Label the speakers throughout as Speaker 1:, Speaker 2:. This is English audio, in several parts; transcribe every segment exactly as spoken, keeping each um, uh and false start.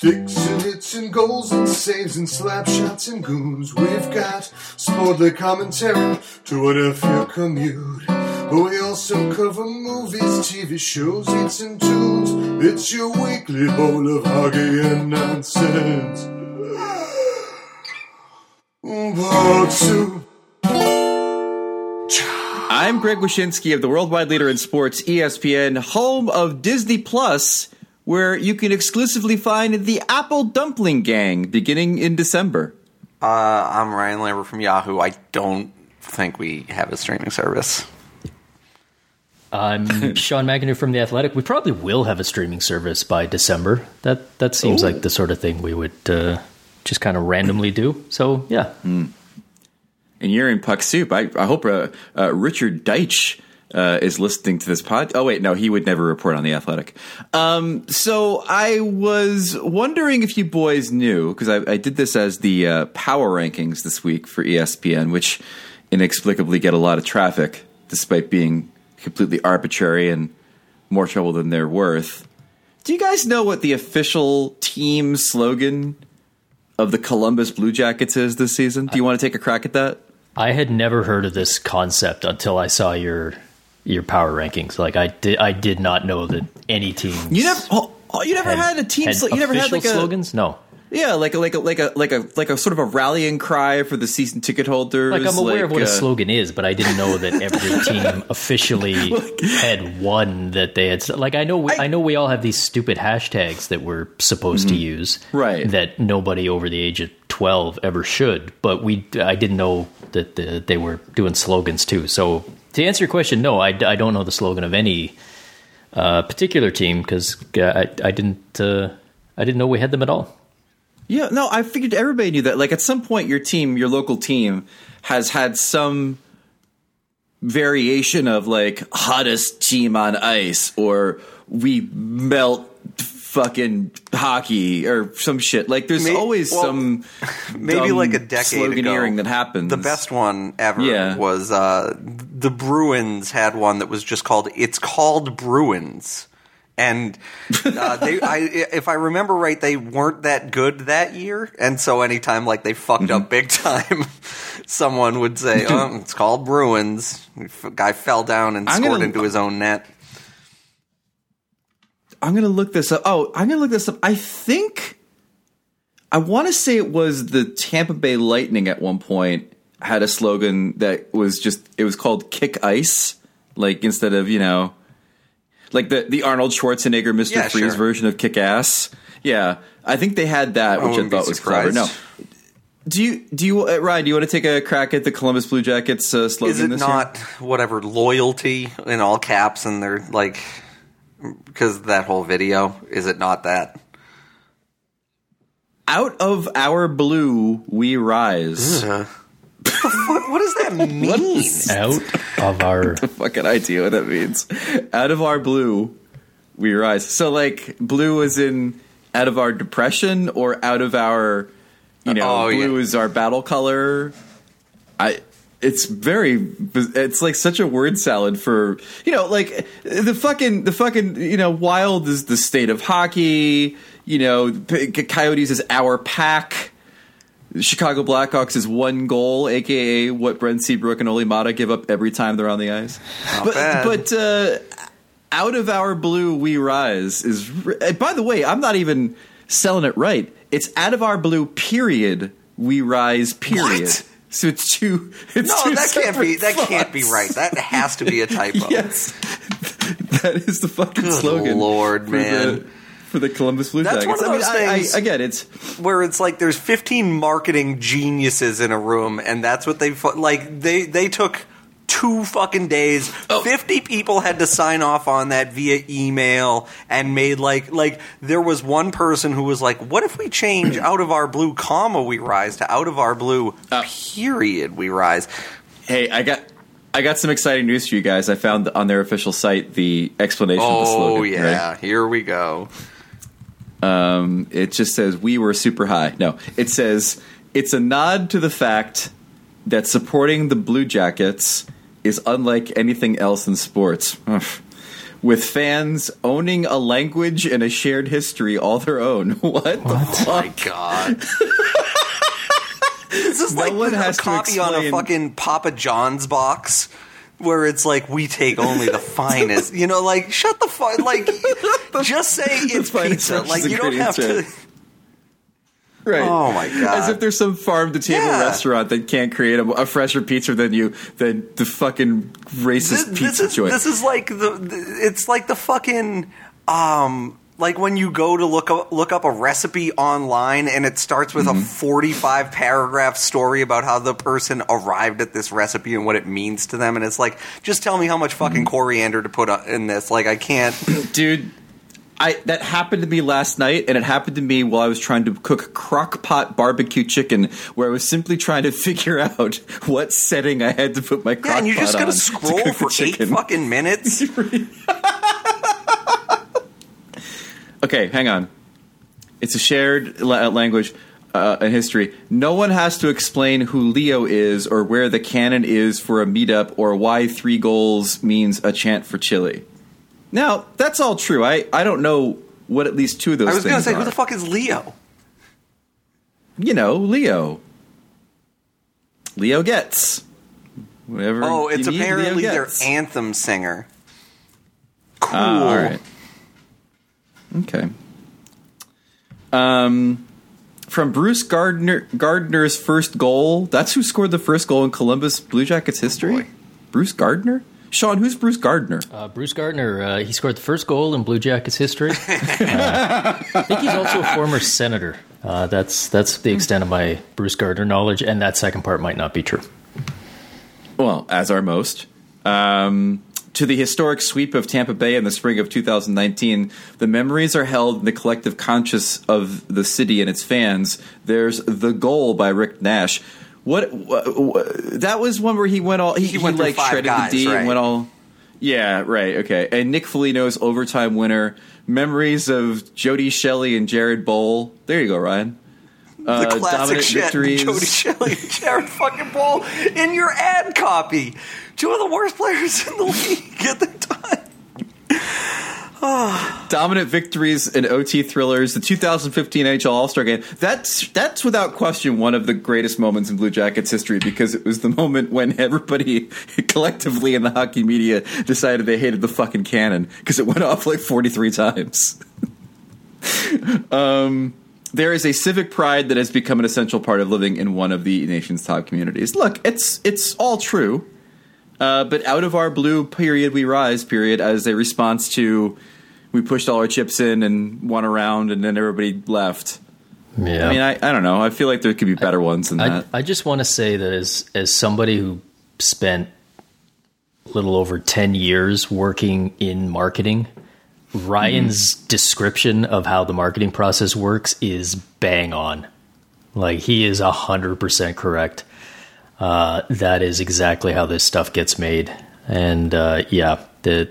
Speaker 1: Sticks and hits and goals and saves and slap shots and goons. We've got sportly commentary to whatever your commute. We also cover movies, T V shows, hits and tunes. It's your weekly bowl of hockey and nonsense. Part two.
Speaker 2: I'm Greg Wyshynski of the worldwide leader in sports, E S P N, home of Disney Plus, where you can exclusively find the Apple Dumpling Gang beginning in December.
Speaker 3: Uh, I'm Ryan Lambert from Yahoo. I don't think we have a streaming service.
Speaker 4: I'm Sean McInerney from The Athletic. We probably will have a streaming service by December. That that seems Ooh. like the sort of thing we would uh, just kind of randomly do. So, yeah.
Speaker 2: Mm. And you're in Puck Soup. I, I hope uh, uh, Richard Deitch uh, is listening to this pod. Oh, wait, no, he would never report on The Athletic. Um, so I was wondering if you boys knew, because I, I did this as the uh, power rankings this week for E S P N, which inexplicably get a lot of traffic, despite being completely arbitrary and more trouble than they're worth. Do you guys know what the official team slogan of the Columbus Blue Jackets is this season? Do you want to take a crack at that?
Speaker 4: I had never heard of this concept until I saw your your power rankings. Like I did, I did not know that any team.
Speaker 2: You never, oh, oh, you never had, had a team.
Speaker 4: Had
Speaker 2: sl- you never had like a
Speaker 4: slogans. No.
Speaker 2: Yeah, like a like a like a like a like a sort of a rallying cry for the season ticket holders.
Speaker 4: Like I'm aware
Speaker 2: like,
Speaker 4: of what
Speaker 2: uh,
Speaker 4: a slogan is, but I didn't know that every team officially like, had one that they had. Like I know, we, I, I know we all have these stupid hashtags that we're supposed mm-hmm. to use,
Speaker 2: right? That
Speaker 4: nobody over the age of twelve ever should. But we, I didn't know that the, they were doing slogans too. So to answer your question, no, I, I don't know the slogan of any uh, particular team because I, I didn't uh, I didn't know we had them at all.
Speaker 2: Yeah, no, I figured everybody knew that. Like, at some point, your team, your local team, has had some variation of, like, hottest team on ice, or we melt fucking hockey, or some shit. Like, there's maybe, always well, some
Speaker 3: maybe like a decade
Speaker 2: sloganeering
Speaker 3: ago,
Speaker 2: that happens.
Speaker 3: The best one ever
Speaker 2: yeah.
Speaker 3: was uh, the Bruins had one that was just called "It's Called Bruins." And uh, they, I, if I remember right, they weren't that good that year, and so anytime like they fucked mm-hmm. up big time, someone would say, "Oh, it's called Bruins." The guy fell down and I'm scored gonna, into his own net.
Speaker 2: I'm gonna look this up. Oh, I'm gonna look this up. I think I want to say it was the Tampa Bay Lightning at one point had a slogan that was just it was called "Kick Ice," like instead of you know. Like the, the Arnold Schwarzenegger Mister
Speaker 3: Yeah,
Speaker 2: Freeze
Speaker 3: sure.
Speaker 2: version of Kick-Ass. Yeah, I think they had that, which I, I thought was clever. No, do you do you uh, Ryan? Do you want to take a crack at the Columbus Blue Jackets uh, slogan?
Speaker 3: Is it
Speaker 2: this
Speaker 3: not
Speaker 2: year?
Speaker 3: Whatever loyalty in all caps, and they're like because that whole video? Is it not that?
Speaker 2: Out of our blue, we rise.
Speaker 3: Ugh. What, what does that mean?
Speaker 4: Out of our
Speaker 2: fucking idea what that means. Out of our blue, we rise. So, like, blue is in out of our depression, or out of our, you know,
Speaker 3: oh,
Speaker 2: blue
Speaker 3: yeah.
Speaker 2: is our battle color. I. It's very. It's like such a word salad for you know, like the fucking the fucking you know, Wild is the state of hockey. You know, Coyotes is our pack. Chicago Blackhawks is one goal, a k a what Brent Seabrook and Ole Mata give up every time they're on the ice.
Speaker 3: Not
Speaker 2: but
Speaker 3: bad.
Speaker 2: but uh, out of our blue, we rise. Is by the way, I'm not even selling it right. It's out of our blue, period, we rise, period.
Speaker 3: What?
Speaker 2: So it's two. It's
Speaker 3: no,
Speaker 2: two
Speaker 3: that can't be. That
Speaker 2: fonts.
Speaker 3: can't be right. That has to be a typo.
Speaker 2: Yes, that is the fucking
Speaker 3: Good
Speaker 2: slogan.
Speaker 3: Lord,
Speaker 2: for
Speaker 3: man.
Speaker 2: The, For the Columbus Blue
Speaker 3: That's
Speaker 2: Jackets.
Speaker 3: one of those
Speaker 2: I mean,
Speaker 3: things
Speaker 2: I, I, again, it's
Speaker 3: where it's like there's fifteen marketing geniuses in a room, and that's what they like. They they took two fucking days.
Speaker 2: Oh.
Speaker 3: Fifty people had to sign off on that via email, and made like like there was one person who was like, "What if we change out of our blue comma we rise to out of our blue
Speaker 2: uh,
Speaker 3: period we rise?"
Speaker 2: Hey, I got. I got some exciting news for you guys. I found on their official site the explanation
Speaker 3: oh,
Speaker 2: of the slogan.
Speaker 3: Oh, yeah.
Speaker 2: Right?
Speaker 3: Here we go.
Speaker 2: Um, it just says, we were super high. No, it says, it's a nod to the fact that supporting the Blue Jackets is unlike anything else in sports. with fans owning a language and a shared history all their own. What, what? the fuck?
Speaker 3: Oh my god. This is
Speaker 2: No
Speaker 3: like
Speaker 2: one
Speaker 3: a
Speaker 2: has to
Speaker 3: copy on a
Speaker 2: explain-
Speaker 3: fucking Papa John's box where it's like, we take only the finest. You know, like, shut the fuck, like, just say it's
Speaker 2: finest
Speaker 3: pizza. Like, you don't have
Speaker 2: ingredients,
Speaker 3: to...
Speaker 2: Right.
Speaker 3: Oh my god.
Speaker 2: As if there's some farm-to-table
Speaker 3: Yeah.
Speaker 2: restaurant that can't create a, a fresher pizza than you, than the fucking racist
Speaker 3: this,
Speaker 2: pizza
Speaker 3: this is,
Speaker 2: joint.
Speaker 3: This is like the, the it's like the fucking um like when you go to look up, look up a recipe online and it starts with
Speaker 2: Mm-hmm.
Speaker 3: a forty-five paragraph story about how the person arrived at this recipe and what it means to them, and it's like, just tell me how much fucking
Speaker 2: Mm-hmm.
Speaker 3: coriander to put in this. Like, I can't.
Speaker 2: Dude, I that happened to me last night, and it happened to me while I was trying to cook crock pot barbecue chicken, where I was simply trying to figure out what setting I had to put my crock pot
Speaker 3: Yeah, and you're just
Speaker 2: on
Speaker 3: gonna
Speaker 2: to
Speaker 3: scroll
Speaker 2: cook the
Speaker 3: for eight
Speaker 2: chicken.
Speaker 3: fucking minutes.
Speaker 2: Okay, hang on. It's a shared la- language uh, and history. No one has to explain who Leo is or where the canon is for a meetup or why three goals means a chant for Chile. Now, that's all true. I, I don't know what at least two of those
Speaker 3: I was
Speaker 2: things
Speaker 3: gonna say,
Speaker 2: are.
Speaker 3: who the fuck is Leo?
Speaker 2: You know, Leo. Leo Getz. Whatever.
Speaker 3: Oh, it's
Speaker 2: you need, Leo
Speaker 3: apparently their
Speaker 2: Getz.
Speaker 3: anthem singer. Cool.
Speaker 2: Ah, all right. Okay. Um, from Bruce Gardner Gardner's first goal. That's who scored the first goal in Columbus Blue Jackets history.
Speaker 3: Boy.
Speaker 2: Bruce Gardner. Sean, who's Bruce Gardner?
Speaker 4: Uh, Bruce Gardner, uh, he scored the first goal in Blue Jackets history. Uh, I think he's also a former senator. Uh, that's that's the extent of my Bruce Gardner knowledge, and that second part might not be true.
Speaker 2: Well, as are most. Um, to the historic sweep of Tampa Bay in the spring of two thousand nineteen, the memories are held in the collective conscious of the city and its fans. There's The Goal by Rick Nash. What, what, what that was one where he went all he,
Speaker 3: He went through
Speaker 2: like
Speaker 3: five
Speaker 2: shredded
Speaker 3: guys,
Speaker 2: the D
Speaker 3: right.
Speaker 2: and went all yeah right okay and Nick Foligno's overtime winner, memories of Jody Shelley and Jared Bowl. There you go, Ryan.
Speaker 3: The
Speaker 2: Uh,
Speaker 3: classic
Speaker 2: dominant
Speaker 3: shit.
Speaker 2: victories.
Speaker 3: Jody Shelley and Jared fucking Bowl in your ad copy. Two of the worst players in the league at the time.
Speaker 2: Dominant victories in O T thrillers, the two thousand fifteen N H L All-Star Game. That's that's without question one of the greatest moments in Blue Jackets history, because it was the moment when everybody collectively in the hockey media decided they hated the fucking cannon because it went off like forty-three times. um, there is a civic pride that has become an essential part of living in one of the nation's top communities. Look, it's it's all true. Uh, but out of our blue period we rise period as a response to we pushed all our chips in and won around and then everybody left.
Speaker 4: Yeah.
Speaker 2: I mean, I, I don't know. I feel like there could be better ones than
Speaker 4: I,
Speaker 2: that.
Speaker 4: I just want to say that as as somebody who spent a little over ten years working in marketing, Ryan's mm. description of how the marketing process works is bang on. Like, he is one hundred percent correct. Uh, that is exactly how this stuff gets made. And uh, yeah, the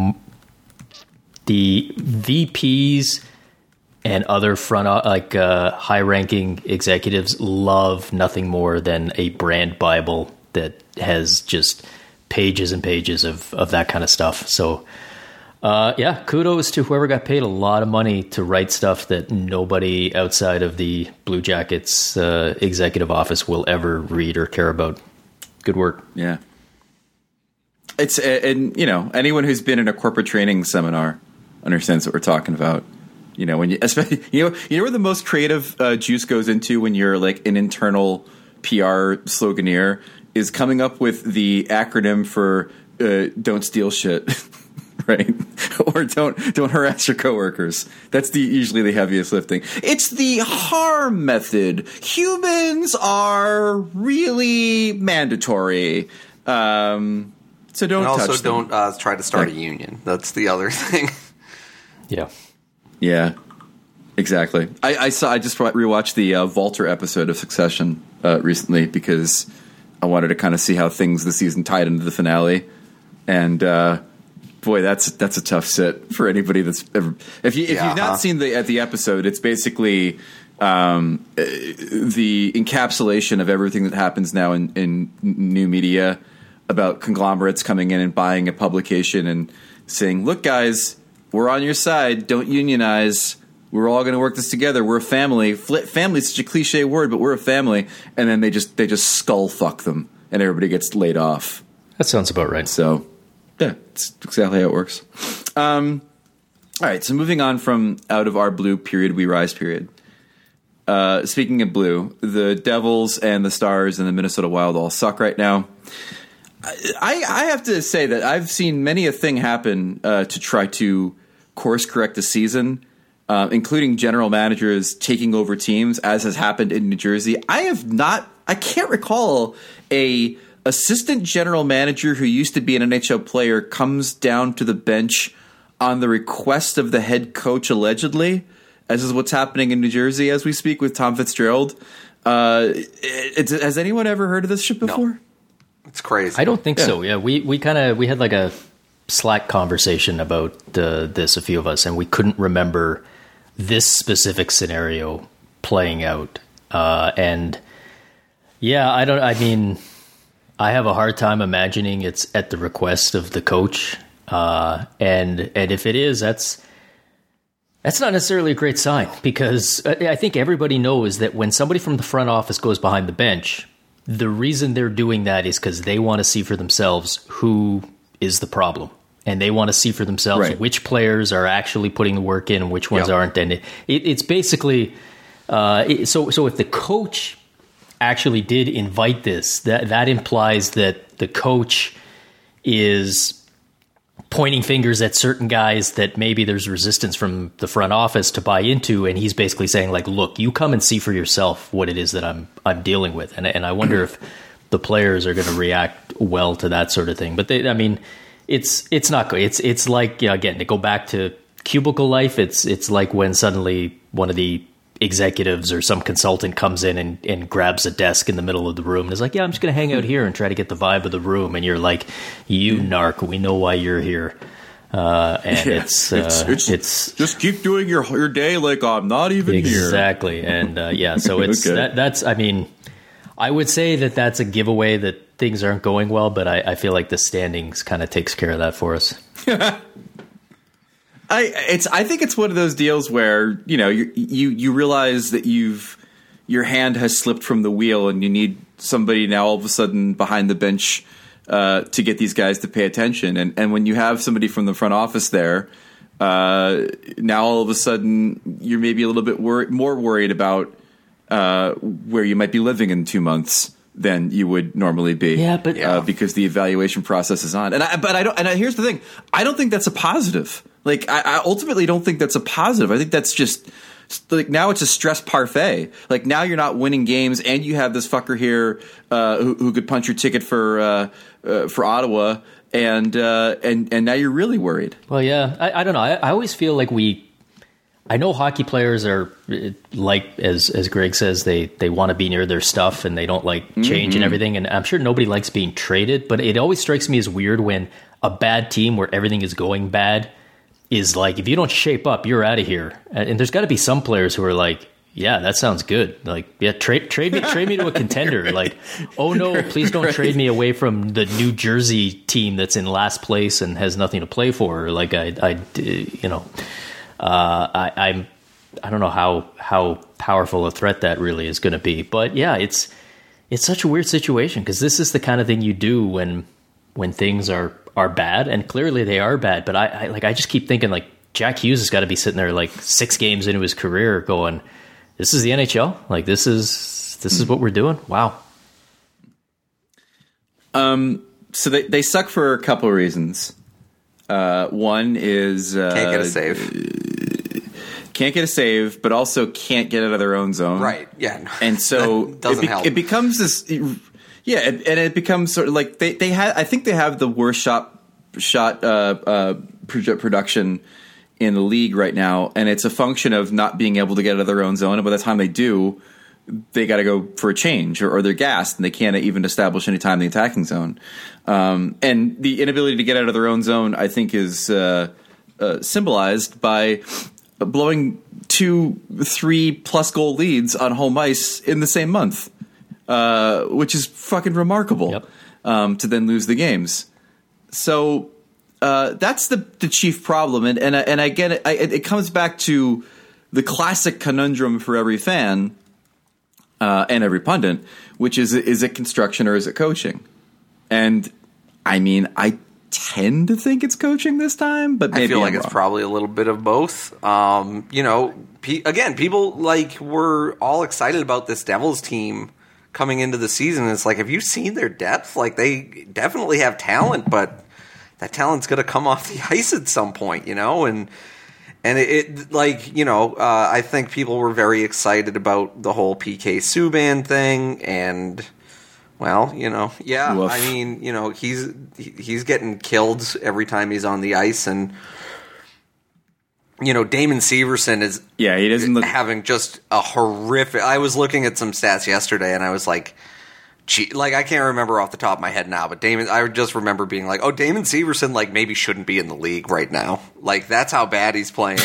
Speaker 4: the V Ps and other front like uh, high ranking executives love nothing more than a brand Bible that has just pages and pages of, of that kind of stuff. So uh, yeah, kudos to whoever got paid a lot of money to write stuff that nobody outside of the Blue Jackets uh, executive office will ever read or care about. Good work.
Speaker 2: Yeah. It's, and you know, anyone who's been in a corporate training seminar understands what we're talking about. You know, when you, especially, you know, you know where the most creative uh, juice goes into when you're like an internal P R sloganeer is coming up with the acronym for uh, "Don't steal shit," right? Or don't don't harass your coworkers. That's the usually the heaviest lifting. It's the harm method. Humans are really mandatory, um, so don't.
Speaker 3: And also
Speaker 2: touch them.
Speaker 3: don't uh, try to start a union. That's the other thing.
Speaker 4: Yeah.
Speaker 2: Yeah, exactly. I, I saw. I just rewatched the uh, Walter episode of Succession uh, recently because I wanted to kind of see how things this season tied into the finale, and uh, boy, that's that's a tough sit for anybody that's ever. If you if
Speaker 3: Yeah,
Speaker 2: you've not
Speaker 3: huh?
Speaker 2: seen the at the episode, it's basically um, uh, the encapsulation of everything that happens now in, in new media about conglomerates coming in and buying a publication and saying, "Look, guys, we're on your side. Don't unionize. We're all going to work this together. We're a family. Family is such a cliche word, but we're a family." And then they just they just skull fuck them, and everybody gets laid off.
Speaker 4: That sounds about right.
Speaker 2: So, yeah, it's exactly how it works. Um, all right, so moving on from out of our blue period, we rise period. Uh, speaking of blue, the Devils and the Stars and the Minnesota Wild all suck right now. I, I have to say that I've seen many a thing happen uh, to try to course correct the season, uh, including general managers taking over teams, as has happened in New Jersey. I have not, I can't recall a assistant general manager who used to be an N H L player comes down to the bench on the request of the head coach, allegedly, as is what's happening in New Jersey as we speak with Tom Fitzgerald. Uh, it, it, has anyone ever heard of this shit before?
Speaker 3: No. It's crazy.
Speaker 4: I don't think
Speaker 2: yeah.
Speaker 4: so. Yeah, we we kind of we had like a Slack conversation about uh, this, a few of us, and we couldn't remember this specific scenario playing out. Uh, and yeah, I don't. I mean, I have a hard time imagining it's at the request of the coach. Uh, and and if it is, that's that's not necessarily a great sign, because I think everybody knows that when somebody from the front office goes behind the bench, the reason they're doing that is because they want to see for themselves who is the problem. And they want to see for themselves
Speaker 2: right.
Speaker 4: which players are actually putting the work in and which ones
Speaker 3: yep.
Speaker 4: aren't. And it, it, it's basically, uh, it, so so if the coach actually did invite this, that, that implies that the coach is pointing fingers at certain guys that maybe there's resistance from the front office to buy into, and he's basically saying, like, look, you come and see for yourself what it is that I'm I'm dealing with. And and I wonder if the players are going to react well to that sort of thing. But they, I mean, it's it's not good. It's it's like, you know, again, to go back to cubicle life, it's it's like when suddenly one of the executives or some consultant comes in and, and grabs a desk in the middle of the room and is like, yeah, I'm just going to hang out here and try to get the vibe of the room. And you're like, you narc, we know why you're here. Uh, and yeah, it's, uh, it's, it's, it's,
Speaker 2: just keep doing your, your day like I'm not even
Speaker 4: exactly.
Speaker 2: here.
Speaker 4: Exactly. And, uh, yeah, so it's, okay. that, that's, I mean, I would say that that's a giveaway that things aren't going well, but I, I feel like the standings kind of takes care of that for us.
Speaker 2: I it's I think it's one of those deals where, you know, you you you realize that you've your hand has slipped from the wheel and you need somebody now all of a sudden behind the bench uh, to get these guys to pay attention. And and when you have somebody from the front office there, uh, now all of a sudden you're maybe a little bit wor- more worried about uh, where you might be living in two months than you would normally be.
Speaker 4: Yeah, but
Speaker 2: uh, because the evaluation process is on. And I, but I don't. And I, here's the thing: I don't think that's a positive. Like, I, I ultimately don't think that's a positive. I think that's just like now it's a stress parfait. Like now you're not winning games, and you have this fucker here uh, who, who could punch your ticket for uh, uh, for Ottawa, and uh, and and now you're really worried.
Speaker 4: Well, yeah, I, I don't know. I, I always feel like we. I know hockey players are like, as as Greg says, they they want to be near their stuff and they don't like change mm-hmm. and everything. And I'm sure nobody likes being traded, but it always strikes me as weird when a bad team where everything is going bad is like, if you don't shape up, you're out of here. And there's got to be some players who are like, yeah, that sounds good. Like, yeah, trade trade me trade me to a contender. Like, oh no, please don't right. trade me away from the New Jersey team that's in last place and has nothing to play for. Like, I, I you know, uh, I, I'm, I don't know how how powerful a threat that really is going to be. But yeah, it's it's such a weird situation because this is the kind of thing you do when when things are. are bad, and clearly they are bad. But I, I like I just keep thinking, like, Jack Hughes has got to be sitting there like six games into his career going, this is the N H L? Like, this is this is what we're doing? Wow.
Speaker 2: Um so they, they suck for a couple of reasons. Uh one is uh,
Speaker 3: can't get a save.
Speaker 2: Can't get a save, but also can't get out of their own zone.
Speaker 3: Right. Yeah.
Speaker 2: And so
Speaker 3: doesn't
Speaker 2: it, be,
Speaker 3: help.
Speaker 2: it becomes this Yeah, and, and it becomes sort of like they they had. I think they have the worst shot shot uh, uh, production in the league right now, and it's a function of not being able to get out of their own zone. And by the time they do, they got to go for a change, or, or they're gassed, and they can't even establish any time in the attacking zone. Um, and the inability to get out of their own zone, I think, is uh, uh, symbolized by blowing two, three plus goal leads on home ice in the same month. Uh, which is fucking remarkable.
Speaker 4: Yep.
Speaker 2: Um, to then lose the games. So uh, that's the the chief problem, and and and again, it, it, it comes back to the classic conundrum for every fan uh, and every pundit, which is is it construction or is it coaching? And I mean, I tend to think it's coaching this time, but maybe
Speaker 3: I feel like
Speaker 2: I'm
Speaker 3: it's
Speaker 2: wrong.
Speaker 3: probably a little bit of both. Um, you know, pe- again, people like were all excited about this Devils team coming into the season. It's like, have you seen their depth? Like, they definitely have talent, but that talent's going to come off the ice at some point, you know? And and it, it like, you know, uh, I think people were very excited about the whole P K Subban thing, and well, you know, yeah,
Speaker 2: Woof.
Speaker 3: I mean, you know, he's he's getting killed every time he's on the ice, and you know, Damon Severson is
Speaker 2: Yeah, he doesn't look.
Speaker 3: having just a horrific. I was looking at some stats yesterday, and I was like, gee, like I can't remember off the top of my head now, but Damon, I just remember being like, oh, Damon Severson, like maybe shouldn't be in the league right now. Like that's how bad he's playing.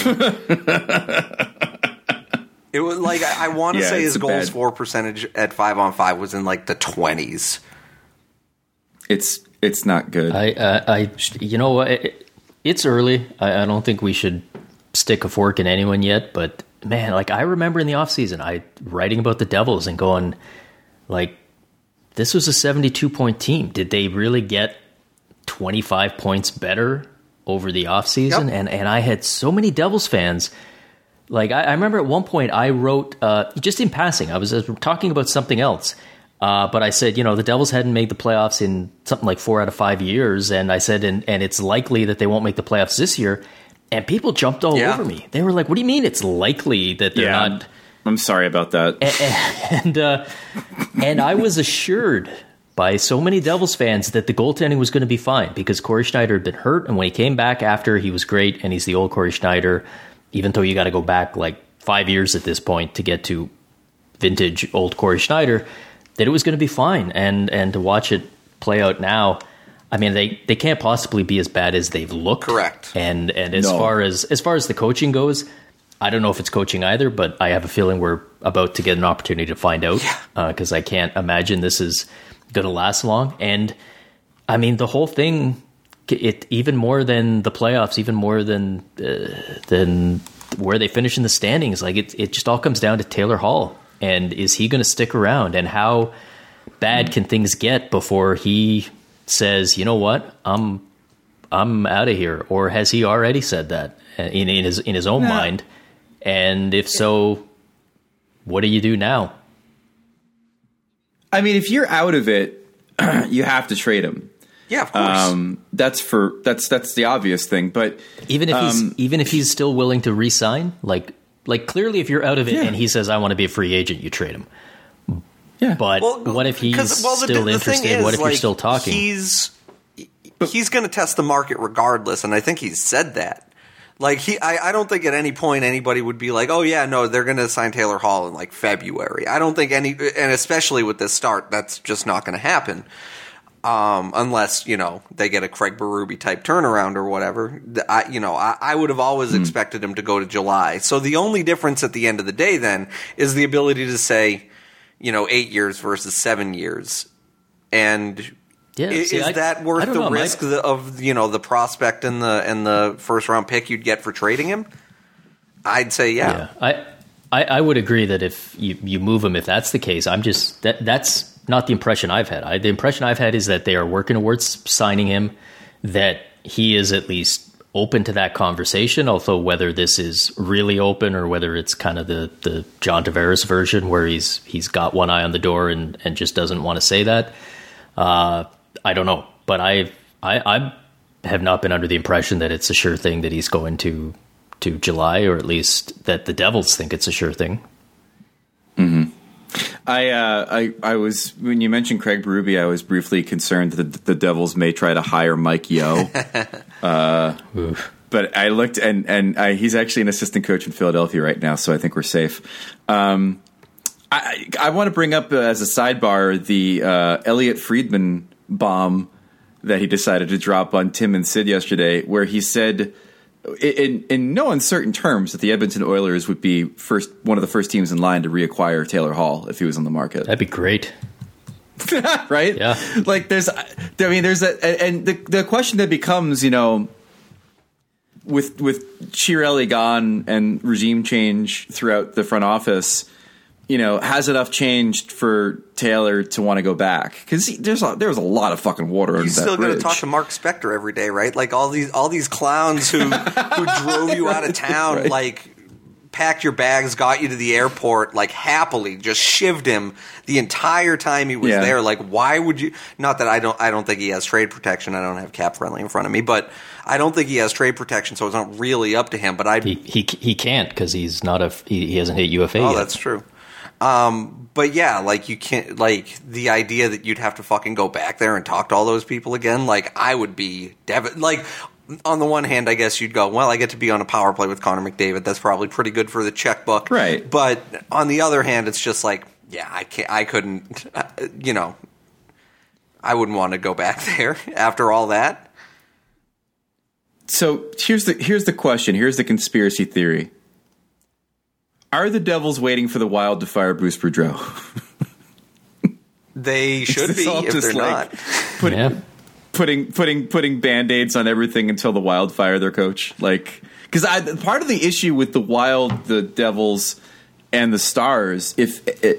Speaker 3: It was like I, I want to
Speaker 2: Yeah,
Speaker 3: say
Speaker 2: it's
Speaker 3: his
Speaker 2: a
Speaker 3: goals
Speaker 2: bad-
Speaker 3: for percentage at five on five was in like the twenties.
Speaker 2: It's it's not good.
Speaker 4: I, uh, I, you know what? It, it's early. I, I don't think we should stick a fork in anyone yet. But man, like I remember in the off season, I writing about the Devils and going, like, this was a seventy-two point team. Did they really get twenty-five points better over the off season?
Speaker 3: Yep.
Speaker 4: And and I had so many Devils fans. Like I, I remember at one point I wrote uh, just in passing. I was uh, talking about something else. Uh, but I said, you know, the Devils hadn't made the playoffs in something like four out of five years. And I said, and, and it's likely that they won't make the playoffs this year. And people jumped all
Speaker 3: Yeah.
Speaker 4: over me. They were like, what do you mean it's likely that they're
Speaker 2: yeah,
Speaker 4: not?
Speaker 2: I'm sorry about that.
Speaker 4: And, uh, and I was assured by so many Devils fans that the goaltending was going to be fine because Corey Schneider had been hurt. And when he came back after, he was great. And he's the old Corey Schneider, even though you got to go back like five years at this point to get to vintage old Corey Schneider, that it was going to be fine. And and to watch it play out now, I mean, they, they can't possibly be as bad as they've looked.
Speaker 3: Correct.
Speaker 4: And and as
Speaker 2: No.
Speaker 4: far as as far as the coaching goes, I don't know if it's coaching either, but I have a feeling we're about to get an opportunity to find out because uh, I can't imagine this is going to last long. And I mean, the whole thing, it even more than the playoffs, even more than uh, than where they finish in the standings, like it it just all comes down to Taylor Hall. And is he going to stick around? And how bad can things get before he says, you know what, I'm I'm out of here? Or has he already said that in, in his in his own
Speaker 2: No.
Speaker 4: mind? And if so, what do you do now?
Speaker 2: I mean, if you're out of it, you have to trade him.
Speaker 3: Yeah, of course.
Speaker 2: Um, that's for that's that's the obvious thing. But
Speaker 4: Even if he's
Speaker 2: Um,
Speaker 4: even if he's still willing to re-sign, like like clearly, if you're out of it
Speaker 2: Yeah.
Speaker 4: and he says, I want to be a free agent, you trade him.
Speaker 2: yeah,
Speaker 4: But
Speaker 3: Well,
Speaker 4: what if he's
Speaker 3: 'cause- well, the-
Speaker 4: still
Speaker 3: the thing
Speaker 4: interested?
Speaker 3: is,
Speaker 4: What if
Speaker 3: like,
Speaker 4: you're still talking?
Speaker 3: He's he's going to test the market regardless, and I think he's said that. Like he, I, I don't think at any point anybody would be like, "Oh yeah, no, they're going to sign Taylor Hall in like February." I don't think any, and especially with this start, that's just not going to happen. Um, unless, you know, they get a Craig Berube type turnaround or whatever. The- I, you know, I, I would have always expected him to go to July. So the only difference at the end of the day then is the ability to say, you know, eight years versus seven years. And
Speaker 4: Yeah,
Speaker 3: i-
Speaker 4: see,
Speaker 3: is
Speaker 4: I-
Speaker 3: that
Speaker 4: I
Speaker 3: worth
Speaker 4: don't
Speaker 3: the
Speaker 4: know, Mike.
Speaker 3: risk of, you know, the prospect and the and the first round pick you'd get for trading him? I'd say yeah.
Speaker 4: Yeah, I, I I would agree that if you, you move him, if that's the case, I'm just that that's not the impression I've had. I, the impression I've had is that they are working towards signing him, that he is at least open to that conversation. Although whether this is really open or whether it's kind of the, the John Tavares version where he's he's got one eye on the door and, and just doesn't want to say that, uh, I don't know. But I I I have not been under the impression that it's a sure thing that he's going to. to July, or at least that the Devils think it's a sure thing.
Speaker 2: I, uh, I, I was when you mentioned Craig Berube, I was briefly concerned that the Devils may try to hire Mike Yeo. uh, but I looked, and and I, he's actually an assistant coach in Philadelphia right now, so I think we're safe. Um, I, I want to bring up uh, as a sidebar the uh, Elliot Friedman bomb that he decided to drop on Tim and Sid yesterday, where he said, in in no uncertain terms, that the Edmonton Oilers would be first one of the first teams in line to reacquire Taylor Hall if he was on the market.
Speaker 4: That'd be great.
Speaker 2: right?
Speaker 4: Yeah.
Speaker 2: Like there's, I mean, there's a, and the the question that becomes, you know, with with Chiarelli gone and regime change throughout the front office, you know, has enough changed for Taylor to want to go back? Because there's a, there's a lot of fucking water under
Speaker 3: You
Speaker 2: that
Speaker 3: still got to
Speaker 2: bridge.
Speaker 3: talk to Mark Spector every day, right? Like all these all these clowns who who drove you out of town,
Speaker 2: Right.
Speaker 3: like packed your bags, got you to the airport, like happily just shivved him the entire time he was
Speaker 2: Yeah.
Speaker 3: there. Like, why would you? Not that I don't I don't think he has trade protection. I don't have Cap Friendly in front of me, but I don't think he has trade protection, so it's not really up to him. But I
Speaker 4: He he he can't because he's not a he, he hasn't hit U F A
Speaker 3: oh,
Speaker 4: yet.
Speaker 3: that's true. Um, but yeah, like you can't, like the idea that you'd have to fucking go back there and talk to all those people again, like I would be dev- like on the one hand, I guess you'd go, well, I get to be on a power play with Connor McDavid. That's probably pretty good for the checkbook.
Speaker 2: Right.
Speaker 3: But on the other hand, it's just like, yeah, I can't, I couldn't, uh, you know, I wouldn't want to go back there after all that.
Speaker 2: So here's the here's the question. Here's the conspiracy theory. Are the Devils waiting for the Wild to fire Bruce Boudreau?
Speaker 3: They should
Speaker 2: Is
Speaker 3: be
Speaker 2: this all
Speaker 3: if
Speaker 2: just
Speaker 3: they're
Speaker 2: like
Speaker 3: not.
Speaker 2: put,
Speaker 4: Yeah.
Speaker 2: putting putting putting band-aids on everything until the Wild fire their coach? Like, because I part of the issue with the Wild, the Devils, and the Stars, if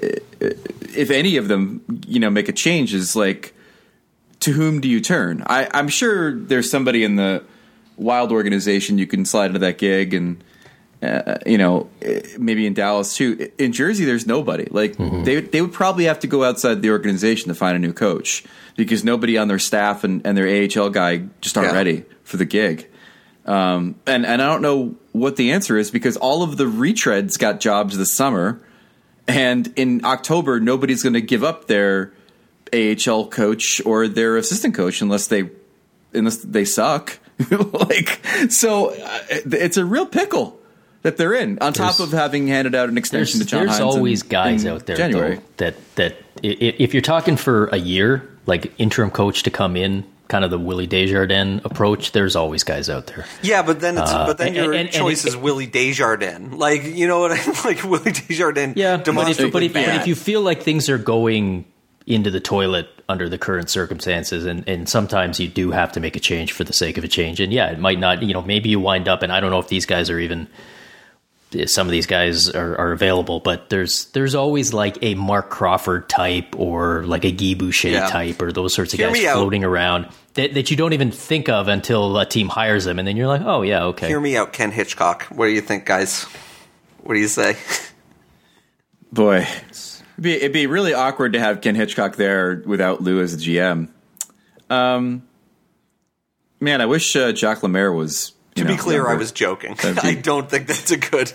Speaker 2: if any of them, you know, make a change, is like, to whom do you turn? I, I'm sure there's somebody in the Wild organization you can slide into that gig, and uh, you know, maybe in Dallas too. In Jersey, there's nobody. Like
Speaker 4: Mm-hmm.
Speaker 2: they they would probably have to go outside the organization to find a new coach, because nobody on their staff and, and their A H L guy just aren't
Speaker 3: Yeah.
Speaker 2: ready for the gig. Um, and and I don't know what the answer is, because all of the retreads got jobs this summer, and in October nobody's going to give up their A H L coach or their assistant coach unless they unless they suck. Like, so uh, it's a real pickle that they're in, on top
Speaker 4: There's-
Speaker 2: of having handed out an extension
Speaker 4: There's,
Speaker 2: to John
Speaker 4: there's
Speaker 2: Hines
Speaker 4: always
Speaker 2: in-
Speaker 4: guys
Speaker 2: in
Speaker 4: out there
Speaker 2: January.
Speaker 4: though, that that i- i- if you're talking for a year, like interim coach to come in, kind of the Willie Desjardins approach, there's always guys out there.
Speaker 3: Yeah, but then it's
Speaker 4: Uh,
Speaker 3: but then
Speaker 4: and-
Speaker 3: your
Speaker 4: and- and
Speaker 3: choice
Speaker 4: it-
Speaker 3: is Willie Desjardins. Like, you know what I mean? Like Willie Desjardins.
Speaker 4: Yeah, but if,
Speaker 3: demonstrably
Speaker 4: but, if, but
Speaker 3: bad.
Speaker 4: if you feel like things are going into the toilet under the current circumstances, and, and sometimes you do have to make a change for the sake of a change, and yeah, it might not, you know, maybe you wind up, and I don't know if these guys are even, some of these guys are, are available, but there's there's always like a Mark Crawford type, or like a Guy Boucher
Speaker 3: Yeah.
Speaker 4: type, or those sorts of
Speaker 3: Hear
Speaker 4: guys
Speaker 3: me out.
Speaker 4: floating around that, that you don't even think of until a team hires them, and then you're like, oh yeah, okay.
Speaker 3: Hear me out, Ken Hitchcock. What do you think, guys? What do you say?
Speaker 2: Boy, it'd be, it'd be really awkward to have Ken Hitchcock there without Lou as the G M. Um, man, I wish uh, Jacques Lemaire was.
Speaker 3: To
Speaker 2: you
Speaker 3: be
Speaker 2: know,
Speaker 3: clear, I
Speaker 2: younger.
Speaker 3: was joking.
Speaker 2: That'd be-
Speaker 3: I don't think that's a good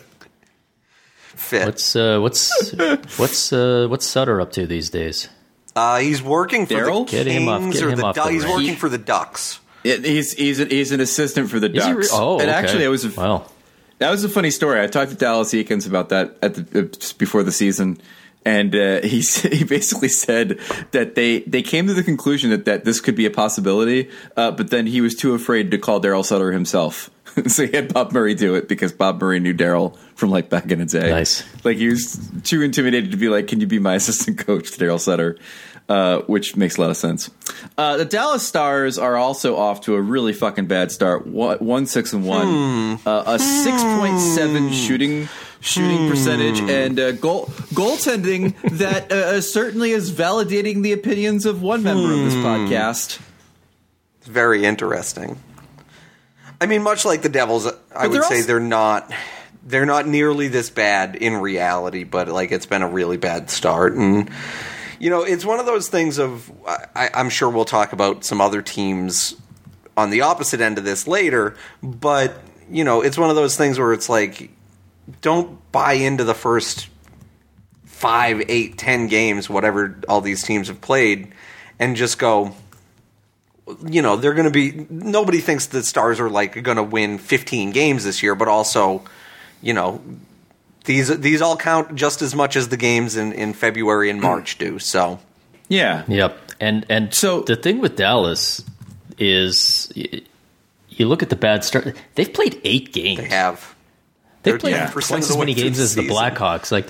Speaker 3: fit.
Speaker 4: What's uh, what's what's uh, what's Sutter up to these days?
Speaker 3: Uh, he's working for
Speaker 2: Daryl?
Speaker 3: the
Speaker 4: Get him off-
Speaker 3: Kings
Speaker 4: get
Speaker 3: or
Speaker 4: him
Speaker 3: the
Speaker 4: off the
Speaker 3: Du- He's
Speaker 4: rank.
Speaker 3: working for the Ducks.
Speaker 2: It, he's he's a, he's an assistant for the
Speaker 4: Is he
Speaker 2: Ducks.
Speaker 4: re- oh,
Speaker 2: and
Speaker 4: okay.
Speaker 2: actually, it was a,
Speaker 4: well.
Speaker 2: that was a funny story. I talked to Dallas Eakins about that at the uh, just before the season, and uh, he s- he basically said that they, they came to the conclusion that, that this could be a possibility, uh, but then he was too afraid to call Daryl Sutter himself. So he had Bob Murray do it, because Bob Murray knew Daryl from like back in the day.
Speaker 4: Nice.
Speaker 2: Like he was too intimidated to be like, "Can you be my assistant coach?" to Daryl Sutter, uh, which makes a lot of sense. Uh, the Dallas Stars are also off to a really fucking bad start. One, one six and one, uh, a six point seven shooting shooting percentage, and uh, goal goaltending that uh, certainly is validating the opinions of one member of this podcast.
Speaker 3: It's very interesting. I mean, much like the Devils, I
Speaker 2: But
Speaker 3: would
Speaker 2: they're
Speaker 3: say
Speaker 2: also-
Speaker 3: they're not they're not nearly this bad in reality, but like it's been a really bad start. And you know, it's one of those things of I, I'm sure we'll talk about some other teams on the opposite end of this later, but you know, it's one of those things where it's like, don't buy into the first five, eight, ten games, whatever all these teams have played, and just go, you know, they're going to be, nobody thinks the Stars are like going to win fifteen games this year, but also, you know, these these all count just as much as the games in, in February and March do. So,
Speaker 2: Yeah,
Speaker 4: Yep. And and
Speaker 2: So-
Speaker 4: so the thing with Dallas is y- you look at the bad start. They've played eight games.
Speaker 3: they have.
Speaker 4: They've
Speaker 3: They're
Speaker 4: played
Speaker 3: ten percent
Speaker 4: twice
Speaker 3: of the
Speaker 4: as many
Speaker 3: way through
Speaker 4: games
Speaker 3: the
Speaker 4: as the
Speaker 3: season.
Speaker 4: Blackhawks. Like they're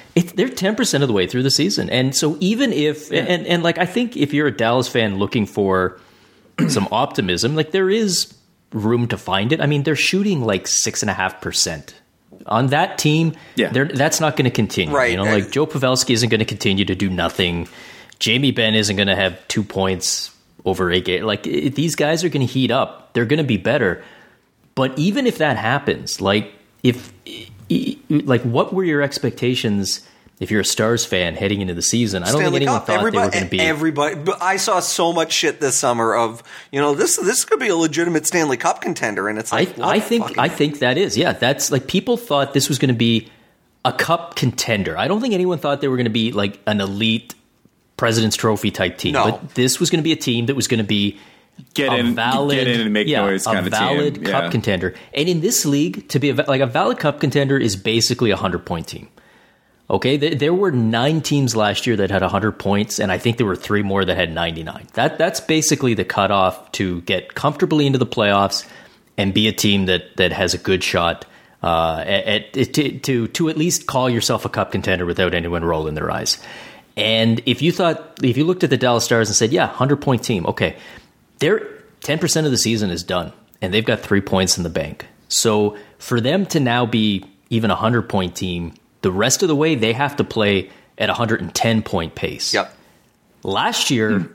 Speaker 4: it, they're ten percent of the way through the season. And so even if, yeah. and, and like, I think if you're a Dallas fan looking for some optimism, like there is room to find it. I mean, they're shooting like six and a half percent on that team. Yeah. That's not going to continue.
Speaker 3: Right.
Speaker 4: You know, like Joe Pavelski isn't going to continue to do nothing. Jamie Benn isn't going to have two points over eight games. Like these guys are going to heat up. They're going to be better. But even if that happens, like if, like what were your expectations if you're a Stars fan heading into the season? I don't
Speaker 3: Stanley
Speaker 4: think anyone
Speaker 3: Cup.
Speaker 4: thought
Speaker 3: everybody,
Speaker 4: they were going to be.
Speaker 3: Everybody, but I saw so much shit this summer of, you know, this this could be a legitimate Stanley Cup contender, and it's like,
Speaker 4: I, I think
Speaker 3: fucking-
Speaker 4: I think that is, yeah. That's like people thought this was going to be a Cup contender. I don't think anyone thought they were going to be like an elite President's Trophy type team,
Speaker 3: No.
Speaker 4: but this was going to be a team that was going to be
Speaker 2: Get
Speaker 4: a
Speaker 2: in,
Speaker 4: valid,
Speaker 2: get in and make
Speaker 4: yeah,
Speaker 2: noise kind
Speaker 4: a
Speaker 2: of
Speaker 4: valid
Speaker 2: team.
Speaker 4: Cup
Speaker 2: Yeah.
Speaker 4: contender. And in this league, to be a, like a valid Cup contender is basically a hundred point team. Okay, there were nine teams last year that had one hundred points, and I think there were three more that had ninety-nine. That that's basically the cutoff to get comfortably into the playoffs and be a team that that has a good shot uh, at, at to, to to at least call yourself a Cup contender without anyone rolling their eyes. And if you thought, if you looked at the Dallas Stars and said, "Yeah, hundred point team," okay, they're ten percent of the season is done, and they've got three points in the bank. So for them to now be even a hundred point team, the rest of the way, they have to play at a one hundred ten point pace.
Speaker 3: Yep.
Speaker 4: Last year, mm.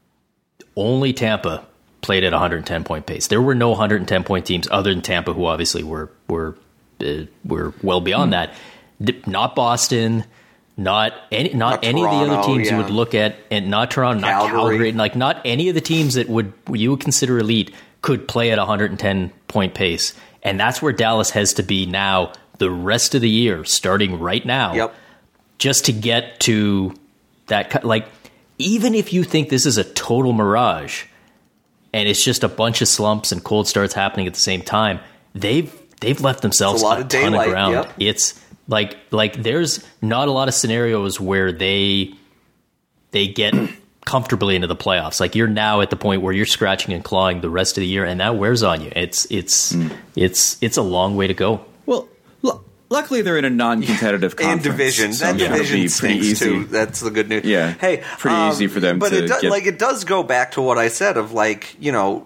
Speaker 4: only Tampa played at a one hundred ten point pace. There were no one hundred ten point teams other than Tampa, who obviously were were uh, were well beyond mm. that. Not Boston, not any, not, not any Toronto, of the other teams yeah. you would look at, and not Toronto, Calgary. not Calgary, and like not any of the teams that would you would consider elite could play at a one hundred ten point pace. And that's where Dallas has to be now. The rest of the year, starting right now,
Speaker 3: yep.
Speaker 4: just to get to that, like, even if you think this is a total mirage and it's just a bunch of slumps and cold starts happening at the same time, they've they've left themselves a, lot a of ton daylight, of ground. Yep. It's like like there's not a lot of scenarios where they they get comfortably into the playoffs. Like you're now at the point where you're scratching and clawing the rest of the year, and that wears on you. It's it's mm. it's it's a long way to go.
Speaker 2: Well. Luckily, they're in a non-competitive conference.
Speaker 3: And division.
Speaker 2: So
Speaker 3: that
Speaker 2: yeah,
Speaker 3: division
Speaker 2: stinks
Speaker 3: easy. too.
Speaker 2: Easy.
Speaker 3: That's the good news.
Speaker 2: Yeah.
Speaker 3: Hey,
Speaker 2: pretty
Speaker 3: um,
Speaker 2: easy for them
Speaker 3: but
Speaker 2: to
Speaker 3: it does,
Speaker 2: get.
Speaker 3: Like, it does go back to what I said of, like, you know,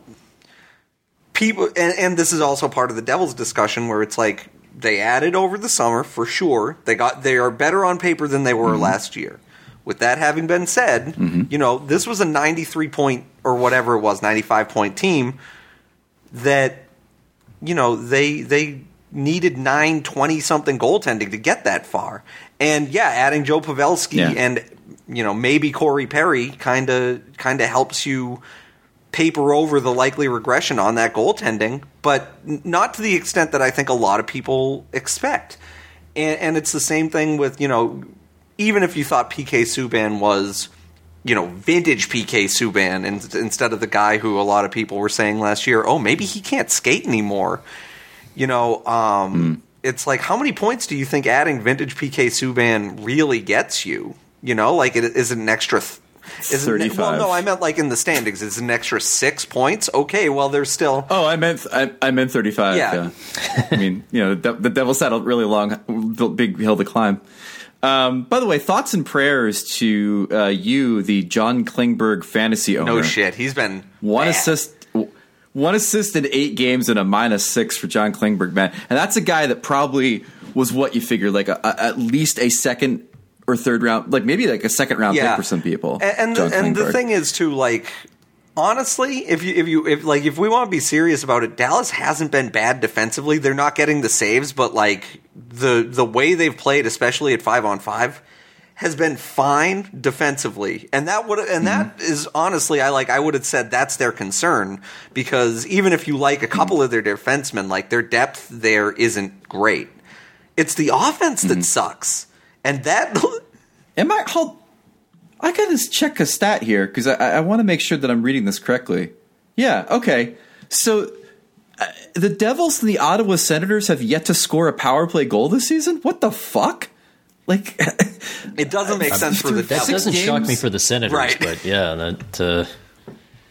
Speaker 3: people, and, and this is also part of the Devils discussion where it's like they added over the summer for sure. They got they are better on paper than they were mm-hmm. last year. With that having been said, mm-hmm. you know, this was a ninety-three point or whatever it was, ninety-five point team that, you know, they they. needed nine twenty-something goaltending to get that far. And, yeah, adding Joe Pavelski yeah. and, you know, maybe Corey Perry kind of kind of helps you paper over the likely regression on that goaltending, but not to the extent that I think a lot of people expect. And, and it's the same thing with, you know, even if you thought P K Subban was, you know, vintage P K Subban in, instead of the guy who a lot of people were saying last year, oh, maybe he can't skate anymore. You know, um, mm. it's like, how many points do you think adding vintage P K Subban really gets you? You know, like, it, is it an extra... Th- is
Speaker 2: thirty-five.
Speaker 3: It, well, no, I meant like in the standings. Is it an extra six points? Okay, well, there's still...
Speaker 2: Oh, I meant I, I meant thirty-five. Yeah. yeah. I mean, you know, the, the Devils had a really long, big hill to climb. Um, by the way, thoughts and prayers to uh, you, the John Klingberg fantasy owner.
Speaker 3: No shit. He's been...
Speaker 2: One
Speaker 3: bad.
Speaker 2: assist... One assist in eight games and a minus six for John Klingberg, man. And that's a guy that probably was what you figured, like a, a, at least a second or third round, like maybe like a second round
Speaker 3: yeah.
Speaker 2: pick for some people.
Speaker 3: And and the, and the thing is too, like, honestly, if you if you if like if we want to be serious about it, Dallas hasn't been bad defensively. They're not getting the saves, but like the the way they've played, especially at five on five, has been fine defensively, and that would and that mm-hmm. is honestly, I like I would have said that's their concern, because even if you like a couple mm-hmm. of their defensemen, like their depth there isn't great. It's the offense mm-hmm. that sucks, and that.
Speaker 2: Am I hold? I got to check a stat here because I, I want to make sure that I'm reading this correctly. Yeah, okay. So uh, the Devils and the Ottawa Senators have yet to score a power play goal this season. What the fuck? Like,
Speaker 3: it doesn't make sense for the
Speaker 4: That
Speaker 3: Devils.
Speaker 4: doesn't
Speaker 2: games?
Speaker 4: shock me for the Senators,
Speaker 3: right.
Speaker 4: but yeah, that. Uh...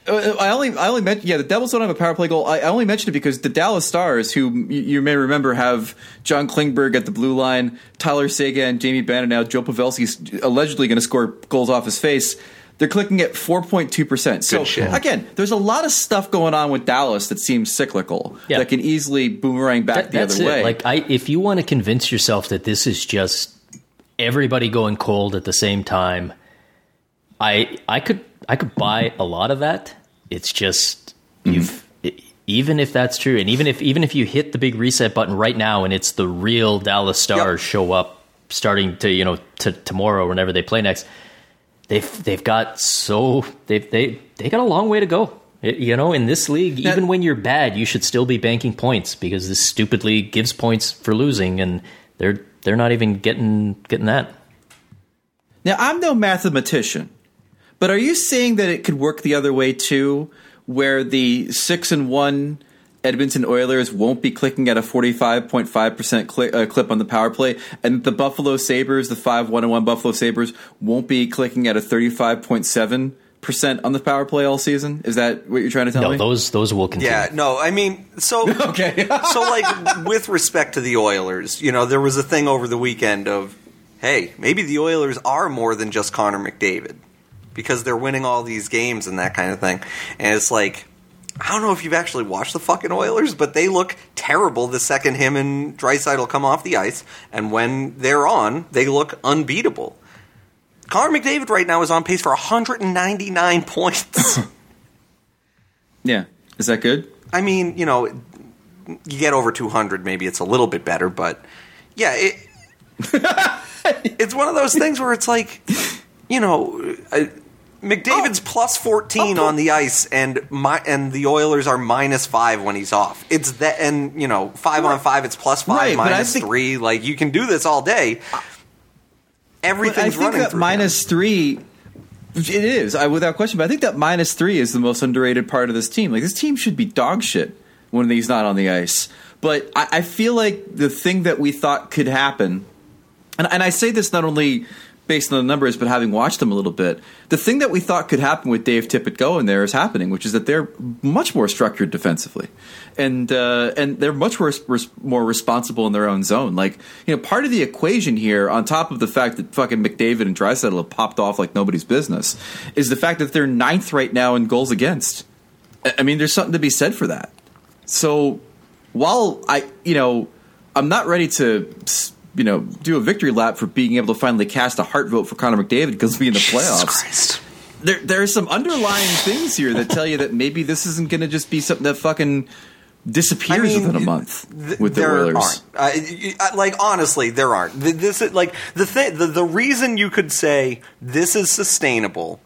Speaker 2: I only, I only mentioned, yeah, the Devils don't have a power play goal. I, I only mentioned it because the Dallas Stars, who you, you may remember, have John Klingberg at the blue line, Tyler Seguin, Jamie Benn, now Joe Pavelski's allegedly going to score goals off his face. They're clicking at four point two percent. So,
Speaker 3: shit.
Speaker 2: again, there's a lot of stuff going on with Dallas that seems cyclical, yeah. that can easily boomerang back
Speaker 4: that,
Speaker 2: the
Speaker 4: that's
Speaker 2: other
Speaker 4: it.
Speaker 2: way.
Speaker 4: Like, I, if you want to convince yourself that this is just everybody going cold at the same time, I I could I could buy a lot of that. It's just you've it, even if that's true, and even if even if you hit the big reset button right now, and it's the real Dallas Stars yep. show up starting to you know to tomorrow, whenever they play next, they've they've got so they they they got a long way to go. It, you know, in this league, now, even when you're bad, you should still be banking points because this stupid league gives points for losing, and they're they're not even getting getting that.
Speaker 2: Now, I'm no mathematician. But are you saying that it could work the other way too, where the six and one Edmonton Oilers won't be clicking at a forty-five point five percent cli- uh, clip on the power play, and the Buffalo Sabres, the five one and one Buffalo Sabres, won't be clicking at a thirty-five point seven percent on the power play all season? Is that what you're trying to tell
Speaker 4: no,
Speaker 2: me?
Speaker 4: No, those those will continue.
Speaker 3: Yeah, no, I mean, so
Speaker 2: okay.
Speaker 3: so like with respect to the Oilers, you know, there was a thing over the weekend of, hey, maybe the Oilers are more than just Connor McDavid, because they're winning all these games and that kind of thing. And it's like, I don't know if you've actually watched the fucking Oilers, but they look terrible the second him and Draisaitl come off the ice. And when they're on, they look unbeatable. Connor McDavid right now is on pace for one hundred ninety-nine points.
Speaker 2: Yeah. Is that good?
Speaker 3: I mean, you know, you get over two hundred, maybe it's a little bit better. But, yeah, it, it's one of those things where it's like, you know... I, McDavid's oh. plus fourteen oh. on the ice, and my and the Oilers are minus five when he's off. It's that, and you know, five right. on five, it's plus five, right, minus think, three. Like you can do this all day. Everything's
Speaker 2: I think
Speaker 3: running
Speaker 2: that
Speaker 3: through
Speaker 2: minus
Speaker 3: him.
Speaker 2: three. It is I, without question, but I think that minus three is the most underrated part of this team. Like this team should be dog shit when he's not on the ice. But I, I feel like the thing that we thought could happen, and, and I say this not only based on the numbers, but having watched them a little bit, the thing that we thought could happen with Dave Tippett going there is happening, which is that they're much more structured defensively, and uh, and they're much more res- more responsible in their own zone. Like you know, part of the equation here, on top of the fact that fucking McDavid and Draisaitl have popped off like nobody's business, is the fact that they're ninth right now in goals against. I mean, there's something to be said for that. So while I, you know, I'm not ready to, you know, do a victory lap for being able to finally cast a heart vote for Connor McDavid because he'll be in the playoffs.
Speaker 3: Jesus Christ.
Speaker 2: There, there are some underlying things here that tell you that maybe this isn't going to just be something that fucking disappears I mean, within a month th- with the
Speaker 3: there
Speaker 2: Oilers.
Speaker 3: Aren't. Uh, like honestly, there aren't. This is like the thing. The, the reason you could say this is sustainable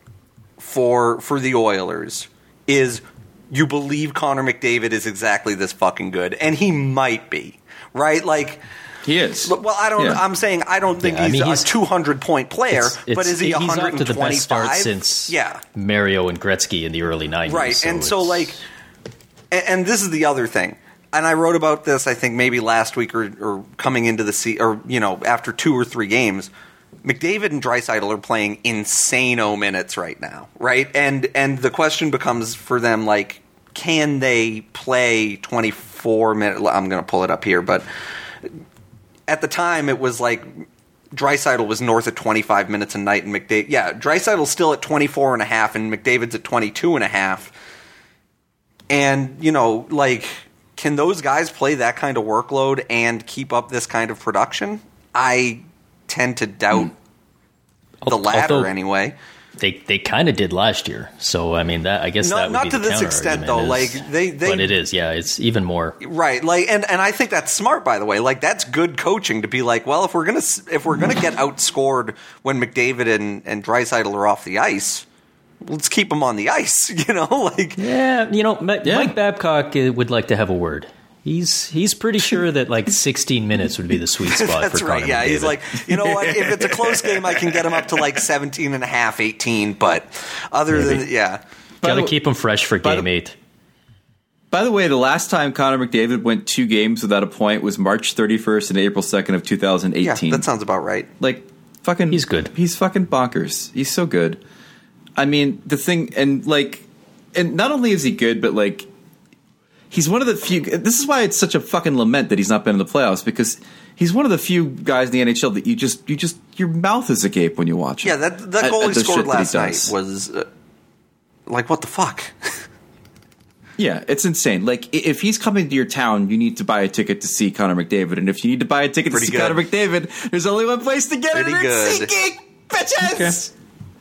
Speaker 3: for for the Oilers is you believe Connor McDavid is exactly this fucking good, and he might be, right? Like.
Speaker 2: He is.
Speaker 3: Well, I don't.
Speaker 2: Yeah.
Speaker 3: I'm saying I don't think
Speaker 4: yeah,
Speaker 3: he's,
Speaker 4: I mean, he's
Speaker 3: a two hundred point player,
Speaker 4: it's, it's,
Speaker 3: but is he one hundred twenty-five?
Speaker 4: He's off to the best start since
Speaker 3: yeah.
Speaker 4: Mario and Gretzky in the early nineties.
Speaker 3: Right,
Speaker 4: so
Speaker 3: and so like, and, and this is the other thing, and I wrote about this I think maybe last week or, or coming into the se- or you know after two or three games. McDavid and Draisaitl are playing insane-o minutes right now, right? And and the question becomes for them like, can they play twenty-four minutes? I'm going to pull it up here, but. At the time, it was like Draisaitl was north of twenty-five minutes a night, and McDavid, yeah, Draisaitl's still at twenty-four and a half, and McDavid's at twenty-two and a half. And you know, like, can those guys play that kind of workload and keep up this kind of production? I tend to doubt mm. the latter,
Speaker 4: Although,
Speaker 3: anyway.
Speaker 4: They they kind of did last year, so I mean that I guess
Speaker 3: not,
Speaker 4: that would
Speaker 3: not
Speaker 4: be
Speaker 3: to
Speaker 4: the
Speaker 3: this extent though.
Speaker 4: Is,
Speaker 3: like they, they,
Speaker 4: but it is, yeah, it's even more
Speaker 3: right. Like, and, and I think that's smart, by the way. Like that's good coaching to be like, well, if we're gonna if we're gonna get outscored when McDavid and and Draisaitl are off the ice, let's keep them on the ice. You know, like
Speaker 4: yeah, you know, Mike,
Speaker 2: yeah.
Speaker 4: Mike Babcock would like to have a word. He's he's pretty sure that like sixteen minutes would be the sweet spot
Speaker 3: That's
Speaker 4: for
Speaker 3: right,
Speaker 4: Connor
Speaker 3: yeah.
Speaker 4: McDavid.
Speaker 3: He's like, you know what? If it's a close game, I can get him up to like seventeen and a half, eighteen. But other
Speaker 4: Maybe.
Speaker 3: than, yeah.
Speaker 4: Got to
Speaker 2: the,
Speaker 4: keep him fresh for game
Speaker 2: the,
Speaker 4: eight.
Speaker 2: By the way, the last time Connor McDavid went two games without a point was March thirty-first and April second of two thousand eighteen.
Speaker 3: Yeah, that sounds about right.
Speaker 2: Like, fucking...
Speaker 4: He's good.
Speaker 2: He's fucking bonkers. He's so good. I mean, the thing... And, like... and not only is he good, but like he's one of the few. This is why it's such a fucking lament that he's not been in the playoffs, because he's one of the few guys in the N H L that you just you just your mouth is agape when you watch him.
Speaker 3: Yeah, that that goal
Speaker 2: at,
Speaker 3: he
Speaker 2: at the
Speaker 3: scored
Speaker 2: shit that he
Speaker 3: last night
Speaker 2: does.
Speaker 3: was uh, like, what the fuck?
Speaker 2: Yeah, it's insane. Like, i- if he's coming to your town, you need to buy a ticket to see Connor McDavid. And if you need to buy a ticket
Speaker 3: Pretty
Speaker 2: to see
Speaker 3: good.
Speaker 2: Connor McDavid, there's only one place to get
Speaker 3: Pretty
Speaker 2: it, and it's
Speaker 3: good.
Speaker 2: SeatGeek, bitches!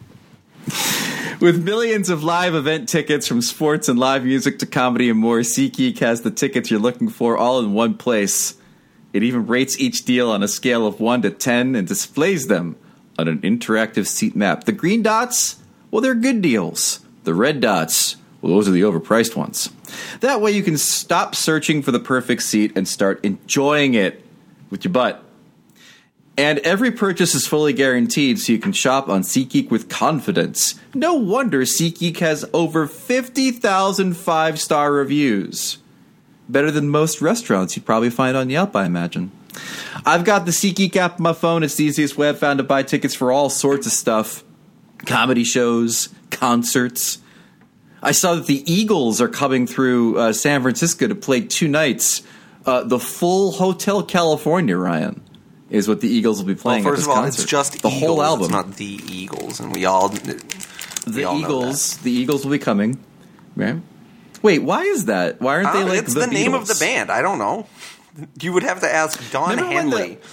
Speaker 2: With millions of live event tickets from sports and live music to comedy and more, SeatGeek has the tickets you're looking for all in one place. It even rates each deal on a scale of one to ten and displays them on an interactive seat map. The green dots, well, they're good deals. The red dots, well, those are the overpriced ones. That way you can stop searching for the perfect seat and start enjoying it with your butt. And every purchase is fully guaranteed, so you can shop on SeatGeek with confidence. No wonder SeatGeek has over fifty thousand five-star reviews. Better than most restaurants you'd probably find on Yelp, I imagine. I've got the SeatGeek app on my phone. It's the easiest way I've found to buy tickets for all sorts of stuff. Comedy shows, concerts. I saw that the Eagles are coming through uh, San Francisco to play two nights. Uh, the full Hotel California, Ryan, is what the Eagles will be playing.
Speaker 3: Well,
Speaker 2: at
Speaker 3: first
Speaker 2: this
Speaker 3: of all,
Speaker 2: concert.
Speaker 3: it's just
Speaker 2: the
Speaker 3: Eagles,
Speaker 2: whole album.
Speaker 3: It's not the Eagles, and we all
Speaker 2: the
Speaker 3: we all know
Speaker 2: Eagles.
Speaker 3: that.
Speaker 2: The Eagles will be coming. Right? Wait, why is that? Why aren't they
Speaker 3: Uh,
Speaker 2: like
Speaker 3: it's
Speaker 2: the,
Speaker 3: the, name of the
Speaker 2: Beatles?
Speaker 3: band. I don't know. You would have to ask Don
Speaker 2: Remember when
Speaker 3: Henley.
Speaker 2: the-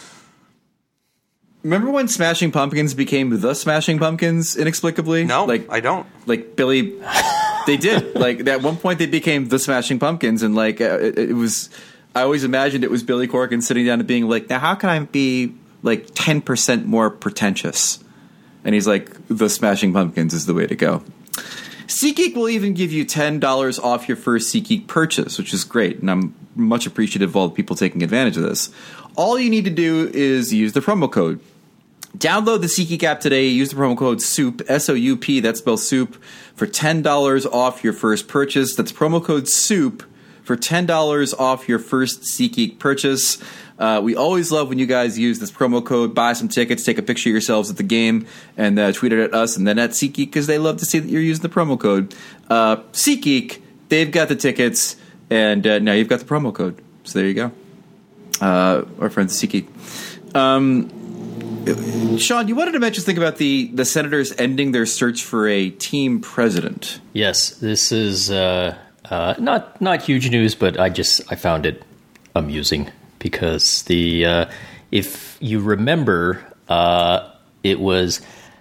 Speaker 2: Remember when Smashing Pumpkins became the Smashing Pumpkins inexplicably?
Speaker 3: No,
Speaker 2: like
Speaker 3: I don't.
Speaker 2: like Billy. They did. Like at one point, they became the Smashing Pumpkins, and like uh, it, it was. I always imagined it was Billy Corgan sitting down and being like, "Now, how can I be like ten percent more pretentious?" And he's like, "The Smashing Pumpkins is the way to go." SeatGeek will even give you ten dollars off your first SeatGeek purchase, which is great, and I'm much appreciative of all the people taking advantage of this. All you need to do is use the promo code. Download the SeatGeek app today. Use the promo code SOUP, S O U P, that spells soup, for ten dollars off your first purchase. That's promo code SOUP for ten dollars off your first SeatGeek purchase. Uh, we always love when you guys use this promo code, buy some tickets, take a picture of yourselves at the game, and uh, tweet it at us and then at SeatGeek, because they love to see that you're using the promo code. Uh, SeatGeek, they've got the tickets, and uh, now you've got the promo code. So there you go. Uh, our friends at SeatGeek. Um... Sean, you wanted to mention something about the, the Senators ending their search for a team president.
Speaker 4: Yes, this is uh, uh, not not huge news, but I just I found it amusing because the uh, if you remember, uh, it was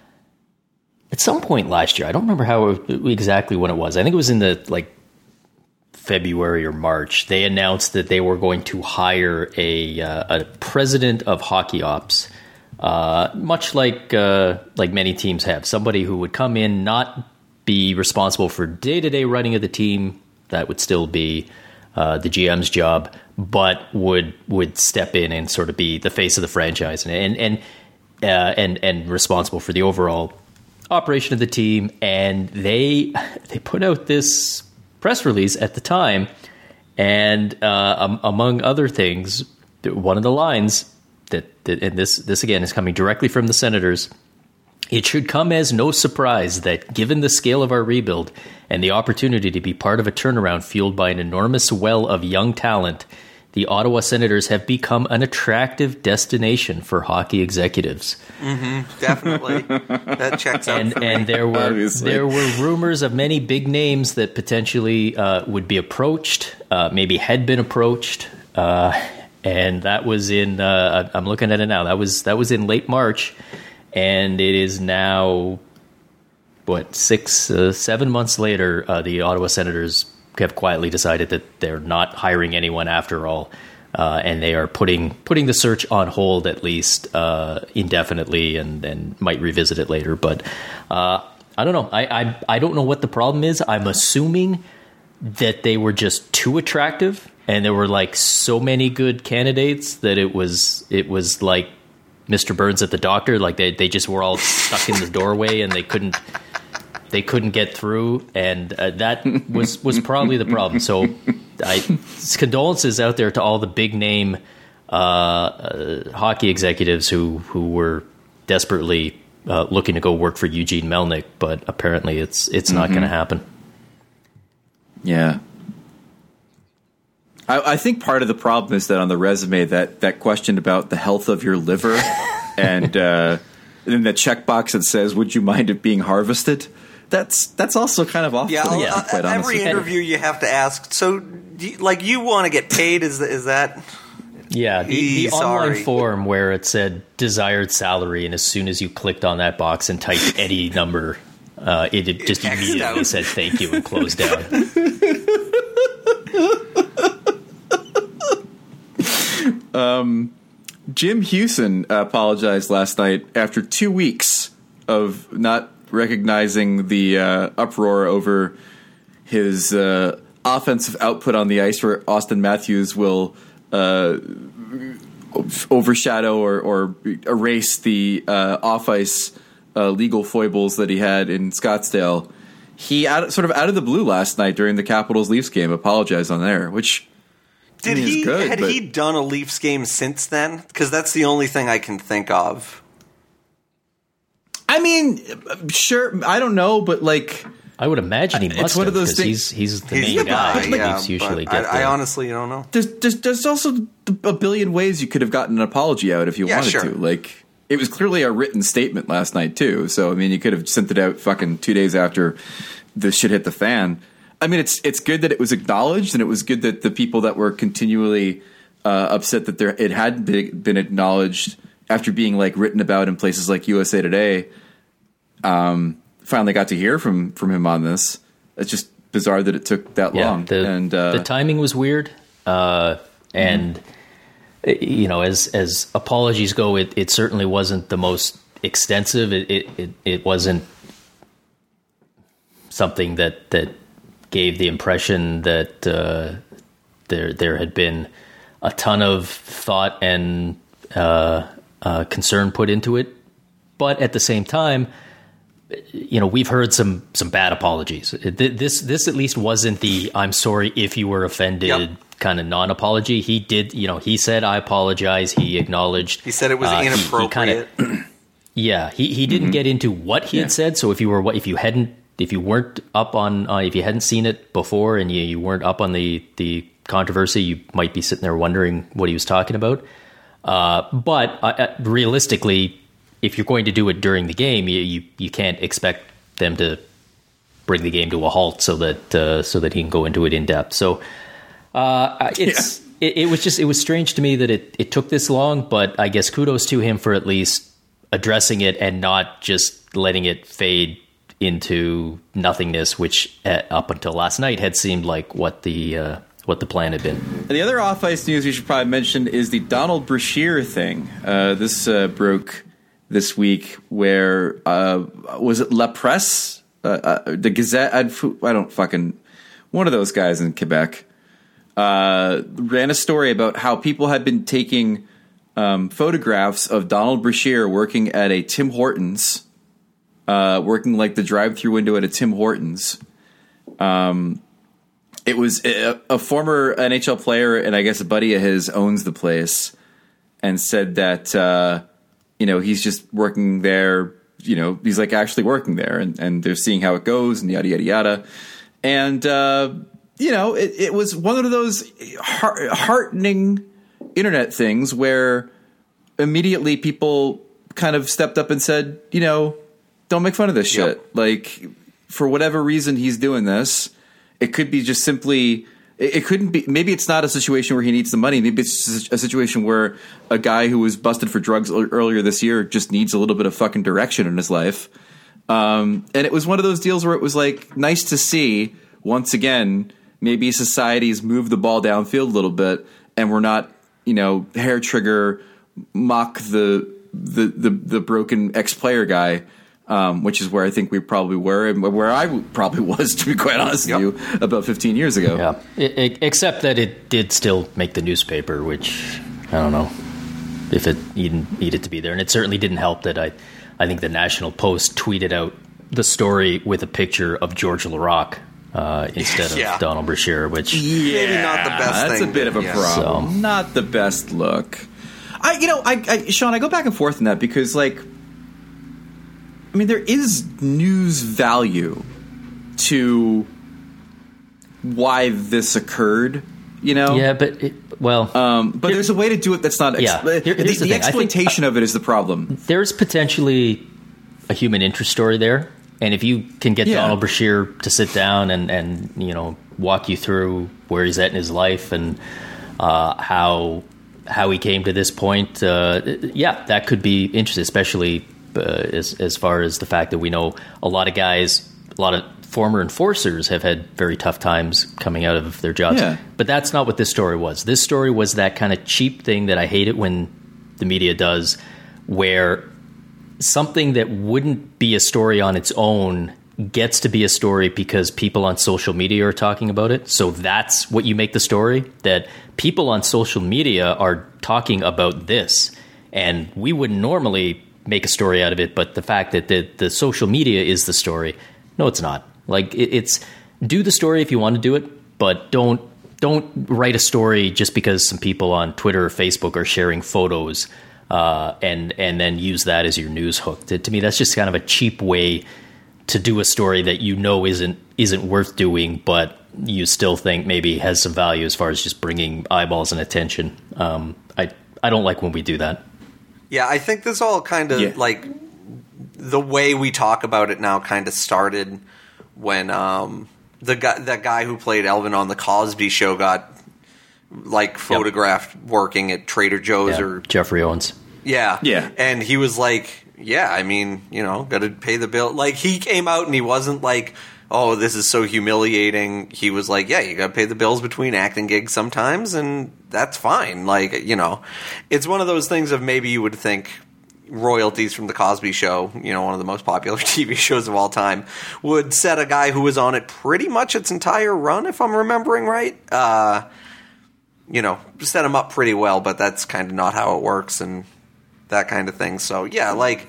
Speaker 4: at some point last year. I don't remember how exactly when it was. I think it was in the like February or March. They announced that they were going to hire a uh, a president of hockey ops. Uh, much like uh, like many teams have, somebody who would come in, not be responsible for day-to-day running of the team. That would still be uh, the G M's job, but would would step in and sort of be the face of the franchise and and uh, and and responsible for the overall operation of the team. And they they put out this press release at the time, and uh, um, among other things, one of the lines. That, that and this this again is coming directly from the Senators. It should come as no surprise that given the scale of our rebuild and the opportunity to be part of a turnaround fueled by an enormous well of young talent, the Ottawa Senators have become an attractive destination for hockey executives.
Speaker 3: Mm-hmm, definitely, that checks out.
Speaker 4: And
Speaker 3: for me.
Speaker 4: and there were
Speaker 2: Obviously.
Speaker 4: there were rumors of many big names that potentially uh, would be approached, uh, maybe had been approached. Uh, And that was in. Uh, I'm looking at it now. That was that was in late March, and it is now what six, uh, seven months later. Uh, the Ottawa Senators have quietly decided that they're not hiring anyone after all, uh, and they are putting putting the search on hold at least uh, indefinitely, and and might revisit it later. But uh, I don't know. I, I I don't know what the problem is. I'm assuming that they were just too attractive. And there were like so many good candidates that it was it was like Mister Burns at the doctor. Like they, they just were all stuck in the doorway and they couldn't they couldn't get through. And uh, that was was probably the problem. So I condolences out there to all the big name uh, uh, hockey executives who who were desperately uh, looking to go work for Eugene Melnyk, but apparently it's it's not
Speaker 2: Mm-hmm.
Speaker 4: going to happen.
Speaker 2: Yeah. I, I think part of the problem is that on the resume, that, that question about the health of your liver and uh, then the checkbox that says, would you mind it being harvested? That's that's also kind of off.
Speaker 3: Yeah,
Speaker 2: putting,
Speaker 3: uh,
Speaker 2: quite
Speaker 3: every
Speaker 2: honestly.
Speaker 3: interview you have to ask. So, do you, like, you want to get paid? Is that, is that?
Speaker 4: Yeah, the,
Speaker 3: Eee,
Speaker 4: the online
Speaker 3: sorry.
Speaker 4: form where it said desired salary, and as soon as you clicked on that box and typed any number, uh, it, it just
Speaker 3: It X'd
Speaker 4: immediately
Speaker 3: out.
Speaker 4: said thank you and closed down.
Speaker 2: Jim Hewson apologized last night after two weeks of not recognizing the uh, uproar over his uh, offensive output on the ice, where Austin Matthews will uh, overshadow or, or erase the uh, off-ice uh, legal foibles that he had in Scottsdale. He, out, sort of out of the blue last night during the Capitals-Leafs game, apologized on there, which...
Speaker 3: Did
Speaker 2: I mean,
Speaker 3: he
Speaker 2: it's good,
Speaker 3: had
Speaker 2: but-
Speaker 3: he done a Leafs game since then? Because that's the only thing I can think of.
Speaker 2: I mean, sure, I don't know, but like...
Speaker 4: I would imagine he
Speaker 2: It's
Speaker 4: must
Speaker 2: one
Speaker 4: have,
Speaker 2: of those
Speaker 4: 'cause
Speaker 2: things-
Speaker 4: he's, he's the
Speaker 3: He's
Speaker 4: main
Speaker 3: the
Speaker 4: guy.
Speaker 3: guy,
Speaker 4: The
Speaker 3: yeah,
Speaker 4: Leafs usually
Speaker 3: but
Speaker 4: get
Speaker 3: I, I
Speaker 4: the-
Speaker 3: honestly don't know.
Speaker 2: There's, there's there's also a billion ways you could have gotten an apology out if you
Speaker 3: Yeah,
Speaker 2: wanted
Speaker 3: sure.
Speaker 2: to. Like, it was clearly a written statement last night too. So I mean, you could have sent it out fucking two days after the shit hit the fan. I mean, it's it's good that it was acknowledged, and it was good that the people that were continually uh, upset that there it hadn't been, been acknowledged after being like written about in places like U S A Today, um, finally got to hear from from him on this. It's just bizarre that it took that
Speaker 4: Yeah,
Speaker 2: long.
Speaker 4: the,
Speaker 2: and uh,
Speaker 4: the timing was weird, uh, and uh, you know, as as apologies go, it, it certainly wasn't the most extensive. It it, it, it wasn't something that that gave the impression that uh, there there had been a ton of thought and uh, uh, concern put into it. But at the same time, you know, we've heard some some bad apologies. This this at least wasn't the "I'm sorry if you were offended"
Speaker 3: Yep.
Speaker 4: kind of non-apology. He did, you know, he said I apologize. He acknowledged.
Speaker 3: He said it was
Speaker 4: uh, he- he
Speaker 3: inappropriate.
Speaker 4: kinda- yeah, he he didn't get into what he had said. So if you were if you hadn't if you weren't up on uh, if you hadn't seen it before and you, you weren't up on the the controversy, you might be sitting there wondering what he was talking about. Uh, but uh, realistically, if you're going to do it during the game, you, you you can't expect them to bring the game to a halt so that uh, so that he can go into it in depth. So uh, it's
Speaker 2: Yeah.
Speaker 4: it, it was just it was strange to me that it, it took this long. But I guess kudos to him for at least addressing it and not just letting it fade into nothingness, which uh, up until last night had seemed like what the uh, what the plan had been.
Speaker 2: And the other off-ice news we should probably mention is the Donald Brashear thing. Uh, this uh, broke this week, where uh, was it La Presse, uh, uh, the Gazette? I'd, I don't fucking one of those guys in Quebec uh, ran a story about how people had been taking um, photographs of Donald Brashear working at a Tim Hortons, uh, working like the drive-through window at a Tim Hortons. Um, It was a, a former N H L player, and I guess a buddy of his owns the place, and said that, uh, you know, he's just working there, you know, he's like actually working there, and, and they're seeing how it goes, and yada, yada, yada. And, uh, you know, it, it was one of those heart, heartening internet things where immediately people kind of stepped up and said, you know, don't make fun of this shit.
Speaker 3: Yep.
Speaker 2: Like, for whatever reason he's doing this. It could be just simply, it, it couldn't be, maybe it's not a situation where he needs the money. Maybe it's just a situation where a guy who was busted for drugs ear- earlier this year just needs a little bit of fucking direction in his life. Um, and it was one of those deals where it was like nice to see, once again, maybe society's moved the ball downfield a little bit and we're not, you know, hair trigger, mock the, the, the, the broken ex-player guy. Um, which is where I think we probably were, and where I probably was, to be quite honest
Speaker 3: Yep.
Speaker 2: with you, about fifteen years ago.
Speaker 4: Yeah, it, it, except that it did still make the newspaper, which I don't know if it even needed to be there, and it certainly didn't help that I, I think the National Post tweeted out the story with a picture of George Larocque uh, instead of
Speaker 3: Yeah.
Speaker 4: Donald Brashear, which
Speaker 3: Maybe not the best
Speaker 2: That's
Speaker 3: thing.
Speaker 2: a bit of a
Speaker 3: yeah.
Speaker 2: problem.
Speaker 4: So-
Speaker 2: Not the best look. I, you know, I, I, Sean, I go back and forth on that because, like, I mean, there is news value to why this occurred. You know,
Speaker 4: yeah, but it, well,
Speaker 2: um, but
Speaker 4: here,
Speaker 2: there's a way to do it that's not. Ex-
Speaker 4: yeah, here,
Speaker 2: the,
Speaker 4: the,
Speaker 2: the exploitation think, of it is the problem.
Speaker 4: There's potentially a human interest story there, and if you can get yeah. Donald Brashear to sit down and, and you know walk you through where he's at in his life and uh, how how he came to this point, uh, yeah, that could be interesting, especially uh, as as far as the fact that we know a lot of guys, a lot of former enforcers have had very tough times coming out of their jobs.
Speaker 2: Yeah.
Speaker 4: But that's not what this story was. This story was that kind of cheap thing that I hate it when the media does, where something that wouldn't be a story on its own gets to be a story because people on social media are talking about it. So that's what you make the story, that people on social media are talking about this. And we wouldn't normally make a story out of it, but the fact that the, the social media is the story, no, it's not. Like it, it's do the story if you want to do it, but don't don't write a story just because some people on Twitter or Facebook are sharing photos uh, and and then use that as your news hook. To, to me, that's just kind of a cheap way to do a story that you know isn't isn't worth doing, but you still think maybe has some value as far as just bringing eyeballs and attention. Um, I I don't like when we do that.
Speaker 3: Yeah, I think this all kind of yeah. like the way we talk about it now kind of started when um, the guy, that guy who played Elvin on the Cosby Show got like photographed yep. working at Trader Joe's
Speaker 4: yeah,
Speaker 3: or
Speaker 4: Jeffrey Owens.
Speaker 3: Yeah,
Speaker 2: yeah,
Speaker 3: and he was like, "Yeah, I mean, you know, got to pay the bill." Like he came out and he wasn't like, "Oh, this is so humiliating." He was like, "Yeah, you got to pay the bills between acting gigs sometimes, and that's fine." Like, you know, it's one of those things of maybe you would think royalties from the Cosby Show, you know, one of the most popular T V shows of all time, would set a guy who was on it pretty much its entire run, if I'm remembering right, uh, you know, set him up pretty well, but that's kind of not how it works and that kind of thing. So, yeah, like,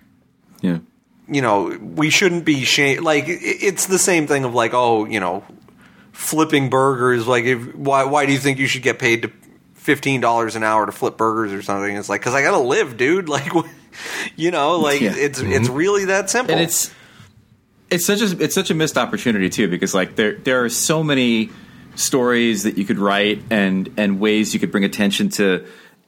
Speaker 2: yeah,
Speaker 3: you know, we shouldn't be shame. Like, it's the same thing of like, oh, you know, flipping burgers. Like, if, why why do you think you should get paid to fifteen dollars an hour to flip burgers or something? It's like, because I gotta live, dude. Like, you know, like yeah. it's mm-hmm. it's really that simple.
Speaker 2: And it's it's such a it's such a missed opportunity too, because like there there are so many stories that you could write and and ways you could bring attention to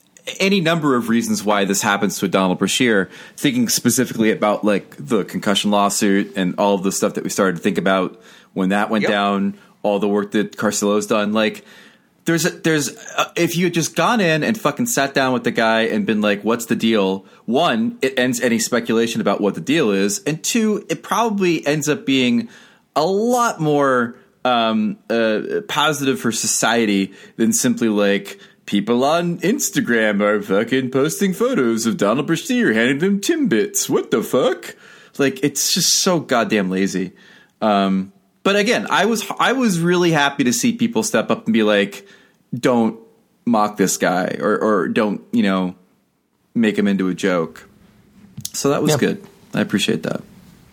Speaker 2: any number of reasons why this happens to Donald Brashear. Thinking specifically about like the concussion lawsuit and all of the stuff that we started to think about when that went yep. down, all the work that Carcillo's done, like. There's a, there's a, if you had just gone in and fucking sat down with the guy and been like, what's the deal? One, it ends any speculation about what the deal is. And two, it probably ends up being a lot more um, uh, positive for society than simply like people on Instagram are fucking posting photos of Donald Brashear handing them Timbits. What the fuck? Like, it's just so goddamn lazy. Um, But again, I was I was really happy to see people step up and be like, don't mock this guy or, or don't, you know, make him into a joke. So that was yep. good. I appreciate that.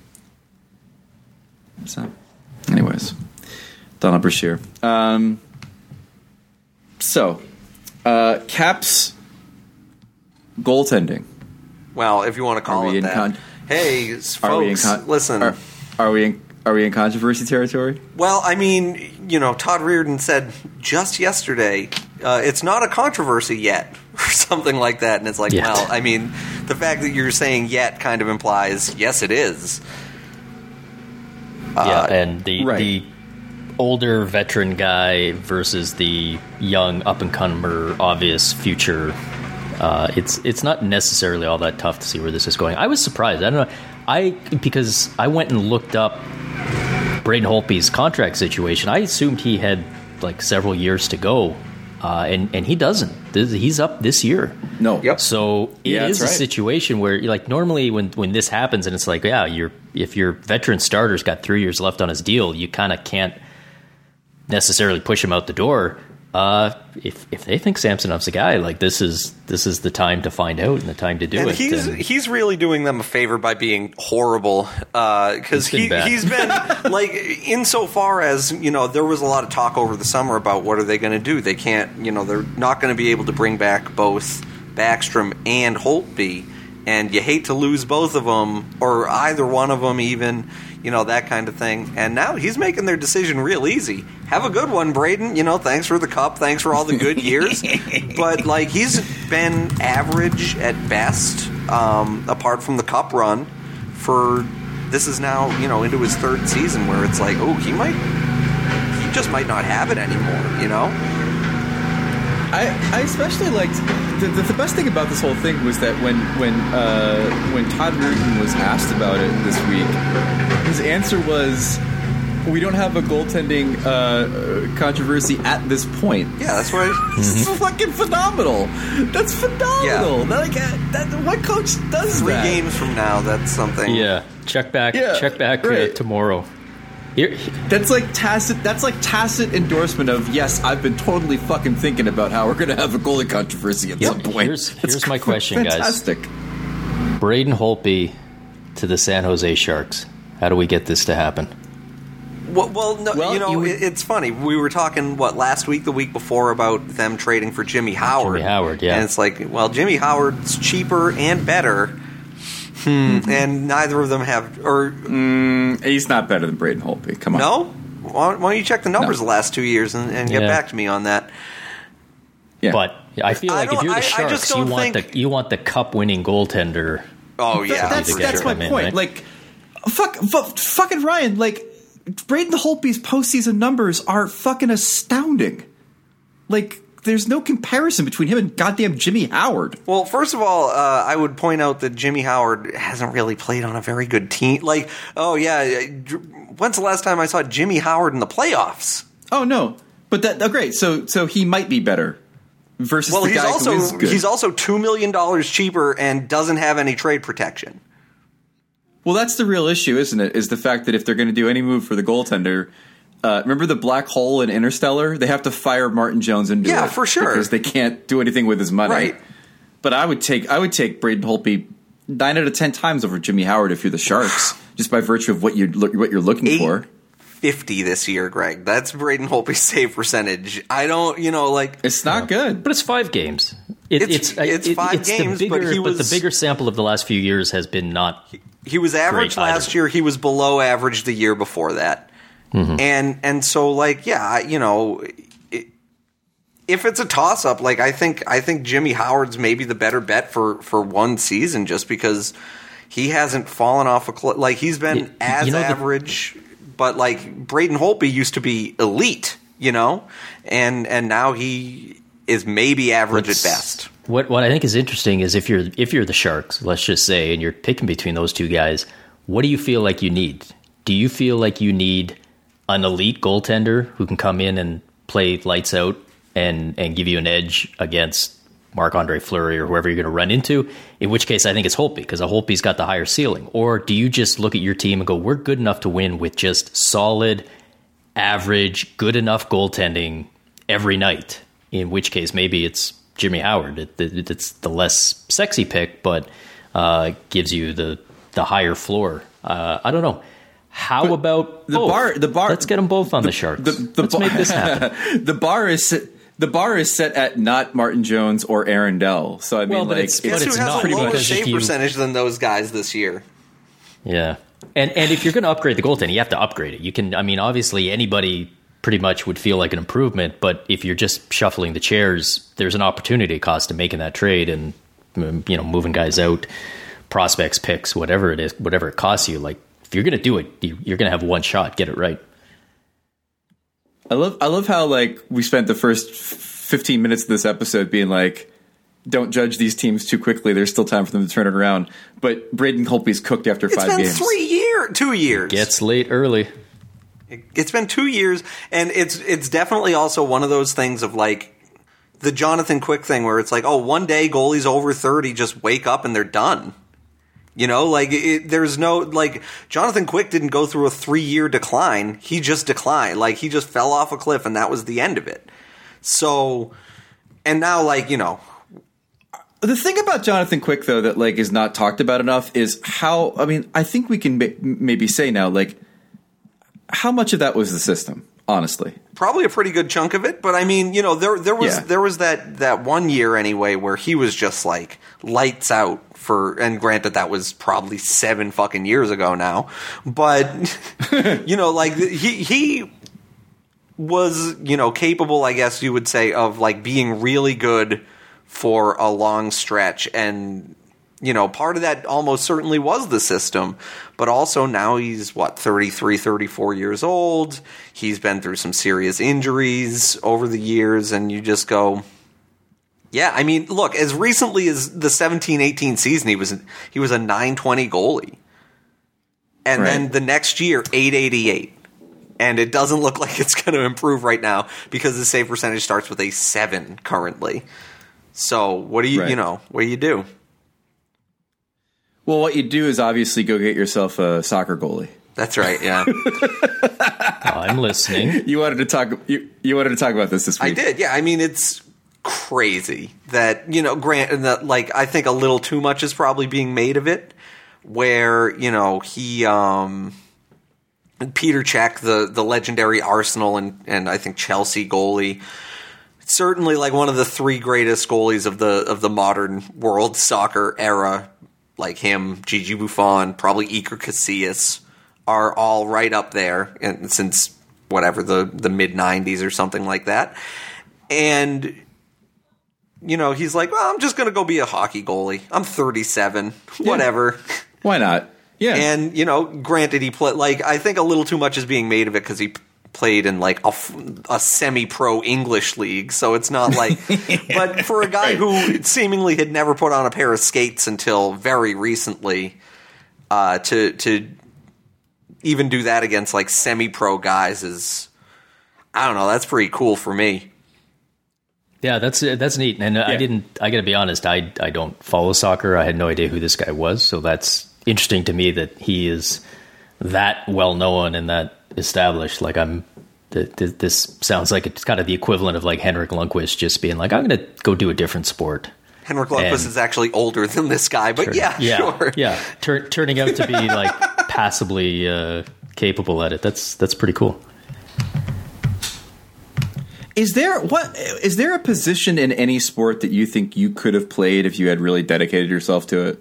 Speaker 2: So, anyways, Donald Brashear. Um, so, uh, Caps goaltending.
Speaker 3: Well, if you want to call it that. Con- hey, folks, con- listen.
Speaker 2: Are, are we in Are we in controversy territory?
Speaker 3: Well, I mean, you know, Todd Reardon said just yesterday, uh, it's not a controversy yet, or something like that. And it's like, yeah. well, I mean, the fact that you're saying yet kind of implies, yes, it is.
Speaker 4: Uh, yeah, and the right. the older veteran guy versus the young up-and-comer, obvious future, uh, it's it's not necessarily all that tough to see where this is going. I was surprised. I don't know. I because I went and looked up Braden Holtby's contract situation. I assumed he had like several years to go, uh, and and he doesn't. He's up this year.
Speaker 2: No.
Speaker 3: Yep.
Speaker 4: So it
Speaker 2: yeah,
Speaker 4: is
Speaker 2: right.
Speaker 4: a situation where, like, normally when when this happens and it's like, yeah, you're if your veteran starter's got three years left on his deal, you kind of can't necessarily push him out the door. Uh, if if they think Samsonov's a guy, like this is this is the time to find out and the time to do
Speaker 3: and
Speaker 4: it.
Speaker 3: He's
Speaker 4: and
Speaker 3: he's really doing them a favor by being horrible because uh, he
Speaker 4: been
Speaker 3: he's been like insofar as, you know, there was a lot of talk over the summer about what are they going to do. They can't, you know, they're not going to be able to bring back both Backstrom and Holtby, and you hate to lose both of them or either one of them even, you know, that kind of thing. And now he's making their decision real easy. Have a good one, Braden. You know, thanks for the cup. Thanks for all the good years. But, like, he's been average at best, um, apart from the cup run, for this is now, you know, into his third season where it's like, oh, he might, he just might not have it anymore, you know?
Speaker 2: I, I especially liked the, the, the best thing about this whole thing was that when when uh, when Todd Reardon was asked about it this week, his answer was, "We don't have a goaltending uh, controversy at this point."
Speaker 3: Yeah, that's right.
Speaker 2: This is fucking phenomenal. That's phenomenal.
Speaker 3: Yeah.
Speaker 2: That, like, uh, that, what coach does
Speaker 3: Three
Speaker 2: that?
Speaker 3: games from now, that's something.
Speaker 4: Yeah, check back.
Speaker 2: Yeah,
Speaker 4: check back
Speaker 2: right.
Speaker 4: uh, tomorrow. Here,
Speaker 2: That's like tacit. That's like tacit endorsement of yes. I've been totally fucking thinking about how we're going to have a goalie controversy at
Speaker 4: Yep.
Speaker 2: some point.
Speaker 4: Here's-
Speaker 2: That's
Speaker 4: here's my question, guys.
Speaker 2: fantastic.
Speaker 4: Braden Holtby to the San Jose Sharks. How do we get this to happen?
Speaker 3: Well, well, no,
Speaker 2: Well,
Speaker 3: you know,
Speaker 2: you would-
Speaker 3: it, it's funny. We were talking, what, last week, the week before, about them trading for Jimmy Howard.
Speaker 4: Jimmy Howard, yeah.
Speaker 3: And it's like, well, Jimmy Howard's cheaper and better, hmm. and neither of them have, or,
Speaker 2: He's not better than Braden Holtby. Come on.
Speaker 3: no? Why don't, why don't you check the numbers
Speaker 2: No.
Speaker 3: the last two years and, and get
Speaker 4: Yeah.
Speaker 3: back to me on that?
Speaker 2: Yeah.
Speaker 4: But I feel
Speaker 3: I
Speaker 4: like if
Speaker 3: don't-
Speaker 4: you're the
Speaker 3: I- I
Speaker 4: Sharks,
Speaker 3: just
Speaker 4: you
Speaker 3: don't
Speaker 4: want
Speaker 3: think-
Speaker 4: the you want the cup winning goaltender.
Speaker 3: Oh, yeah.
Speaker 2: that's
Speaker 3: for
Speaker 2: that's
Speaker 3: sure.
Speaker 2: my
Speaker 4: come in,
Speaker 2: point.
Speaker 4: right?
Speaker 2: Like, fuck, fuck, fucking Ryan. Like, Braden Holtby's postseason numbers are fucking astounding. Like, there's no comparison between him and goddamn Jimmy Howard.
Speaker 3: Well, first of all, uh, I would point out that Jimmy Howard hasn't really played on a very good team. Like, oh, yeah, when's the last time I saw Jimmy Howard in the playoffs?
Speaker 2: Oh no, but that oh, great. So so he might be better versus
Speaker 3: Well,
Speaker 2: the
Speaker 3: he's
Speaker 2: guy
Speaker 3: also
Speaker 2: who is good.
Speaker 3: he's also two million dollars cheaper and doesn't have any trade protection.
Speaker 2: Well, that's the real issue, isn't it? Is the fact that if they're going to do any move for the goaltender, uh, remember the black hole in Interstellar? They have to fire Martin Jones and do
Speaker 3: Yeah,
Speaker 2: it
Speaker 3: for sure.
Speaker 2: because they can't do anything with his money.
Speaker 3: Right.
Speaker 2: But I would take I would take Braden Holtby nine out of ten times over Jimmy Howard if you're the Sharks, just by virtue of what you look what you're looking
Speaker 3: Eight
Speaker 2: for.
Speaker 3: fifty this year, Greg. That's Braden Holtby's save percentage. I don't, you know, like
Speaker 2: It's not good.
Speaker 4: But it's five games. It,
Speaker 3: It's- it's five games,
Speaker 4: the
Speaker 3: but
Speaker 4: bigger,
Speaker 3: he
Speaker 4: but
Speaker 3: was-
Speaker 4: the bigger sample of the last few years has been not.
Speaker 3: he was average
Speaker 4: Great
Speaker 3: last
Speaker 4: either.
Speaker 3: year. He was below average the year before that.
Speaker 2: Mm-hmm.
Speaker 3: And and so like yeah, you know, it, if it's a toss up, like I think I think Jimmy Howard's maybe the better bet for for one season just because he hasn't fallen off a cliff. Like he's been
Speaker 4: You-
Speaker 3: as
Speaker 4: you know the-
Speaker 3: average, but like Braden Holtby used to be elite, you know, and and now he is maybe average
Speaker 4: Let's-
Speaker 3: at best.
Speaker 4: What what I think is interesting is if you're if you're the Sharks, let's just say, and you're picking between those two guys, what do you feel like you need? Do you feel like you need an elite goaltender who can come in and play lights out and and give you an edge against Marc-Andre Fleury or whoever you're going to run into? In which case, I think it's Holtby because Holtby's got the higher ceiling. Or do you just look at your team and go, we're good enough to win with just solid, average, good enough goaltending every night? In which case, maybe it's Jimmy Howard. It, it, it's the less sexy pick, but uh, gives you the the higher floor. Uh, I don't know. How
Speaker 2: But
Speaker 4: about
Speaker 2: the
Speaker 4: both?
Speaker 2: bar- the bar-
Speaker 4: Let's get them both on the, Sharks.
Speaker 2: The, the
Speaker 4: Let's
Speaker 2: bar-
Speaker 4: make this happen.
Speaker 2: the bar is set, the bar is set at not Martin Jones or Aaron Dell. So I mean,
Speaker 4: Well, but
Speaker 2: like,
Speaker 4: it's-
Speaker 3: Guess
Speaker 4: But
Speaker 3: who
Speaker 4: it's
Speaker 3: has
Speaker 4: not,
Speaker 3: a lower
Speaker 4: because if
Speaker 3: save
Speaker 4: you-
Speaker 3: percentage than those guys this year?
Speaker 4: Yeah, and and if you're going to upgrade the goaltending, you have to upgrade it. You can, I mean, obviously anybody pretty much would feel like an improvement, but if you're just shuffling the chairs, there's an opportunity cost to making that trade and you know moving guys out, prospects, picks, whatever it is, whatever it costs you. Like if you're going to do it, you, you're going to have one shot. Get it right.
Speaker 2: I love I love how like we spent the first fifteen minutes of this episode being like, don't judge these teams too quickly. There's still time for them to turn it around. But Braden Holtby's cooked after
Speaker 3: It's
Speaker 2: five
Speaker 3: been
Speaker 2: games.
Speaker 3: three years, two years.
Speaker 4: Gets late early.
Speaker 3: It's been two years, and it's it's definitely also one of those things of like the Jonathan Quick thing where it's like, oh, one day goalies over thirty just wake up and they're done. You know, like it, there's no like Jonathan Quick didn't go through a three year decline. He just declined, like he just fell off a cliff, and that was the end of it. So, and now like you know.
Speaker 2: The thing about Jonathan Quick, though, that like is not talked about enough is how. I mean, I think we can ma- maybe say now, like, how much of that was the system? honestly.
Speaker 3: Probably a pretty good chunk of it, but I mean, you know, there there was
Speaker 2: Yeah.
Speaker 3: there was that, that one year anyway where he was just like lights out for, and granted that was probably seven fucking years ago now, but you know, like he he was, you know, capable, I guess you would say, of like being really good for a long stretch, and you know, part of that almost certainly was the system, but also now he's, what, thirty-three, thirty-four years old. He's been through some serious injuries over the years, and you just go, yeah, I mean, look, as recently as the seventeen eighteen season, he was he was a nine twenty goalie. And
Speaker 2: Right.
Speaker 3: then the next year, eight eighty-eight. And it doesn't look like it's going to improve right now because the save percentage starts with a seven currently. So what do you,
Speaker 2: Right.
Speaker 3: you know, what do you do?
Speaker 2: Well, what you do is obviously go get yourself a soccer goalie.
Speaker 3: That's right, yeah.
Speaker 4: I'm listening.
Speaker 2: You wanted to talk. You, you wanted to talk about this this
Speaker 3: I
Speaker 2: week.
Speaker 3: did, yeah. I mean, it's crazy that, you know, grant and that, like, I think a little too much is probably being made of it. Where, you know, he, um, Peter Cech, the the legendary Arsenal and and I think Chelsea goalie, certainly like one of the three greatest goalies of the of the modern world soccer era. Like him, Gigi Buffon, probably Iker Casillas, are all right up there, and since whatever the the mid nineties or something like that. And you know, he's like, well, I'm just going to go be a hockey goalie. I'm thirty-seven, whatever.
Speaker 2: Why not? Yeah.
Speaker 3: And you know, granted, he played like I think a little too much is being made of it because he p- played in like a, f- a semi-pro English league, so it's not like. But for a guy who seemingly had never put on a pair of skates until very recently, uh, to to even do that against like semi-pro guys is, I don't know, that's pretty cool for me.
Speaker 4: Yeah, that's that's neat. And I
Speaker 2: Yeah.
Speaker 4: didn't. I got to be honest. I I don't follow soccer. I had no idea who this guy was. So that's interesting to me that he is that well known and that established. Like I'm. Th- th- this sounds like it's kind of the equivalent of like Henrik Lundqvist just being like, I'm going to go do a different sport.
Speaker 3: Henrik Lundqvist
Speaker 4: And-
Speaker 3: is actually older than this guy, but yeah,
Speaker 4: yeah,
Speaker 3: sure.
Speaker 4: yeah. Tur- turning out to be like passably uh, capable at it. That's that's pretty cool.
Speaker 2: Is there what is there a position in any sport that you think you could have played if you had really dedicated yourself to it?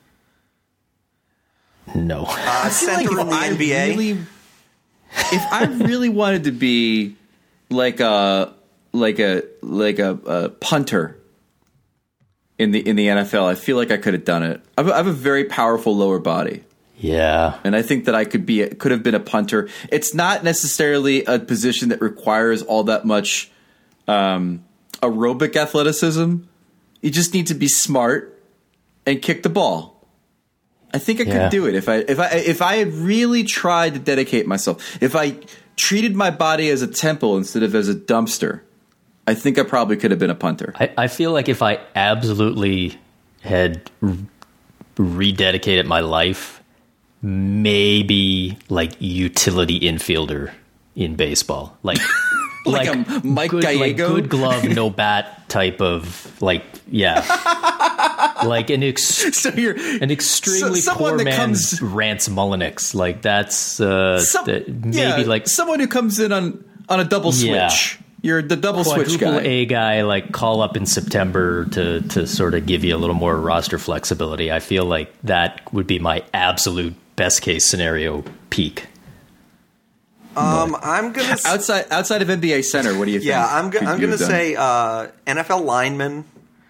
Speaker 4: No.
Speaker 3: Uh,
Speaker 2: I feel like
Speaker 3: center
Speaker 2: if
Speaker 3: in the
Speaker 2: I
Speaker 3: N B A.
Speaker 2: really, if I really wanted to be like a like a like a, a punter in the in the N F L, I feel like I could have done it. I have, I have a very powerful lower body.
Speaker 4: Yeah.
Speaker 2: And I think that I could be could have been a punter. It's not necessarily a position that requires all that much um, aerobic athleticism. You just need to be smart and kick the ball. I think I
Speaker 4: Yeah.
Speaker 2: could do it if I if I if I had really tried to dedicate myself. If I treated my body as a temple instead of as a dumpster, I think I probably could have been a punter.
Speaker 4: I, I feel like if I absolutely had r- rededicated my life, maybe like utility infielder in baseball, like
Speaker 2: Like a Mike
Speaker 4: good, like
Speaker 2: Gallego?
Speaker 4: good glove, no bat type of like yeah, like an ex-
Speaker 2: So you're
Speaker 4: an extremely
Speaker 2: So- someone
Speaker 4: poor
Speaker 2: that
Speaker 4: man's
Speaker 2: comes-
Speaker 4: Rance Mullinix. Like that's uh,
Speaker 2: some-
Speaker 4: the- maybe
Speaker 2: yeah,
Speaker 4: like
Speaker 2: someone who comes in on on a double
Speaker 4: Yeah.
Speaker 2: switch. You're the double switch
Speaker 4: quadruple
Speaker 2: guy.
Speaker 4: A guy, like call up in September to to sort of give you a little more roster flexibility. I feel like that would be my absolute best case scenario peak.
Speaker 3: Um, I'm gonna. s-
Speaker 2: Outside outside of N B A center, what do you think?
Speaker 3: Yeah, I'm, go-
Speaker 2: could
Speaker 3: I'm
Speaker 2: you
Speaker 3: going to
Speaker 2: have done?
Speaker 3: say uh, N F L lineman.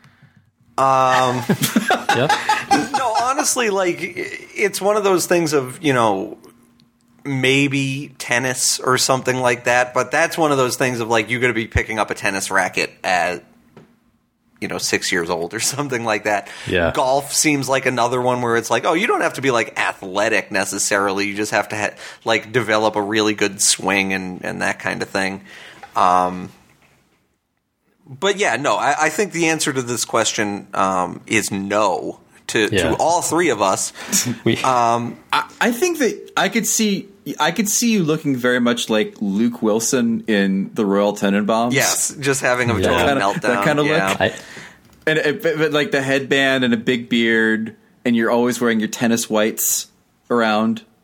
Speaker 4: Yep.
Speaker 3: No, honestly, like it's one of those things of, you know, maybe tennis or something like that, but that's one of those things of like you're going to be picking up a tennis racket at, you know, six years old or something like that.
Speaker 4: Yeah.
Speaker 3: Golf seems like another one where it's like, oh, you don't have to be like athletic necessarily. You just have to ha- like develop a really good swing and, and that kind of thing. Um, but yeah, no, I, I think the answer to this question um, is no to,
Speaker 4: Yeah.
Speaker 3: to all three of us.
Speaker 4: We,
Speaker 2: I, I think that I could see I could see you looking very much like Luke Wilson in the Royal Tenenbaums.
Speaker 3: Yes, just having a
Speaker 4: Yeah.
Speaker 3: total
Speaker 2: That kinda-
Speaker 3: meltdown.
Speaker 2: that kinda
Speaker 3: yeah.
Speaker 2: look.
Speaker 4: I,
Speaker 2: and it, but, but like the headband and a big beard, and you're always wearing your tennis whites around.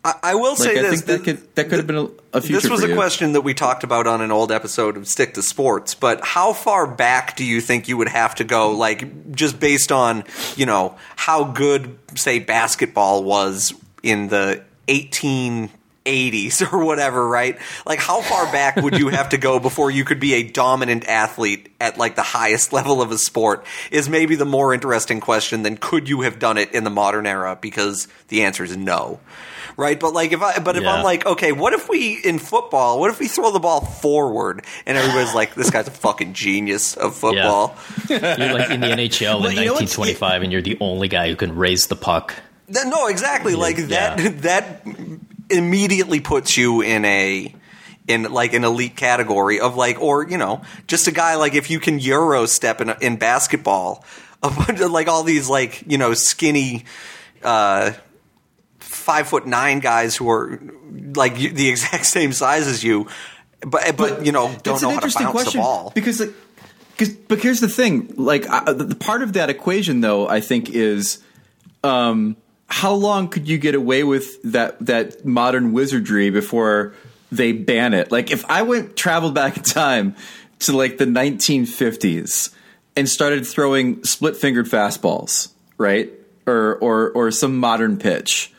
Speaker 3: I, I will say
Speaker 2: like, I
Speaker 3: this.
Speaker 2: think that could that could have been a, a future.
Speaker 3: This was
Speaker 2: for
Speaker 3: a
Speaker 2: you.
Speaker 3: question that we talked about on an old episode of Stick to Sports. But how far back do you think you would have to go? Like, just based on, you know, how good, say, basketball was in the eighteen eighties or whatever, right? Like, how far back would you have to go before you could be a dominant athlete at, like, the highest level of a sport is maybe the more interesting question than could you have done it in the modern era, because the answer is no. Right, but like if I, but if
Speaker 4: Yeah.
Speaker 3: I'm like, okay, what if we in football? What if we throw the ball forward and everybody's like, this guy's a fucking genius of football?
Speaker 4: Yeah. You're like in the N H L
Speaker 2: Well,
Speaker 4: in
Speaker 2: you know what's-
Speaker 4: nineteen twenty-five, and you're the only guy who can raise the puck.
Speaker 3: Th- No, exactly. Like that.
Speaker 4: yeah.
Speaker 3: That immediately puts you in a in like an elite category of like, or you know, just a guy like if you can Euro step in in basketball, a bunch of like all these like you know skinny. Uh, five foot nine guys who are like you- the exact same size as you, but but you know don't
Speaker 2: That's
Speaker 3: know
Speaker 2: an
Speaker 3: how to
Speaker 2: interesting
Speaker 3: bounce
Speaker 2: question
Speaker 3: the ball.
Speaker 2: because like, cause, but here's the thing, like uh, the, the part of that equation though, I think is, um, how long could you get away with that that modern wizardry before they ban it? Like if I went traveled back in time to like the nineteen fifties and started throwing split fingered fastballs, right, or or or some modern pitch.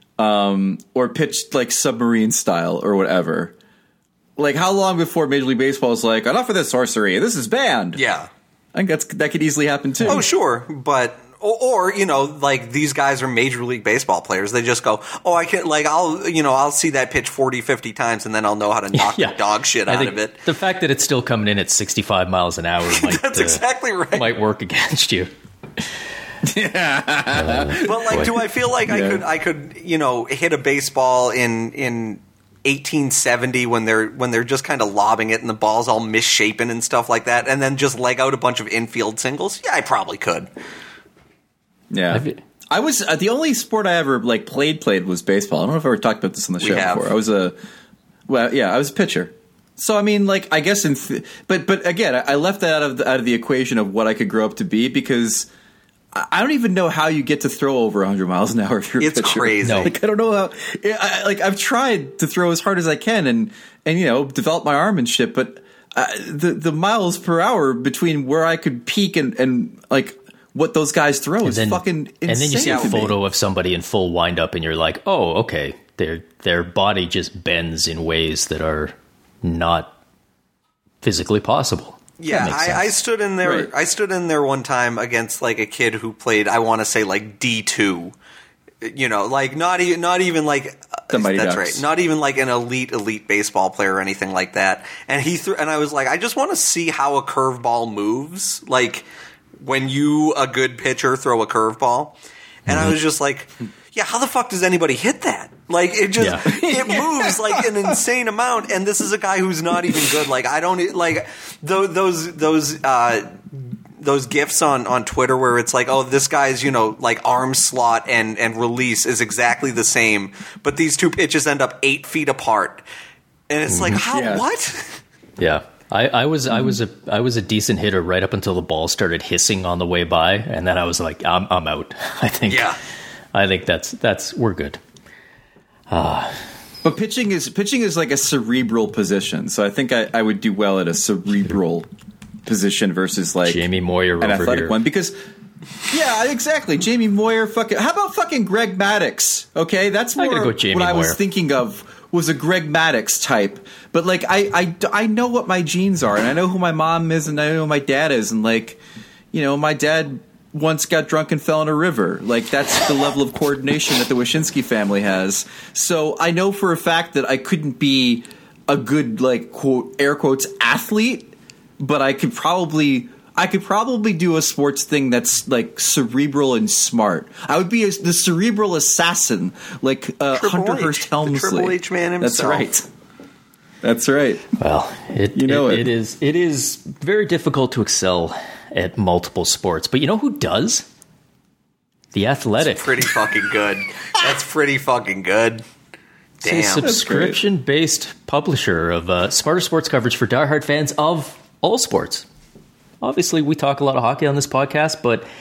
Speaker 2: Um, or pitched like submarine style or whatever. Like, how long before Major League Baseball is like, enough of this sorcery, this is banned?
Speaker 3: Yeah.
Speaker 2: I think that's that could easily happen too.
Speaker 3: Oh, sure, but or, or you know, like these guys are Major League Baseball players. They just go, oh, I can like I'll you know I'll see that pitch forty, fifty times and then I'll know how to knock
Speaker 4: Yeah.
Speaker 3: the dog shit
Speaker 4: I
Speaker 3: out
Speaker 4: think
Speaker 3: of it.
Speaker 4: the fact that it's still coming in at sixty-five miles an hour might,
Speaker 3: That's
Speaker 4: uh,
Speaker 3: exactly right.
Speaker 4: might work against you.
Speaker 3: But like, do I feel like I
Speaker 2: Yeah.
Speaker 3: could I could you know hit a baseball in in eighteen seventy when they're when they're just kind of lobbing it and the ball's all misshapen and stuff like that, and then just leg out a bunch of infield singles? Yeah, I probably could.
Speaker 2: Yeah.
Speaker 4: Have you-
Speaker 2: I was uh, the only sport I ever like played played was baseball. I don't know if I ever talked about this on the show
Speaker 3: have.
Speaker 2: before. I was a well, yeah, I was a pitcher. So I mean, like, I guess in, th- but but again, I I left that out of the, out of the equation of what I could grow up to be because I I don't even know how you get to throw over one hundred miles an hour if you're a
Speaker 3: It's
Speaker 2: pitcher.
Speaker 3: crazy. No.
Speaker 2: Like, I don't know how. I, like I've tried to throw as hard as I can and and you know develop my arm and shit, but uh, the the miles per hour between where I could peak and and like what those guys throw is
Speaker 4: then,
Speaker 2: fucking insane.
Speaker 4: and then you see a
Speaker 2: to me.
Speaker 4: photo of somebody in full windup, and you're like, oh, okay, their their body just bends in ways that are not physically possible.
Speaker 3: Yeah,
Speaker 4: That makes
Speaker 3: I, I
Speaker 4: sense.
Speaker 3: stood in there.
Speaker 2: Right.
Speaker 3: I stood in there one time against like a kid who played. I want to say like D two. You know, like not even not even like
Speaker 2: The Mighty
Speaker 3: that's
Speaker 2: Ducks.
Speaker 3: right. Not even like an elite elite baseball player or anything like that. And he threw, and I was like, I just want to see how a curveball moves. Like when you, a good pitcher, throw a curveball. And I was just like, yeah, how the fuck does anybody hit that? Like it just
Speaker 4: Yeah.
Speaker 3: it moves like an insane amount, and this is a guy who's not even good. Like I don't like those those those uh, those gifs on, on Twitter where it's like, oh, this guy's you know like arm slot and and release is exactly the same, but these two pitches end up eight feet apart, and it's like, how
Speaker 2: Yeah.
Speaker 3: what?
Speaker 4: Yeah. I, I was
Speaker 2: Mm-hmm.
Speaker 4: I was a I was a decent hitter right up until the ball started hissing on the way by, and then I was like, I'm I'm out. I think
Speaker 3: Yeah.
Speaker 4: I think that's that's we're good.
Speaker 2: But pitching is pitching is like a cerebral position, so I think I, I would do well at a cerebral position versus like
Speaker 4: Jamie Moyer
Speaker 2: an
Speaker 4: over
Speaker 2: athletic
Speaker 4: here.
Speaker 2: one because yeah, exactly. Jamie Moyer, fucking. How about fucking Greg Maddux? Okay, that's
Speaker 4: I'm
Speaker 2: more
Speaker 4: gonna go Jamie
Speaker 2: what I was
Speaker 4: Moyer.
Speaker 2: thinking of was a Greg Maddux type. But like I, I I know what my genes are, and I know who my mom is, and I know who my dad is, and like you know, my dad once got drunk and fell in a river. Like that's the level of coordination that the Wyshynski family has. So I know for a fact that I couldn't be a good like quote air quotes athlete, but I could probably I could probably do a sports thing that's like cerebral and smart. I would be a, the cerebral assassin, like uh,
Speaker 3: Triple
Speaker 2: Hunter
Speaker 3: H,
Speaker 2: Hearst
Speaker 3: the
Speaker 2: Helmsley.
Speaker 3: Triple H man
Speaker 2: That's
Speaker 3: himself.
Speaker 2: right. That's right.
Speaker 4: Well, it,
Speaker 2: You know
Speaker 4: it,
Speaker 2: it.
Speaker 4: it is it is very difficult to excel at multiple sports, but you know who does? The Athletic.
Speaker 3: Pretty fucking good. That's pretty fucking good.
Speaker 4: It's a
Speaker 3: Damn.
Speaker 4: subscription-based publisher of uh, smarter sports coverage for diehard fans of all sports. Obviously, we talk a lot of hockey on this podcast, but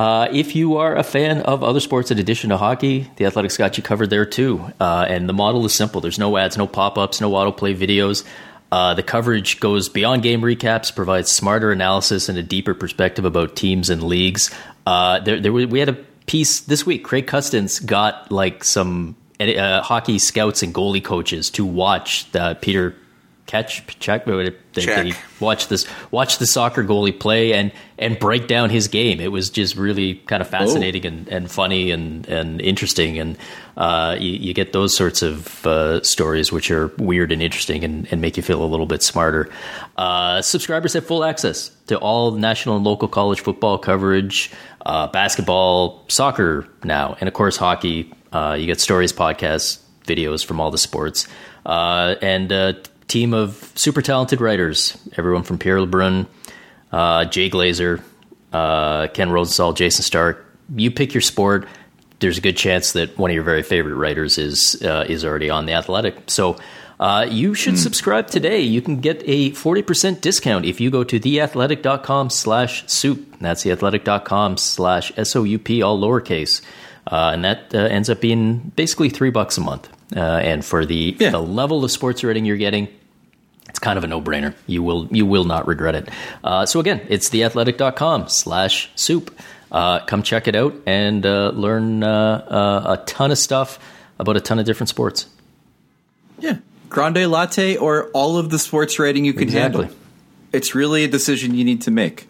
Speaker 4: Uh, if you are a fan of other sports in addition to hockey, The Athletic's got you covered there too. Uh, and the model is simple. There's no ads, no pop-ups, no autoplay videos. Uh, the coverage goes beyond game recaps, provides smarter analysis and a deeper perspective about teams and leagues. Uh, there, there, we had a piece this week. Craig Custance got like some uh, hockey scouts and goalie coaches to watch the Peter Catch check. They, they watch this, watch the soccer goalie play and and break down his game. It was just really kind of fascinating and, and funny and, and interesting. And uh, you, you get those sorts of uh, stories which are weird and interesting and, and make you feel a little bit smarter. Uh, subscribers have full access to all national and local college football coverage, uh, basketball, soccer now, and of course hockey. Uh, you get stories, podcasts, videos from all the sports, uh, and. Uh, team of super talented writers, everyone from Pierre LeBrun, uh, Jay Glazer, uh, Ken Rosenthal, Jason Stark. You pick your sport. There's a good chance that one of your very favorite writers is uh, is already on The Athletic. So uh, you should mm. subscribe today. You can get a forty percent discount if you go to theathletic.com slash soup. That's theathletic.com slash S O U P, all lowercase. Uh, and that uh, ends up being basically three bucks a month. Uh, and for the, yeah. the level of sports writing you're getting, it's kind of a no-brainer. You will you will not regret it. Uh, so again, it's theathletic.com slash soup. Uh, come check it out and uh, learn uh, uh, a ton of stuff about a ton of different sports.
Speaker 2: Yeah. Grande latte or all of the sports writing you can
Speaker 4: exactly.
Speaker 2: handle. It's really a decision you need to make.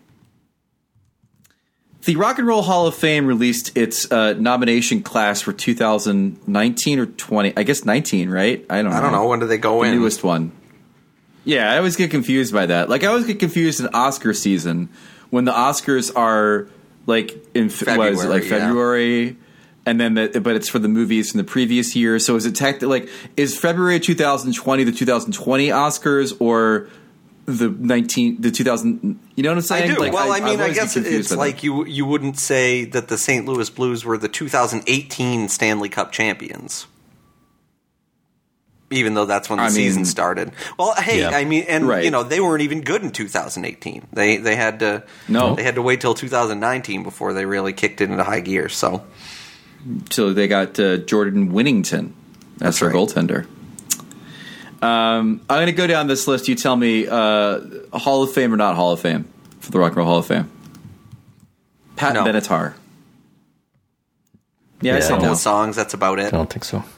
Speaker 2: The Rock and Roll Hall of Fame released its uh, nomination class for two thousand nineteen or twenty. I guess nineteen, right? I don't know.
Speaker 3: I don't know. When do they go
Speaker 2: the
Speaker 3: in?
Speaker 2: The newest one. Yeah, I always get confused by that. Like, I always get confused in Oscar season when the Oscars are, like, in
Speaker 3: February,
Speaker 2: what is it, like February,
Speaker 3: yeah.
Speaker 2: and then the, but it's for the movies from the previous year. So is it tech, like, is February two thousand twenty the two thousand twenty Oscars or the nineteen the two thousand? You know what I'm saying?
Speaker 3: I do.
Speaker 2: Like,
Speaker 3: well, I,
Speaker 2: I
Speaker 3: mean, I guess it's like
Speaker 2: that.
Speaker 3: you you wouldn't say that the Saint Louis Blues were the two thousand eighteen Stanley Cup champions. Even though that's when the
Speaker 2: I
Speaker 3: season
Speaker 2: mean,
Speaker 3: started. Well, hey,
Speaker 4: yeah.
Speaker 3: I mean, and
Speaker 2: right.
Speaker 3: you know, they weren't even good in two thousand eighteen. They they had to
Speaker 2: no.
Speaker 3: they had to wait till two thousand nineteen before they really kicked it into high gear. So,
Speaker 2: so they got uh, Jordan Winnington. That's, that's their right. goaltender. Um, I'm going to go down this list. You tell me, uh, Hall of Fame or not Hall of Fame for the Rock and Roll Hall of Fame. Pat
Speaker 3: no.
Speaker 2: Benatar. Yeah,
Speaker 3: yeah
Speaker 2: I said
Speaker 3: a couple
Speaker 2: no.
Speaker 3: of songs. That's about it.
Speaker 4: I don't think so.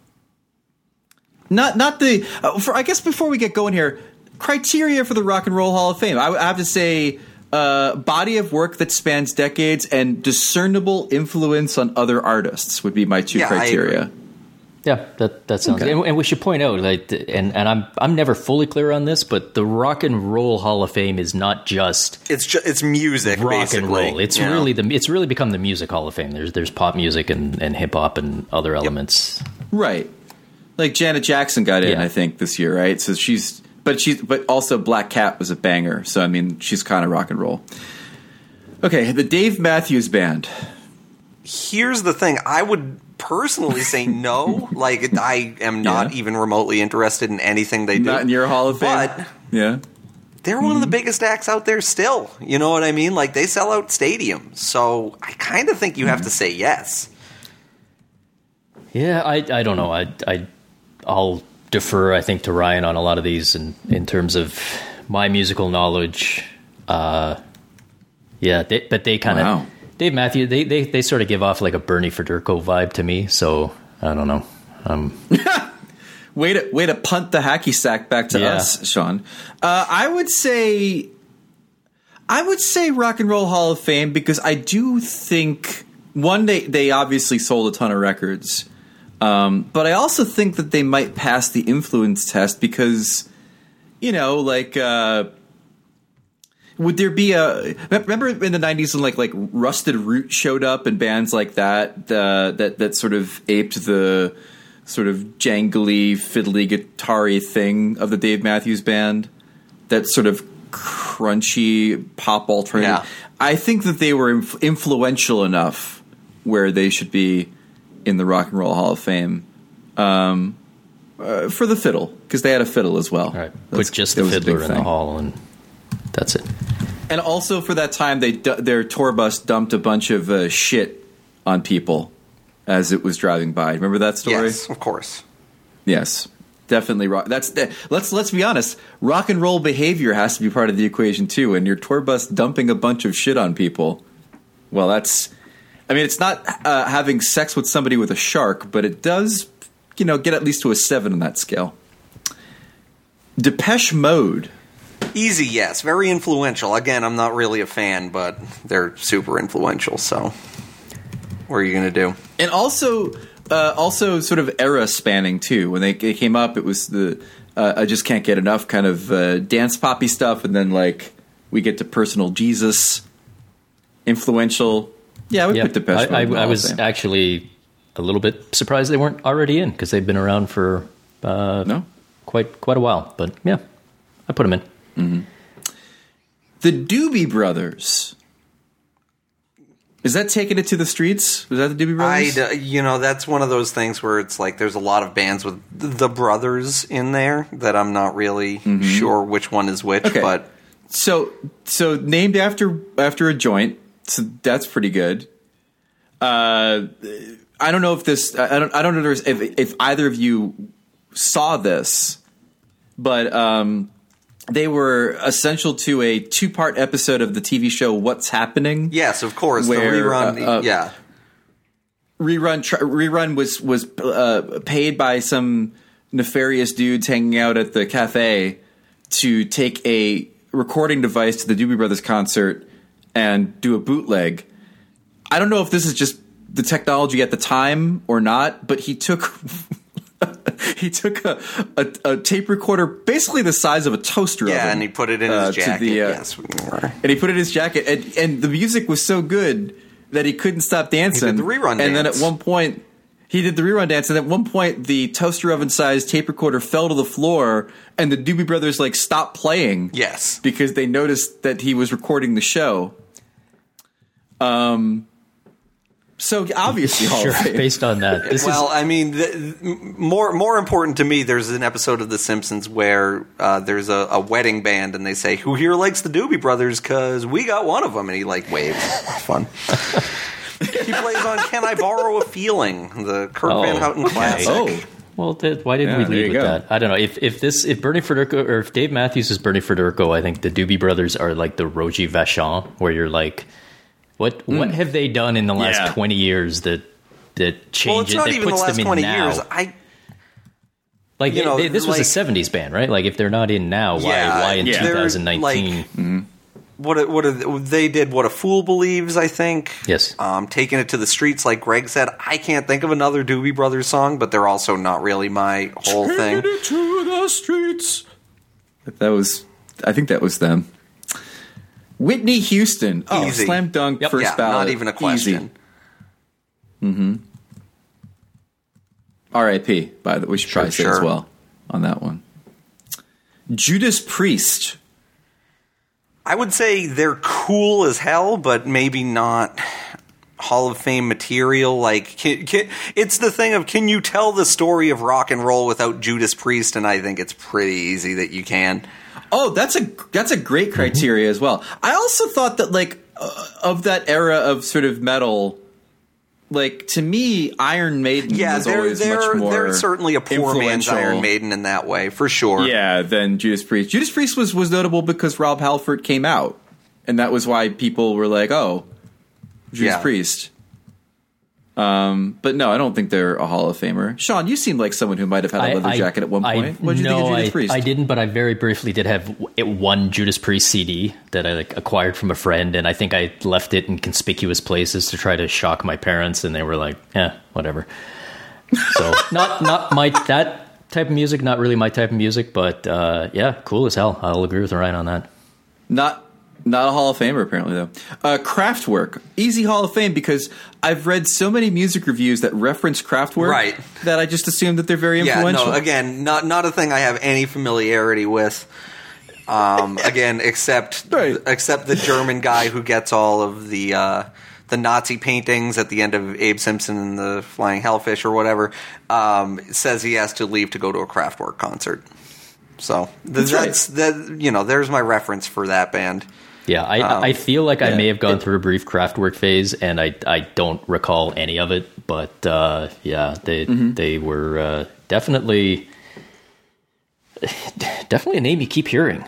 Speaker 2: Not, not the. Uh, for I guess before we get going here, criteria for the Rock and Roll Hall of Fame. I, I have to say, uh, body of work that spans decades and discernible influence on other artists would be my two
Speaker 3: yeah,
Speaker 2: criteria.
Speaker 4: Yeah, that that sounds. Okay. And, and we should point out, like, and and I'm I'm never fully clear on this, but the Rock and Roll Hall of Fame is not just
Speaker 3: it's just it's music,
Speaker 4: rock
Speaker 3: basically.
Speaker 4: and roll. It's
Speaker 3: yeah.
Speaker 4: really the it's really become the music Hall of Fame. There's there's pop music and, and hip hop and other elements.
Speaker 2: Yep. Right. Like Janet Jackson got in,
Speaker 4: yeah.
Speaker 2: I think, this year, right? So she's, but she's, but also Black Cat was a banger. So I mean, she's kind of rock and roll. Okay, the Dave Matthews Band.
Speaker 3: Here's the thing: I would personally say no. Like, I am not
Speaker 2: yeah.
Speaker 3: even remotely interested in anything they do.
Speaker 2: Not in your Hall of Fame,
Speaker 3: but
Speaker 2: yeah,
Speaker 3: they're one mm-hmm. of the biggest acts out there still. You know what I mean? Like, they sell out stadiums, so I kind of think you mm-hmm. have to say yes.
Speaker 4: Yeah, I I don't know. I I. I'll defer, I think, to Ryan on a lot of these in, in terms of my musical knowledge. Uh, yeah, they, but they kind of
Speaker 2: wow.
Speaker 4: Dave Matthews. They, they they sort of give off like a Bernie Federko vibe to me. So I don't know. Um,
Speaker 2: way to way to punt the hacky sack back to
Speaker 4: yeah.
Speaker 2: us, Sean. Uh, I would say, I would say Rock and Roll Hall of Fame because I do think one they they obviously sold a ton of records. Um, but I also think that they might pass the influence test because, you know, like, uh, would there be a remember in the nineties when like like Rusted Root showed up and bands like that uh, that that sort of aped the sort of jangly, fiddly, guitar-y thing of the Dave Matthews Band, that sort of crunchy pop alternative.
Speaker 3: Yeah.
Speaker 2: I think that they were inf- influential enough where they should be in the Rock and Roll Hall of Fame um, uh, for the fiddle, because they had a fiddle as well.
Speaker 4: All right,
Speaker 2: That's,
Speaker 4: put just the fiddler in
Speaker 2: thing.
Speaker 4: the hall, and that's it.
Speaker 2: And also for that time, they their tour bus dumped a bunch of uh, shit on people as it was driving by. Remember that story?
Speaker 3: Yes, of course.
Speaker 2: Yes, definitely. Rock. That's that, let's let's be honest. Rock and roll behavior has to be part of the equation too. And your tour bus dumping a bunch of shit on people. Well, that's. I mean, it's not uh, having sex with somebody with a shark, but it does, you know, get at least to a seven on that scale. Depeche Mode.
Speaker 3: Easy, yes. Very influential. Again, I'm not really a fan, but they're super influential, so what are you going to do?
Speaker 2: And also, uh, also sort of era spanning, too. When they, they came up, it was the uh, I Just Can't Get Enough kind of uh, dance poppy stuff, and then, like, we get to Personal Jesus. Influential. Yeah, we
Speaker 4: yeah,
Speaker 2: put Depeche Mode.
Speaker 4: I, I,
Speaker 2: in the
Speaker 4: I
Speaker 2: Hall
Speaker 4: was
Speaker 2: of Fame.
Speaker 4: actually a little bit surprised they weren't already in, because they've been around for uh,
Speaker 2: No?
Speaker 4: quite quite a while. But, yeah, I put them in.
Speaker 2: Mm-hmm. The Doobie Brothers. Is that taking it to the streets? Was that the Doobie Brothers?
Speaker 3: I, you know, that's one of those things where it's like there's a lot of bands with the brothers in there that I'm not really mm-hmm. sure which one is which.
Speaker 2: Okay.
Speaker 3: But
Speaker 2: so so named after after a joint. So that's pretty good. Uh, I don't know if this. I don't. I don't know if, if either of you saw this, but. Um, They were essential to a two-part episode of the T V show What's Happening.
Speaker 3: Yes, of course.
Speaker 2: Where,
Speaker 3: the rerun,
Speaker 2: uh, uh,
Speaker 3: yeah.
Speaker 2: Rerun tr- rerun was was uh, paid by some nefarious dudes hanging out at the cafe to take a recording device to the Doobie Brothers concert and do a bootleg. I don't know if this is just the technology at the time or not, but he took... He took a, a, a tape recorder, basically the size of a toaster
Speaker 3: yeah,
Speaker 2: oven.
Speaker 3: and he put it in
Speaker 2: uh,
Speaker 3: his jacket.
Speaker 2: The, uh,
Speaker 3: yes,
Speaker 2: and he put it in his jacket, and, and the music was so good that he couldn't stop dancing.
Speaker 3: He did the rerun
Speaker 2: and
Speaker 3: dance.
Speaker 2: And then at one point, he did the rerun dance, and at one point, the toaster oven-sized tape recorder fell to the floor, and the Doobie Brothers like stopped playing.
Speaker 3: Yes,
Speaker 2: because they noticed that he was recording the show. Um. So obviously, Hall
Speaker 4: sure.
Speaker 2: of Fame.
Speaker 4: Based on that, this
Speaker 3: well,
Speaker 4: is,
Speaker 3: I mean, the, more more important to me, there's an episode of The Simpsons where uh, there's a, a wedding band, and they say, "Who here likes the Doobie Brothers? Because we got one of them." And he like waves. Fun. He plays on "Can I Borrow a Feeling?" the Kurt
Speaker 4: Oh,
Speaker 3: Van Houten
Speaker 4: okay.
Speaker 3: classic.
Speaker 2: Oh.
Speaker 4: well, th- why didn't
Speaker 2: Yeah,
Speaker 4: we
Speaker 2: there
Speaker 4: lead
Speaker 2: you
Speaker 4: with
Speaker 2: go.
Speaker 4: that? I don't know. If if this if Bernie Federico or if Dave Matthews is Bernie Federico, I think the Doobie Brothers are like the Roger Vachon, where you're like, what what have they done in the last
Speaker 2: Yeah.
Speaker 4: twenty years that that change
Speaker 3: Well, it's
Speaker 4: it?
Speaker 3: not
Speaker 4: that
Speaker 3: even the
Speaker 4: puts
Speaker 3: last
Speaker 4: them in
Speaker 3: twenty
Speaker 4: now?
Speaker 3: years. I
Speaker 4: Like
Speaker 3: you know,
Speaker 4: they, this was a
Speaker 3: like-
Speaker 4: seventies band, right? Like if they're not in now, why
Speaker 3: Yeah,
Speaker 4: why in
Speaker 3: yeah. They're,
Speaker 4: twenty nineteen?
Speaker 3: what a- what a- they did, what a fool believes. I think.
Speaker 4: Yes.
Speaker 3: Um, taking it to the streets, like Greg said. I can't think of another Doobie Brothers song, but they're also not really my whole thing.
Speaker 2: Take it to the streets. That was, I think that was them. Whitney Houston. Oh,
Speaker 3: Easy.
Speaker 2: slam dunk,
Speaker 4: Yep.
Speaker 2: first
Speaker 3: Yeah,
Speaker 2: ballot.
Speaker 3: not even a question.
Speaker 2: Mm-hmm. R I P, by the way, we should probably say
Speaker 3: sure.
Speaker 2: as well on that one. Judas Priest.
Speaker 3: I would say they're cool as hell, but maybe not Hall of Fame material. Like, can, can, it's the thing of, can you tell the story of rock and roll without Judas Priest? And I think it's pretty easy that you can.
Speaker 2: Oh, that's a that's a great criteria as well. I also thought that, like, uh, of that era of sort of metal, like, to me, Iron Maiden
Speaker 3: Yeah,
Speaker 2: was
Speaker 3: they're,
Speaker 2: always
Speaker 3: they're,
Speaker 2: much more
Speaker 3: they're certainly a poor man's
Speaker 2: influential.
Speaker 3: Iron Maiden in that way, for sure.
Speaker 2: Yeah, than Judas Priest. Judas Priest was, was notable because Rob Halford came out, and that was why people were like, oh, Judas
Speaker 3: Yeah.
Speaker 2: Priest. Um, but no, I don't think they're a Hall of Famer. Sean, you seemed like someone who might have had a
Speaker 4: I-
Speaker 2: leather
Speaker 4: I-
Speaker 2: jacket at one
Speaker 4: I-
Speaker 2: point. What did you
Speaker 4: no,
Speaker 2: think of Judas
Speaker 4: I,
Speaker 2: Priest?
Speaker 4: I didn't, but I very briefly did have w- one Judas Priest C D that I like acquired from a friend, and I think I left it in conspicuous places to try to shock my parents, and they were like, "Yeah, whatever." So not not my that type of music, not really my type of music, but uh, yeah, cool as hell. I'll agree with Ryan on that.
Speaker 2: Not not a Hall of Famer, apparently, though. Uh, Kraftwerk. Easy Hall of Fame because I've read so many music reviews that reference Kraftwerk
Speaker 3: Right.
Speaker 2: that I just assume that they're very
Speaker 3: Yeah,
Speaker 2: influential.
Speaker 3: no, again, not not a thing I have any familiarity with. Um, again, except
Speaker 2: Right.
Speaker 3: except the German guy who gets all of the uh, the Nazi paintings at the end of Abe Simpson and the Flying Hellfish or whatever, um, says he has to leave to go to a Kraftwerk concert. So th-
Speaker 2: That's
Speaker 3: that's,
Speaker 2: right.
Speaker 3: that. You know, there's my reference for that band.
Speaker 4: Yeah, I, um, I feel like yeah, I may have gone it, through a brief Kraftwerk phase, and I I don't recall any of it. But uh, yeah, they mm-hmm. they were uh, definitely definitely a name you keep hearing.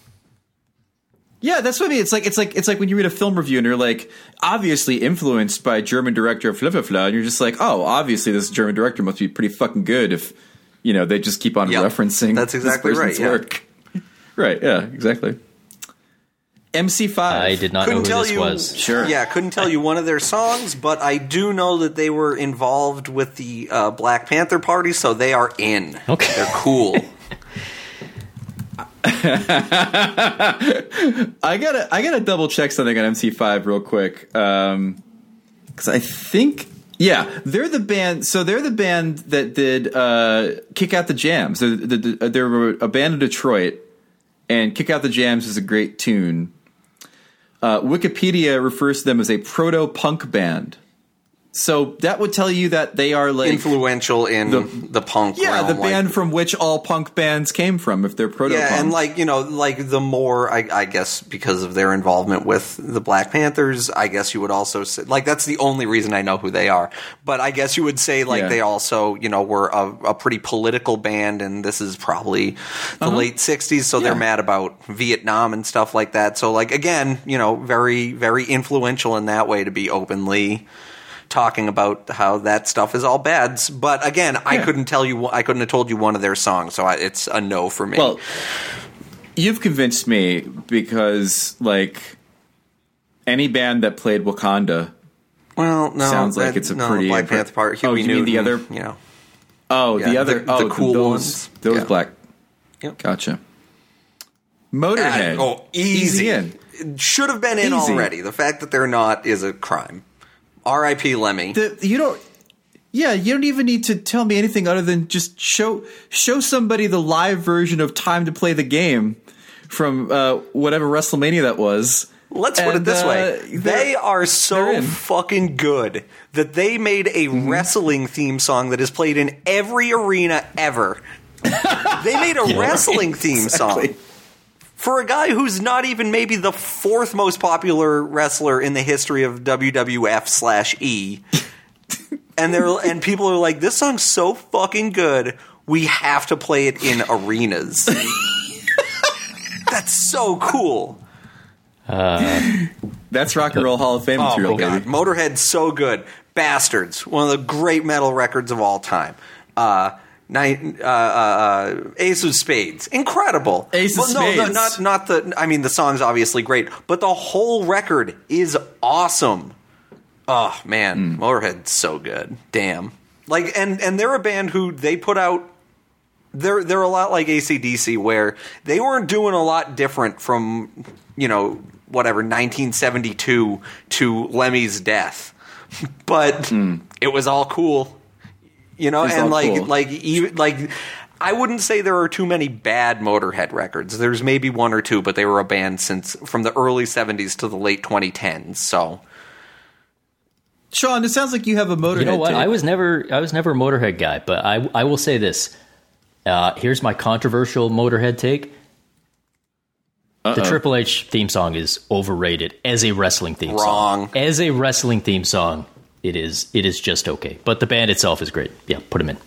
Speaker 2: Yeah, that's what I mean. It's like it's like it's like when you read a film review and you're like, obviously influenced by German director Fla Fla Fla, and you're just like, oh, obviously this German director must be pretty fucking good if you know they just keep on yep, referencing.
Speaker 3: That's exactly
Speaker 2: this person's
Speaker 3: right.
Speaker 2: Work. Yeah. Right. Yeah. Exactly. M C five.
Speaker 4: I did not
Speaker 3: couldn't
Speaker 4: know who
Speaker 3: tell
Speaker 4: this
Speaker 3: you,
Speaker 4: was.
Speaker 2: Sure.
Speaker 3: Yeah, couldn't tell you one of their songs, but I do know that they were involved with the uh, Black Panther Party, so they are in.
Speaker 4: Okay.
Speaker 3: They're cool.
Speaker 2: I gotta I gotta double check something on M C five real quick. Um, because I think yeah, they're the band. So they're the band that did uh, Kick Out the Jams. They're, they're, they're a band in Detroit, and Kick Out the Jams is a great tune. Uh, Wikipedia refers to them as a proto-punk band. So that would tell you that they are like
Speaker 3: influential in the, the punk.
Speaker 2: Yeah,
Speaker 3: realm,
Speaker 2: the band
Speaker 3: like,
Speaker 2: from which all punk bands came from, if they're proto-punk.
Speaker 3: Yeah, and like you know, like the more I, I guess because of their involvement with the Black Panthers, I guess you would also say like that's the only reason I know who they are. But I guess you would say like yeah. they also you know were a, a pretty political band, and this is probably the uh-huh. late sixties, so yeah. they're mad about Vietnam and stuff like that. So like again, you know, very very influential in that way to be openly talking about how that stuff is all bad. But again, yeah. I couldn't tell you, I couldn't have told you one of their songs, so I, it's a no for me.
Speaker 2: Well, you've convinced me because, like, any band that played Wakanda
Speaker 3: well, no,
Speaker 2: sounds like
Speaker 3: that,
Speaker 2: it's a
Speaker 3: no,
Speaker 2: pretty...
Speaker 3: Black Panther part, Huey
Speaker 2: oh, you
Speaker 3: Newton,
Speaker 2: mean the other...
Speaker 3: You know.
Speaker 2: Oh,
Speaker 3: yeah,
Speaker 2: the other...
Speaker 3: The,
Speaker 2: oh,
Speaker 3: the cool
Speaker 2: those,
Speaker 3: ones.
Speaker 2: Those
Speaker 3: yeah.
Speaker 2: black...
Speaker 3: Yep.
Speaker 2: Gotcha. Motorhead.
Speaker 3: Uh, oh, easy.
Speaker 2: easy in.
Speaker 3: It should have been in easy. already. The fact that they're not is a crime. R I P Lemmy.
Speaker 2: The, you don't. Yeah, you don't even need to tell me anything other than just show show somebody the live version of "Time to Play the Game" from uh, whatever WrestleMania that was.
Speaker 3: Let's and, put it this uh, way: they are so fucking good that they made a mm-hmm. wrestling theme song that is played in every arena ever. They made a yeah, wrestling right. theme exactly. song. For a guy who's not even maybe the fourth most popular wrestler in the history of W W F slash E, and they're and people are like, this song's so fucking good, we have to play it in arenas. That's so cool.
Speaker 2: Uh, That's Rock and Roll Hall of Fame material,
Speaker 3: oh my God.
Speaker 2: baby.
Speaker 3: Motorhead's so good. Bastards, one of the great metal records of all time. Uh, Night, uh, uh, Ace of Spades, incredible.
Speaker 2: Ace of
Speaker 3: well, no,
Speaker 2: Spades,
Speaker 3: no, not not the. I mean, the song's obviously great, but the whole record is awesome. Oh man, mm. Motorhead's so good. Damn, like, and and they're a band who they put out. They're they're a lot like A C D C, where they weren't doing a lot different from you know whatever nineteen seventy-two to Lemmy's death, but mm. it was all cool. You know, and like, cool. like, even like, I wouldn't say there are too many bad Motorhead records. There's maybe one or two, but they were a band since from the early seventies to the late twenty tens. So,
Speaker 2: Sean, it sounds like you have a Motorhead.
Speaker 4: You know what?
Speaker 2: Tape.
Speaker 4: I was never, I was never a Motorhead guy, but I, I will say this. Uh, here's my controversial Motorhead take. Uh-oh. The Triple H theme song is overrated as a wrestling theme
Speaker 3: Wrong.
Speaker 4: song. As a wrestling theme song. It is it is just okay. But the band itself is great. Yeah, put them in.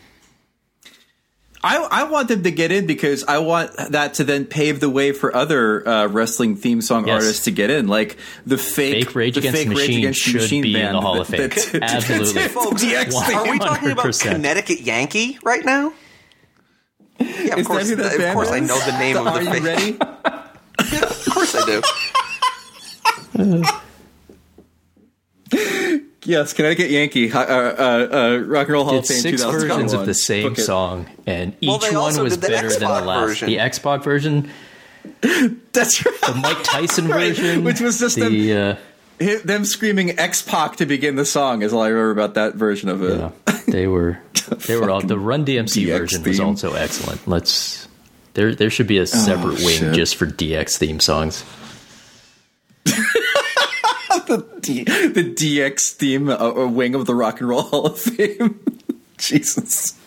Speaker 2: I, I want them to get in because I want that to then pave the way for other uh, wrestling theme song yes. artists to get in. Like the fake,
Speaker 4: fake Rage
Speaker 2: the
Speaker 4: Against
Speaker 2: fake
Speaker 4: the Machine
Speaker 2: Rage Against
Speaker 4: should
Speaker 2: the Machine
Speaker 4: be
Speaker 2: band
Speaker 4: in the Hall of Fame.
Speaker 2: That,
Speaker 4: Absolutely.
Speaker 3: Folks, are we talking about Connecticut Yankee right now? Yeah, of
Speaker 2: is
Speaker 3: course.
Speaker 2: That that
Speaker 3: of course,
Speaker 2: is?
Speaker 3: I know the name
Speaker 2: the,
Speaker 3: of the
Speaker 2: Are
Speaker 3: fake.
Speaker 2: you ready?
Speaker 3: Yeah, of course I do.
Speaker 2: Yes, Connecticut Yankee, uh, uh, uh, Rock and Roll Hall
Speaker 4: did
Speaker 2: of Fame.
Speaker 4: Six versions of the same song, and each well, one was better X-Pac than the last.
Speaker 3: Version.
Speaker 4: The X-Pac version,
Speaker 2: that's right.
Speaker 4: The Mike Tyson
Speaker 2: right.
Speaker 4: version,
Speaker 2: which was just
Speaker 4: the,
Speaker 2: them, uh, them screaming X-Pac to begin the song. Is all I remember about that version of it.
Speaker 4: Yeah, they were, they were all. The Run D M C
Speaker 2: D X
Speaker 4: version
Speaker 2: theme.
Speaker 4: was also excellent. Let's there, there should be a separate oh, wing shit. just for D X theme songs.
Speaker 2: the D, the D X theme, a, a wing of the Rock and Roll Hall of Fame. Jesus.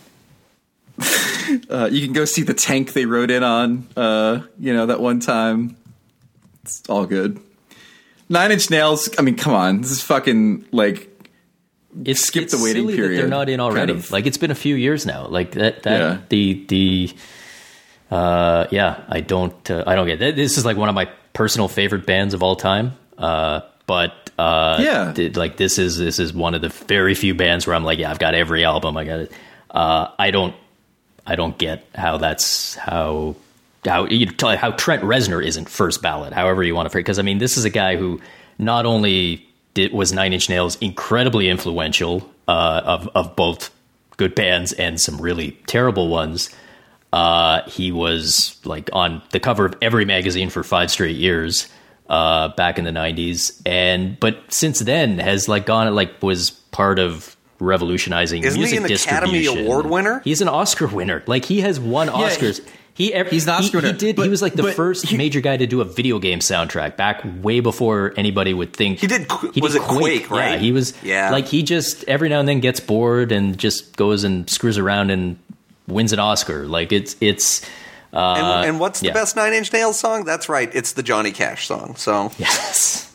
Speaker 2: Uh, you can go see the tank they rode in on, uh, you know, that one time. It's all good. Nine Inch Nails. I mean, come on. This is fucking like.
Speaker 4: It's,
Speaker 2: skip
Speaker 4: it's
Speaker 2: the waiting
Speaker 4: silly
Speaker 2: period.
Speaker 4: That they're not in already.
Speaker 2: Kind of.
Speaker 4: Like it's been a few years now. Like that. That
Speaker 2: Yeah.
Speaker 4: the the. Uh, yeah, I don't. Uh, I don't get that. This is like one of my personal favorite bands of all time. Uh, but uh,
Speaker 2: yeah,
Speaker 4: th- like this is this is one of the very few bands where I'm like, yeah, I've got every album. I got it. Uh, I don't. I don't get how that's how. How you tell how Trent Reznor isn't first ballot. However you want to phrase, because I mean, this is a guy who not only did, was Nine Inch Nails incredibly influential uh, of of both good bands and some really terrible ones. Uh, he was like on the cover of every magazine for five straight years uh, back in the nineties, and but since then has like gone like was part of revolutionizing
Speaker 3: Isn't
Speaker 4: music
Speaker 3: he an Academy
Speaker 4: distribution.
Speaker 3: Award winner?
Speaker 4: He's an Oscar winner. Like he has won
Speaker 2: Yeah,
Speaker 4: Oscars. He, ever,
Speaker 2: he's an Oscar
Speaker 4: he, he
Speaker 2: winner,
Speaker 4: did.
Speaker 2: but-
Speaker 4: he was like the
Speaker 2: but
Speaker 4: first
Speaker 2: he-
Speaker 4: major guy to do a video game soundtrack back way before anybody would think.
Speaker 3: He did Qu- was it Quake, right?
Speaker 4: Yeah, he was.
Speaker 3: Yeah.
Speaker 4: like he just every now and then gets bored and just goes and screws around and wins an Oscar. Like it's it's. Uh,
Speaker 3: And, and what's the
Speaker 4: yeah.
Speaker 3: best Nine Inch Nails song? That's right, it's the Johnny Cash song. So
Speaker 4: Yes.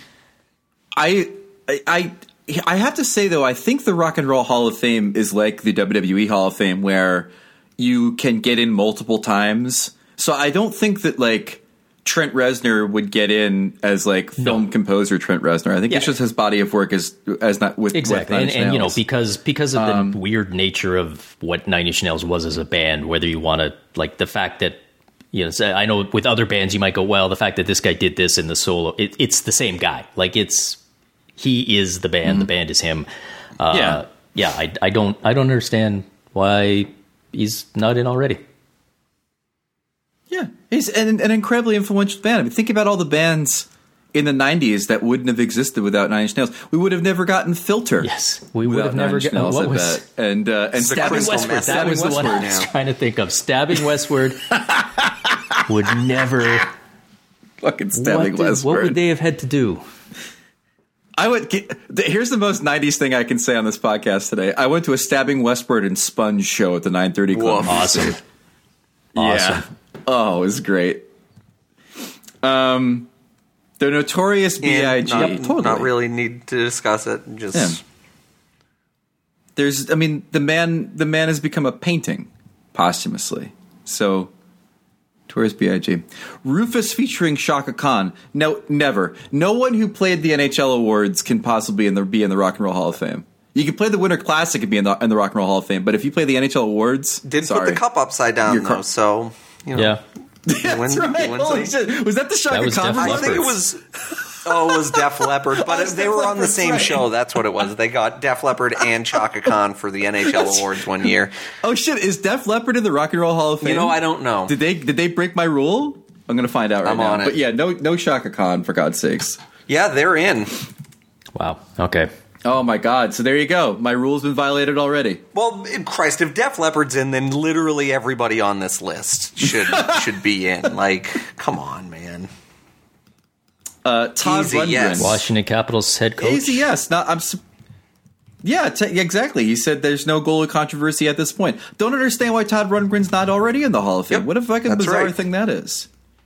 Speaker 2: I, I, I have to say though, I think the Rock and Roll Hall of Fame is like the W W E Hall of Fame, where you can get in multiple times. So I don't think that like Trent Reznor would get in as like film
Speaker 4: No.
Speaker 2: composer Trent Reznor. I think
Speaker 4: Yeah.
Speaker 2: it's just his body of work as as not with
Speaker 4: Exactly,
Speaker 2: with Nine
Speaker 4: and,
Speaker 2: Inch
Speaker 4: and you know
Speaker 2: Nails.
Speaker 4: because because of the weird nature of what Nine Inch Nails was as a band, whether you want to like the fact that you know, say, I know with other bands you might go, well, the fact that this guy did this in the solo, it, it's the same guy. Like it's he is the band, the band is him. Uh,
Speaker 2: Yeah.
Speaker 4: yeah. I, I don't I don't understand why he's not in already.
Speaker 2: Yeah, he's an, an incredibly influential band. I mean, think about all the bands in the nineties that wouldn't have existed without Nine Inch Nails. We would have never gotten Filter.
Speaker 4: Yes, we would
Speaker 2: without
Speaker 4: have never
Speaker 2: Nine Inch
Speaker 4: gotten
Speaker 2: Nails,
Speaker 4: what
Speaker 2: I
Speaker 4: was
Speaker 2: bet. And uh, and
Speaker 3: the
Speaker 2: Stabbing
Speaker 3: Crystal
Speaker 2: Westward.
Speaker 3: Method.
Speaker 4: that
Speaker 2: Stabbing
Speaker 4: was the one I
Speaker 2: Westward.
Speaker 4: was
Speaker 3: now.
Speaker 4: trying to think of. Stabbing Westward would never.
Speaker 2: Fucking
Speaker 4: What,
Speaker 2: Stabbing
Speaker 4: did-
Speaker 2: Westward.
Speaker 4: what would they have had to do?
Speaker 2: I would. Get, here's the most nineties thing I can say on this podcast today. I went to a Stabbing Westward and Sponge show at the nine thirty Club.
Speaker 3: Woof.
Speaker 4: Awesome.
Speaker 2: Yeah.
Speaker 4: Awesome.
Speaker 2: Oh, it was great. Um, the Notorious B I G.
Speaker 3: not,
Speaker 2: Yeah, totally.
Speaker 3: not really need to discuss it. Just
Speaker 2: Yeah. There's, I mean, the man, the man has become a painting posthumously. So, Notorious B I G. Rufus featuring Shaka Khan. No, never. No one who played the N H L awards can possibly in the, be in the Rock and Roll Hall of Fame. You can play the Winter Classic and be in the, in the Rock and Roll Hall of Fame, but if you play the N H L awards,
Speaker 3: did
Speaker 2: sorry.
Speaker 3: put the cup upside down
Speaker 2: Your car-
Speaker 3: though. So you know,
Speaker 4: Yeah.
Speaker 2: That's
Speaker 3: win-
Speaker 2: right.
Speaker 3: win
Speaker 2: Holy
Speaker 3: some-
Speaker 2: shit. Was that the Shaka
Speaker 4: That was
Speaker 2: Khan?
Speaker 4: Def
Speaker 3: I
Speaker 2: reference?
Speaker 3: think it was. Oh, it was Def Leppard, but
Speaker 2: was
Speaker 3: they
Speaker 2: Def
Speaker 3: were on the
Speaker 2: Leppard,
Speaker 3: same
Speaker 2: right.
Speaker 3: show. That's what it was. They got Def Leppard and Chaka Khan for the N H L awards one year.
Speaker 2: Oh shit! Is Def Leppard in the Rock and Roll Hall of Fame?
Speaker 3: You know, I don't know.
Speaker 2: Did they did they break my rule? I'm going to find out right
Speaker 3: I'm
Speaker 2: now.
Speaker 3: on it.
Speaker 2: But yeah, no no Shaka Khan for God's sakes.
Speaker 3: Yeah, they're in.
Speaker 4: Wow. Okay.
Speaker 2: Oh my God! So there you go. My rule's been violated already.
Speaker 3: Well, Christ, if Def Leppard's in, then literally everybody on this list should should be in. Like, come on, man.
Speaker 2: Uh, Todd
Speaker 3: Easy,
Speaker 2: Rundgren.
Speaker 3: yes.
Speaker 4: Washington Capitals head coach.
Speaker 2: Easy, yes. Not, I'm. su- Yeah, t- exactly. He said there's no goal of controversy at this point. Don't understand why Todd Rundgren's not already in the Hall of Fame.
Speaker 3: Yep,
Speaker 2: What a fucking
Speaker 3: that's
Speaker 2: bizarre
Speaker 3: right.
Speaker 2: thing that is.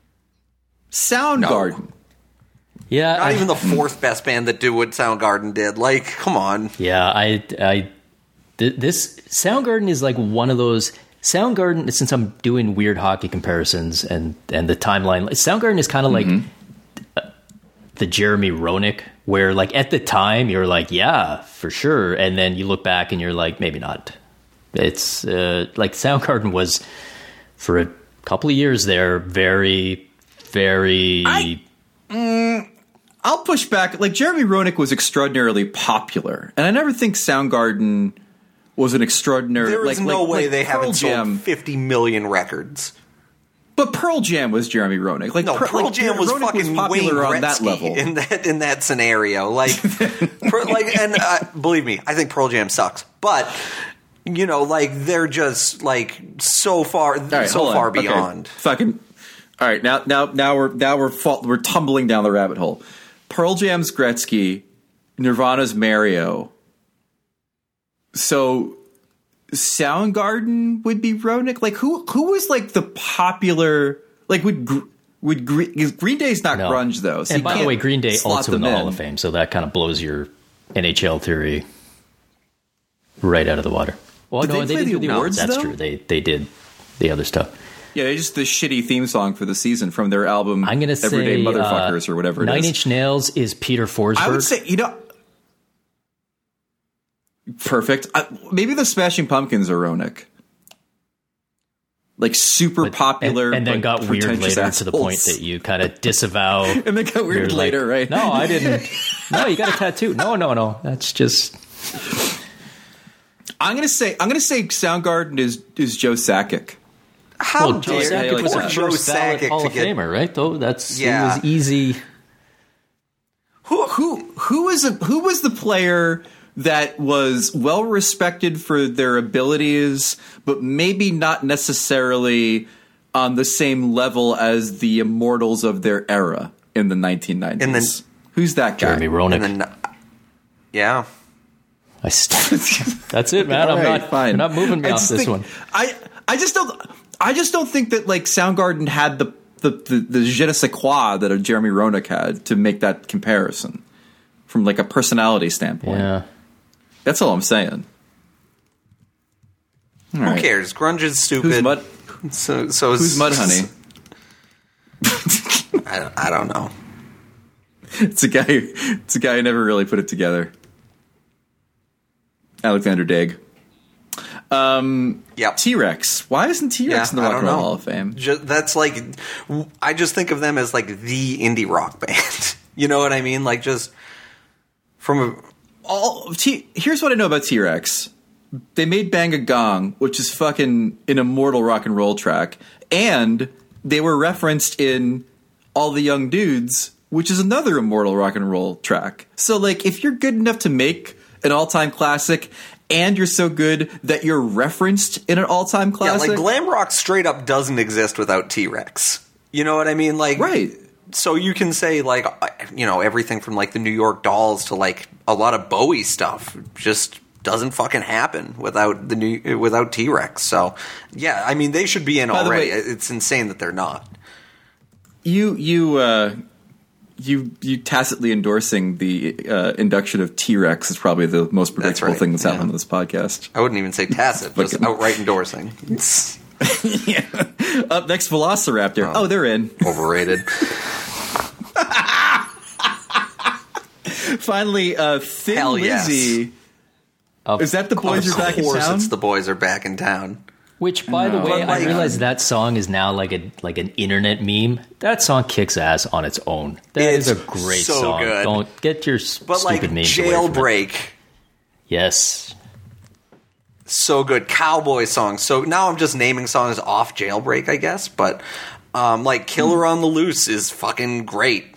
Speaker 2: Soundgarden.
Speaker 4: Yeah.
Speaker 3: Not
Speaker 4: I,
Speaker 3: even the fourth best band that did what Soundgarden did. Like, come on.
Speaker 4: Yeah, I, I, th- this Soundgarden is like one of those Soundgarden. Since I'm doing weird hockey comparisons and and the timeline, Soundgarden is kind of like uh, the Jeremy Roenick, where like at the time you're like, yeah, for sure, and then you look back and you're like, maybe not. It's uh, like Soundgarden was for a couple of years there, very, very.
Speaker 2: I- I'll push back. Like, Jeremy Roenick was extraordinarily popular, and I never think Soundgarden was an extraordinary.
Speaker 3: There is
Speaker 2: like,
Speaker 3: no
Speaker 2: like,
Speaker 3: way
Speaker 2: like
Speaker 3: they
Speaker 2: Pearl
Speaker 3: haven't
Speaker 2: Jam,
Speaker 3: sold fifty million records.
Speaker 2: But Pearl Jam was Jeremy Roenick. Like,
Speaker 3: No,
Speaker 2: Per-
Speaker 3: Pearl
Speaker 2: like,
Speaker 3: Jam was
Speaker 2: Roenick
Speaker 3: fucking
Speaker 2: popular
Speaker 3: Wayne
Speaker 2: on that
Speaker 3: Gretzky
Speaker 2: level.
Speaker 3: in that in that scenario. Like, per, like, and uh, believe me, I think Pearl Jam sucks. But you know, like they're just like so far,
Speaker 2: All right,
Speaker 3: so
Speaker 2: hold on.
Speaker 3: far
Speaker 2: Okay.
Speaker 3: beyond.
Speaker 2: Fucking. All right, now, now, now we're now we're fall, we're tumbling down the rabbit hole. Pearl Jam's Gretzky, Nirvana's Mario. So, Soundgarden would be Roenick. Like, who who was like the popular? Like, would Gr- Would Green, Green Day's not
Speaker 4: No.
Speaker 2: grunge though? So
Speaker 4: and
Speaker 2: you
Speaker 4: by the
Speaker 2: can't
Speaker 4: way, Green Day
Speaker 2: slot
Speaker 4: also in
Speaker 2: them
Speaker 4: the Hall of Fame, so that kind of blows your N H L theory right out of the water. Well,
Speaker 2: Did
Speaker 4: no,
Speaker 2: they
Speaker 4: they,
Speaker 2: play
Speaker 4: didn't
Speaker 2: the
Speaker 4: do the
Speaker 2: awards,
Speaker 4: awards. That's
Speaker 2: though?
Speaker 4: true. They they did the other stuff.
Speaker 2: Yeah, it's just the shitty theme song for the season from their album
Speaker 4: I'm going to say
Speaker 2: Everyday Motherfuckers
Speaker 4: uh,
Speaker 2: or whatever it
Speaker 4: Nine
Speaker 2: is.
Speaker 4: Inch Nails is Peter Forsberg.
Speaker 2: I would say, you know, perfect. Uh, maybe the Smashing Pumpkins are Ronick. Like super
Speaker 4: But-
Speaker 2: popular,
Speaker 4: and, and then
Speaker 2: but
Speaker 4: got weird
Speaker 2: pretentious
Speaker 4: later to the point
Speaker 2: assholes.
Speaker 4: that you kind of disavow.
Speaker 2: And then got weird
Speaker 4: You're like,
Speaker 2: later, right?
Speaker 4: No, I didn't. No, you got a tattoo. No, no, no. That's just.
Speaker 2: I'm gonna say I'm gonna say Soundgarden is is Joe Sakic.
Speaker 3: How
Speaker 4: Well, Joe
Speaker 3: dare
Speaker 2: Sakic
Speaker 4: Sakic was
Speaker 2: poor
Speaker 4: a
Speaker 3: Joe
Speaker 4: first ballot
Speaker 3: Sakic
Speaker 4: Hall
Speaker 3: to
Speaker 4: of
Speaker 3: get
Speaker 4: Famer, right? Though that's
Speaker 3: Yeah.
Speaker 4: it was easy.
Speaker 2: Who who who is a who was the player that was well respected for their abilities, but maybe not necessarily on the same level as the immortals of their era in the nineteen nineties?
Speaker 3: In the-
Speaker 2: Who's that guy?
Speaker 4: Jeremy Roenick.
Speaker 3: and then yeah.
Speaker 4: I st- that's it, man.
Speaker 2: All
Speaker 4: I'm
Speaker 2: right,
Speaker 4: not.
Speaker 2: fine.
Speaker 4: You're not moving me
Speaker 2: I
Speaker 4: off
Speaker 2: just
Speaker 4: this
Speaker 2: think-
Speaker 4: one.
Speaker 2: I I just don't I just don't think that like Soundgarden had the the the, the je ne sais quoi that a Jeremy Roenick had to make that comparison from like a personality standpoint.
Speaker 4: Yeah.
Speaker 2: That's all I'm saying. All
Speaker 3: Who
Speaker 2: right.
Speaker 3: cares? Grunge is stupid.
Speaker 2: Who's Mud?
Speaker 3: So, so
Speaker 2: Who's Mudhoney?
Speaker 3: I don't, I don't know.
Speaker 2: It's a guy. It's a guy who never really put it together. Alexander Daig. Um,
Speaker 3: Yep.
Speaker 2: T-Rex. Why isn't T-Rex
Speaker 3: Yeah,
Speaker 2: in the
Speaker 3: I
Speaker 2: Rock
Speaker 3: don't
Speaker 2: and Roll
Speaker 3: know.
Speaker 2: Hall of Fame?
Speaker 3: Ju- that's like, I just think of them as like the indie rock band. You know what I mean? Like just from a,
Speaker 2: All T. Here's what I know about T-Rex. They made Bang a Gong, which is fucking an immortal rock and roll track, and they were referenced in All the Young Dudes, which is another immortal rock and roll track. So, like, if you're good enough to make an all-time classic, and you're so good that you're referenced in an all-time
Speaker 3: yeah,
Speaker 2: classic,
Speaker 3: like glam rock straight up doesn't exist without T-Rex. You know what I mean? Like,
Speaker 2: right?
Speaker 3: so you can say like, you know, everything from like the New York Dolls to like a lot of Bowie stuff just doesn't fucking happen without the new without T-Rex. So yeah, I mean they should be in
Speaker 2: By the
Speaker 3: already.
Speaker 2: way-
Speaker 3: It's insane that they're not.
Speaker 2: You you uh, you you tacitly endorsing the uh, induction of T-Rex is probably the most predictable
Speaker 3: right,
Speaker 2: thing that's happened
Speaker 3: yeah.
Speaker 2: on this podcast.
Speaker 3: I wouldn't even say tacit, just
Speaker 2: Fucking-
Speaker 3: outright endorsing. It's
Speaker 2: Yeah. Up next, Velociraptor. Oh, they're in.
Speaker 3: overrated.
Speaker 2: Finally, uh, Thin
Speaker 3: Hell yes.
Speaker 2: Lizzy.
Speaker 4: Of
Speaker 2: Is that the boys
Speaker 3: Of
Speaker 2: are back in
Speaker 3: course,
Speaker 2: town?
Speaker 3: it's the boys are back in town.
Speaker 4: Which, by the
Speaker 2: know.
Speaker 4: way,
Speaker 3: But,
Speaker 4: I
Speaker 3: like-
Speaker 4: realize that song is now like a like an internet meme. That song kicks ass on its own. That is
Speaker 3: It's
Speaker 4: a great
Speaker 3: so
Speaker 4: song.
Speaker 3: good.
Speaker 4: Don't get your s-
Speaker 3: But like
Speaker 4: stupid memes away from it.
Speaker 3: Jailbreak,
Speaker 4: Yes,
Speaker 3: so good. Cowboy songs. So now I'm just naming songs off Jailbreak, I guess. But um, like Killer on the Loose is fucking great.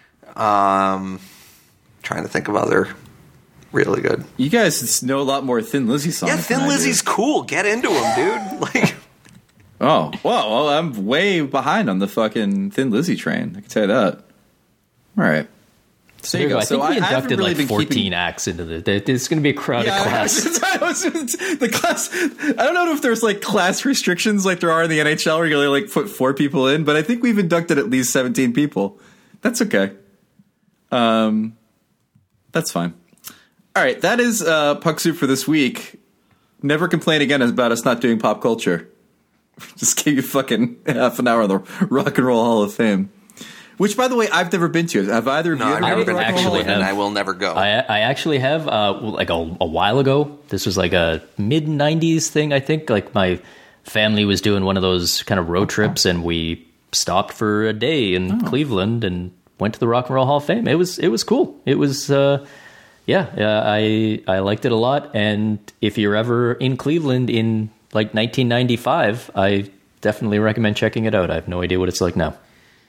Speaker 3: Um, trying to think of other really good.
Speaker 2: You guys know a lot more Thin Lizzy songs.
Speaker 3: Yeah,
Speaker 2: than
Speaker 3: Thin
Speaker 2: I do.
Speaker 3: Lizzy's cool. Get into him, dude. Like,
Speaker 2: Oh, well, well, I'm way behind on the fucking Thin Lizzy train. I can tell you that. All right. So
Speaker 4: there you go. I
Speaker 2: So
Speaker 4: think we
Speaker 2: I haven't
Speaker 4: inducted
Speaker 2: really
Speaker 4: like
Speaker 2: been
Speaker 4: fourteen
Speaker 2: keeping-
Speaker 4: acts into the. there- There's going to be a crowded
Speaker 2: Yeah,
Speaker 4: class.
Speaker 2: I was- the class. I don't know if there's like class restrictions like there are in the N H L where you only like put four people in, but I think we've inducted at least seventeen people. That's okay. Um, that's fine. All right, that is uh, Puck Soup for this week. Never complain again about us not doing pop culture. Just give you fucking half an hour on the Rock and Roll Hall of Fame. Which, by the way, I've never been to. Have either of
Speaker 3: no,
Speaker 2: you
Speaker 3: I've
Speaker 2: ever
Speaker 3: never
Speaker 2: been
Speaker 3: been
Speaker 2: to the Rock and Roll
Speaker 4: actually
Speaker 2: Hall of Fame?
Speaker 3: and
Speaker 4: have.
Speaker 3: I will never go.
Speaker 4: I, I actually have, uh, like a, a while ago. This was like a mid nineties thing, I think. Like my family was doing one of those kind of road trips, and we stopped for a day in Cleveland and went to the Rock and Roll Hall of Fame. It was it was cool. It was uh, yeah, uh, I I liked it a lot. And if you're ever in Cleveland in like nineteen ninety-five, I definitely recommend checking it out. I have no idea what it's like now.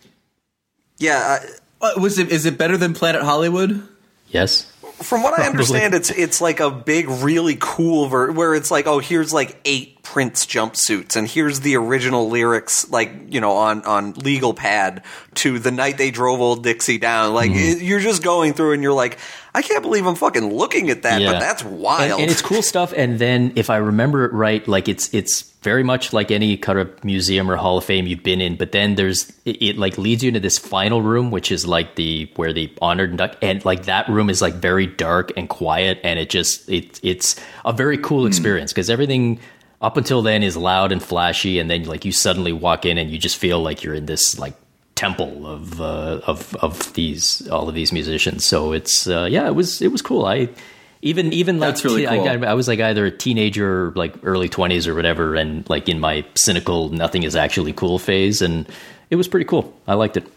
Speaker 3: yeah,
Speaker 2: Uh, was it? Is it better than Planet Hollywood?
Speaker 4: Yes.
Speaker 3: I, from what I understand, it's it's like a big, really cool ver- where it's like, oh, here's like eight Prince jumpsuits, and here's the original lyrics, like you know, on on legal pad to "The Night They Drove Old Dixie Down." Like it, you're just going through, and you're like, I can't believe I'm fucking looking at that,
Speaker 4: Yeah.
Speaker 3: but that's wild.
Speaker 4: And, and it's cool stuff. And then, if I remember it right, like it's it's very much like any kind of museum or Hall of Fame you've been in. But then there's it, it like leads you into this final room, which is like the where the honored induct, and like that room is like very dark and quiet, and it just it it's a very cool experience because everything up until then is loud and flashy, and then like you suddenly walk in and you just feel like you're in this like temple of uh, of of these all of these musicians. So it's uh, yeah, it was it was cool. I even even like
Speaker 2: That's really
Speaker 4: te-
Speaker 2: cool.
Speaker 4: I, I was like either a teenager or like early twenties or whatever, and like in my cynical nothing is actually cool phase, and it was pretty cool. I liked it.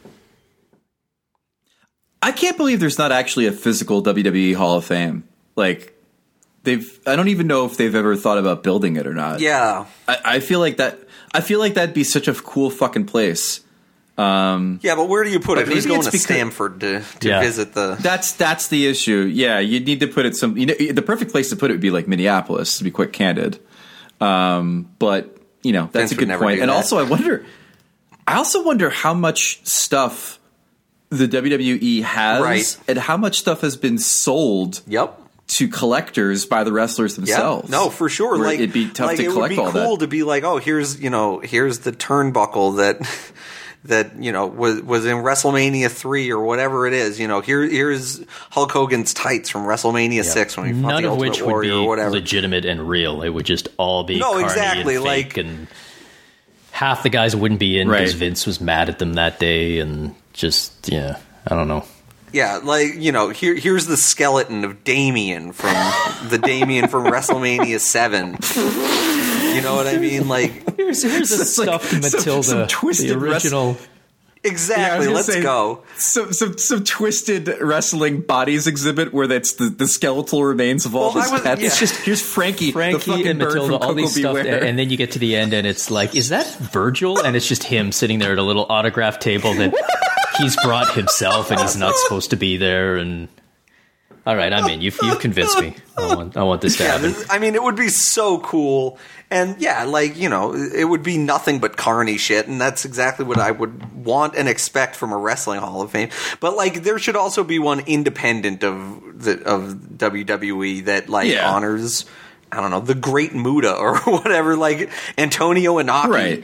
Speaker 2: I can't believe there's not actually a physical W W E Hall of Fame. Like they've, I don't even know if they've ever thought about building it or not.
Speaker 3: yeah.
Speaker 2: I, I feel like that. I feel like that'd be such a cool fucking place. Um,
Speaker 3: Yeah, but where do you put it?
Speaker 2: But
Speaker 3: Who's
Speaker 2: maybe
Speaker 3: going
Speaker 2: it's
Speaker 3: to
Speaker 2: because-
Speaker 3: Stamford to, to
Speaker 4: Yeah.
Speaker 3: visit the...
Speaker 2: That's that's the issue. Yeah, you need to put it some. You know, the perfect place to put it would be like Minneapolis. To be quite candid, um, but you know that's
Speaker 3: Vince
Speaker 2: a
Speaker 3: would
Speaker 2: good
Speaker 3: never
Speaker 2: point.
Speaker 3: do
Speaker 2: And
Speaker 3: that.
Speaker 2: also, I wonder. I also wonder how much stuff the W W E has,
Speaker 3: Right.
Speaker 2: and how much stuff has been sold
Speaker 3: Yep.
Speaker 2: to collectors by the wrestlers
Speaker 3: Yeah,
Speaker 2: themselves.
Speaker 3: no, for sure.
Speaker 2: Where
Speaker 3: Like
Speaker 2: it'd be tough
Speaker 3: like,
Speaker 2: to
Speaker 3: it
Speaker 2: collect
Speaker 3: would
Speaker 2: all
Speaker 3: be cool
Speaker 2: that.
Speaker 3: to be like, oh, here's you know, here's the turnbuckle that that you know was was in WrestleMania three or whatever it is. You know, here here's Hulk Hogan's tights from WrestleMania six when he fought
Speaker 4: None
Speaker 3: the
Speaker 4: of
Speaker 3: Ultimate
Speaker 4: which would
Speaker 3: Warrior
Speaker 4: be
Speaker 3: or whatever.
Speaker 4: legitimate and real. It would just all be
Speaker 3: No,
Speaker 4: carny
Speaker 3: exactly,
Speaker 4: and fake,
Speaker 3: like-
Speaker 4: and half the guys wouldn't be in because
Speaker 2: Right.
Speaker 4: Vince was mad at them that day, and just yeah, I don't know.
Speaker 3: Yeah, like, you know, here here's the skeleton of Damien from the Damien from WrestleMania seven. You know what I mean? Like,
Speaker 4: Here's here's the
Speaker 2: It's like
Speaker 4: stuffed
Speaker 2: some-
Speaker 4: Matilda,
Speaker 2: some twisted
Speaker 4: the original.
Speaker 3: exactly.
Speaker 2: Yeah, I was gonna
Speaker 3: Let's
Speaker 2: say,
Speaker 3: go.
Speaker 2: Some, some some twisted wrestling bodies exhibit where that's the, the skeletal remains of all
Speaker 3: Well,
Speaker 2: the
Speaker 3: I was-
Speaker 2: pets.
Speaker 3: yeah.
Speaker 2: It's just here's Frankie, the
Speaker 4: Frankie
Speaker 2: fucking
Speaker 4: and
Speaker 2: bird
Speaker 4: Matilda,
Speaker 2: from
Speaker 4: all these
Speaker 2: Coco
Speaker 4: stuff,
Speaker 2: Beware.
Speaker 4: and then you get to the end, and it's like, is that Virgil? And it's just him sitting there at a little autograph table that he's brought himself, and he's not supposed to be there. And all right, I'm in. You've you've convinced me. I want I want this to
Speaker 3: Yeah,
Speaker 4: happen.
Speaker 3: this- I mean, it would be so cool. And yeah, like, you know, it would be nothing but carny shit, and that's exactly what I would want and expect from a wrestling Hall of Fame. But like, there should also be one independent of the of W W E that like
Speaker 2: Yeah.
Speaker 3: honors, I don't know, the Great Muta or whatever, like Antonio Inoki.
Speaker 2: Right.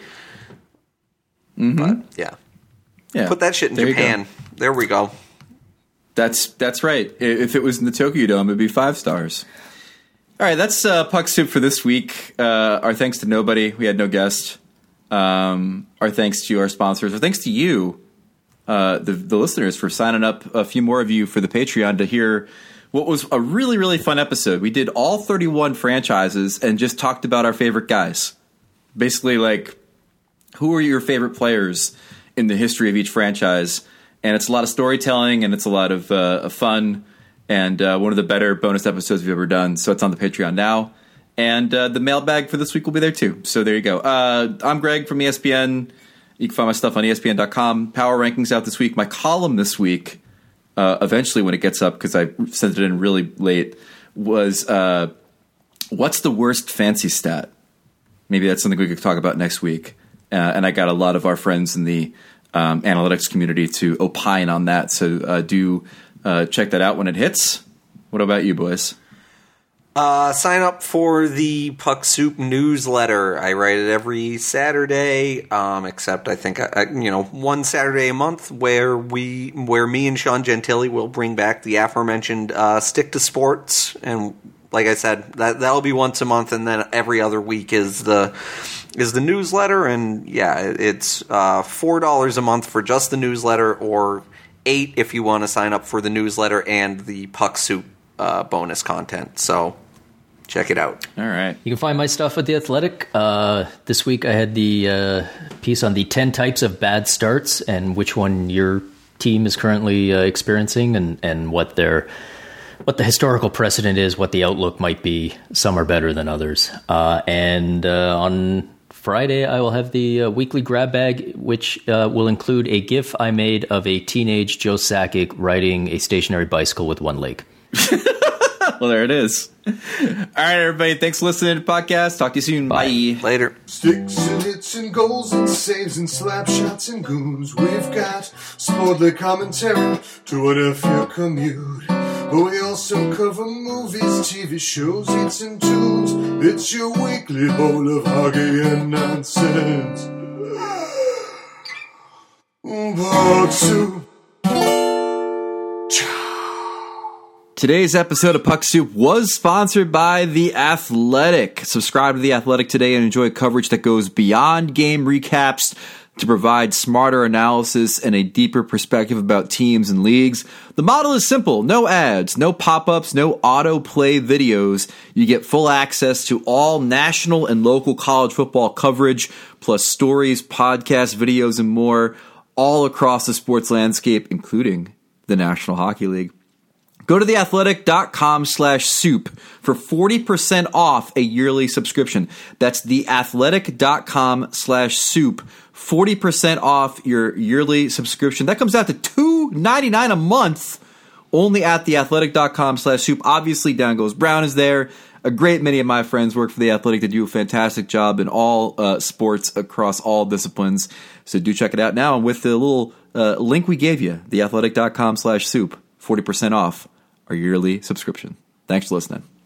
Speaker 3: But yeah,
Speaker 2: Yeah.
Speaker 3: put that shit in
Speaker 2: There you go.
Speaker 3: Japan. There we go.
Speaker 2: That's that's right. I- If it was in the Tokyo Dome, it'd be five stars. All right, that's uh, Puck Soup for this week. Uh, our thanks to nobody. We had no guest. Um, our thanks to our sponsors. Our thanks to you, uh, the, the listeners, for signing up. A few more of you for the Patreon to hear what was a really, really fun episode. We did all thirty-one franchises and just talked about our favorite guys. Basically, like, who are your favorite players in the history of each franchise? And it's a lot of storytelling, and it's a lot of, uh, of fun, and uh, one of the better bonus episodes we've ever done. So it's on the Patreon now. And uh, the mailbag for this week will be there, too. So there you go. Uh, I'm Greg from E S P N. You can find my stuff on E S P N dot com. Power Rankings out this week. My column this week, uh, eventually when it gets up, because I sent it in really late, was uh, what's the worst fancy stat? Maybe that's something we could talk about next week. Uh, and I got a lot of our friends in the um, analytics community to opine on that. So uh, do uh, check that out when it hits. What about you, boys?
Speaker 3: Uh, sign up for the Puck Soup newsletter. I write it every Saturday, um, except I think I, I, you know one Saturday a month where we where me and Sean Gentili will bring back the aforementioned uh, Stick to Sports, and like I said, that that'll be once a month, and then every other week is the is the newsletter, and yeah, it's uh, four dollars a month for just the newsletter, or eight if you want to sign up for the newsletter and the Puck Soup uh, bonus content. So. Check it out.
Speaker 2: All right.
Speaker 4: You can find my stuff at The Athletic. Uh, this week I had the uh, piece on the ten types of bad starts and which one your team is currently uh, experiencing, and, and what their what the historical precedent is, what the outlook might be. Some are better than others. Uh, and uh, on Friday I will have the uh, weekly grab bag, which uh, will include a GIF I made of a teenage Joe Sakic riding a stationary bicycle with one leg.
Speaker 2: Well, there it is. All right, everybody. Thanks for listening to the podcast. Talk to you soon.
Speaker 4: Bye.
Speaker 2: Bye.
Speaker 3: Later.
Speaker 1: Sticks and hits and goals and saves and slap shots and goons. We've got sportly commentary to what if you commute. We also cover movies, T V shows, hits and tunes. It's your weekly bowl of hockey and nonsense. Puck Soup.
Speaker 2: Today's episode of Puck Soup was sponsored by The Athletic. Subscribe to The Athletic today and enjoy coverage that goes beyond game recaps to provide smarter analysis and a deeper perspective about teams and leagues. The model is simple. No ads, no pop-ups, no autoplay videos. You get full access to all national and local college football coverage, plus stories, podcasts, videos, and more, all across the sports landscape, including the National Hockey League. Go to theathletic.com slash soup for forty percent off a yearly subscription. That's theathletic.com slash soup. forty percent off your yearly subscription. That comes out to two dollars and ninety-nine cents a month only at theathletic.com slash soup. Obviously, Dan Goes Brown is there. A great many of my friends work for The Athletic. They do a fantastic job in all uh, sports across all disciplines. So do check it out now. And with the little uh, link we gave you, theathletic.com slash soup, forty percent off our yearly subscription. Thanks for listening.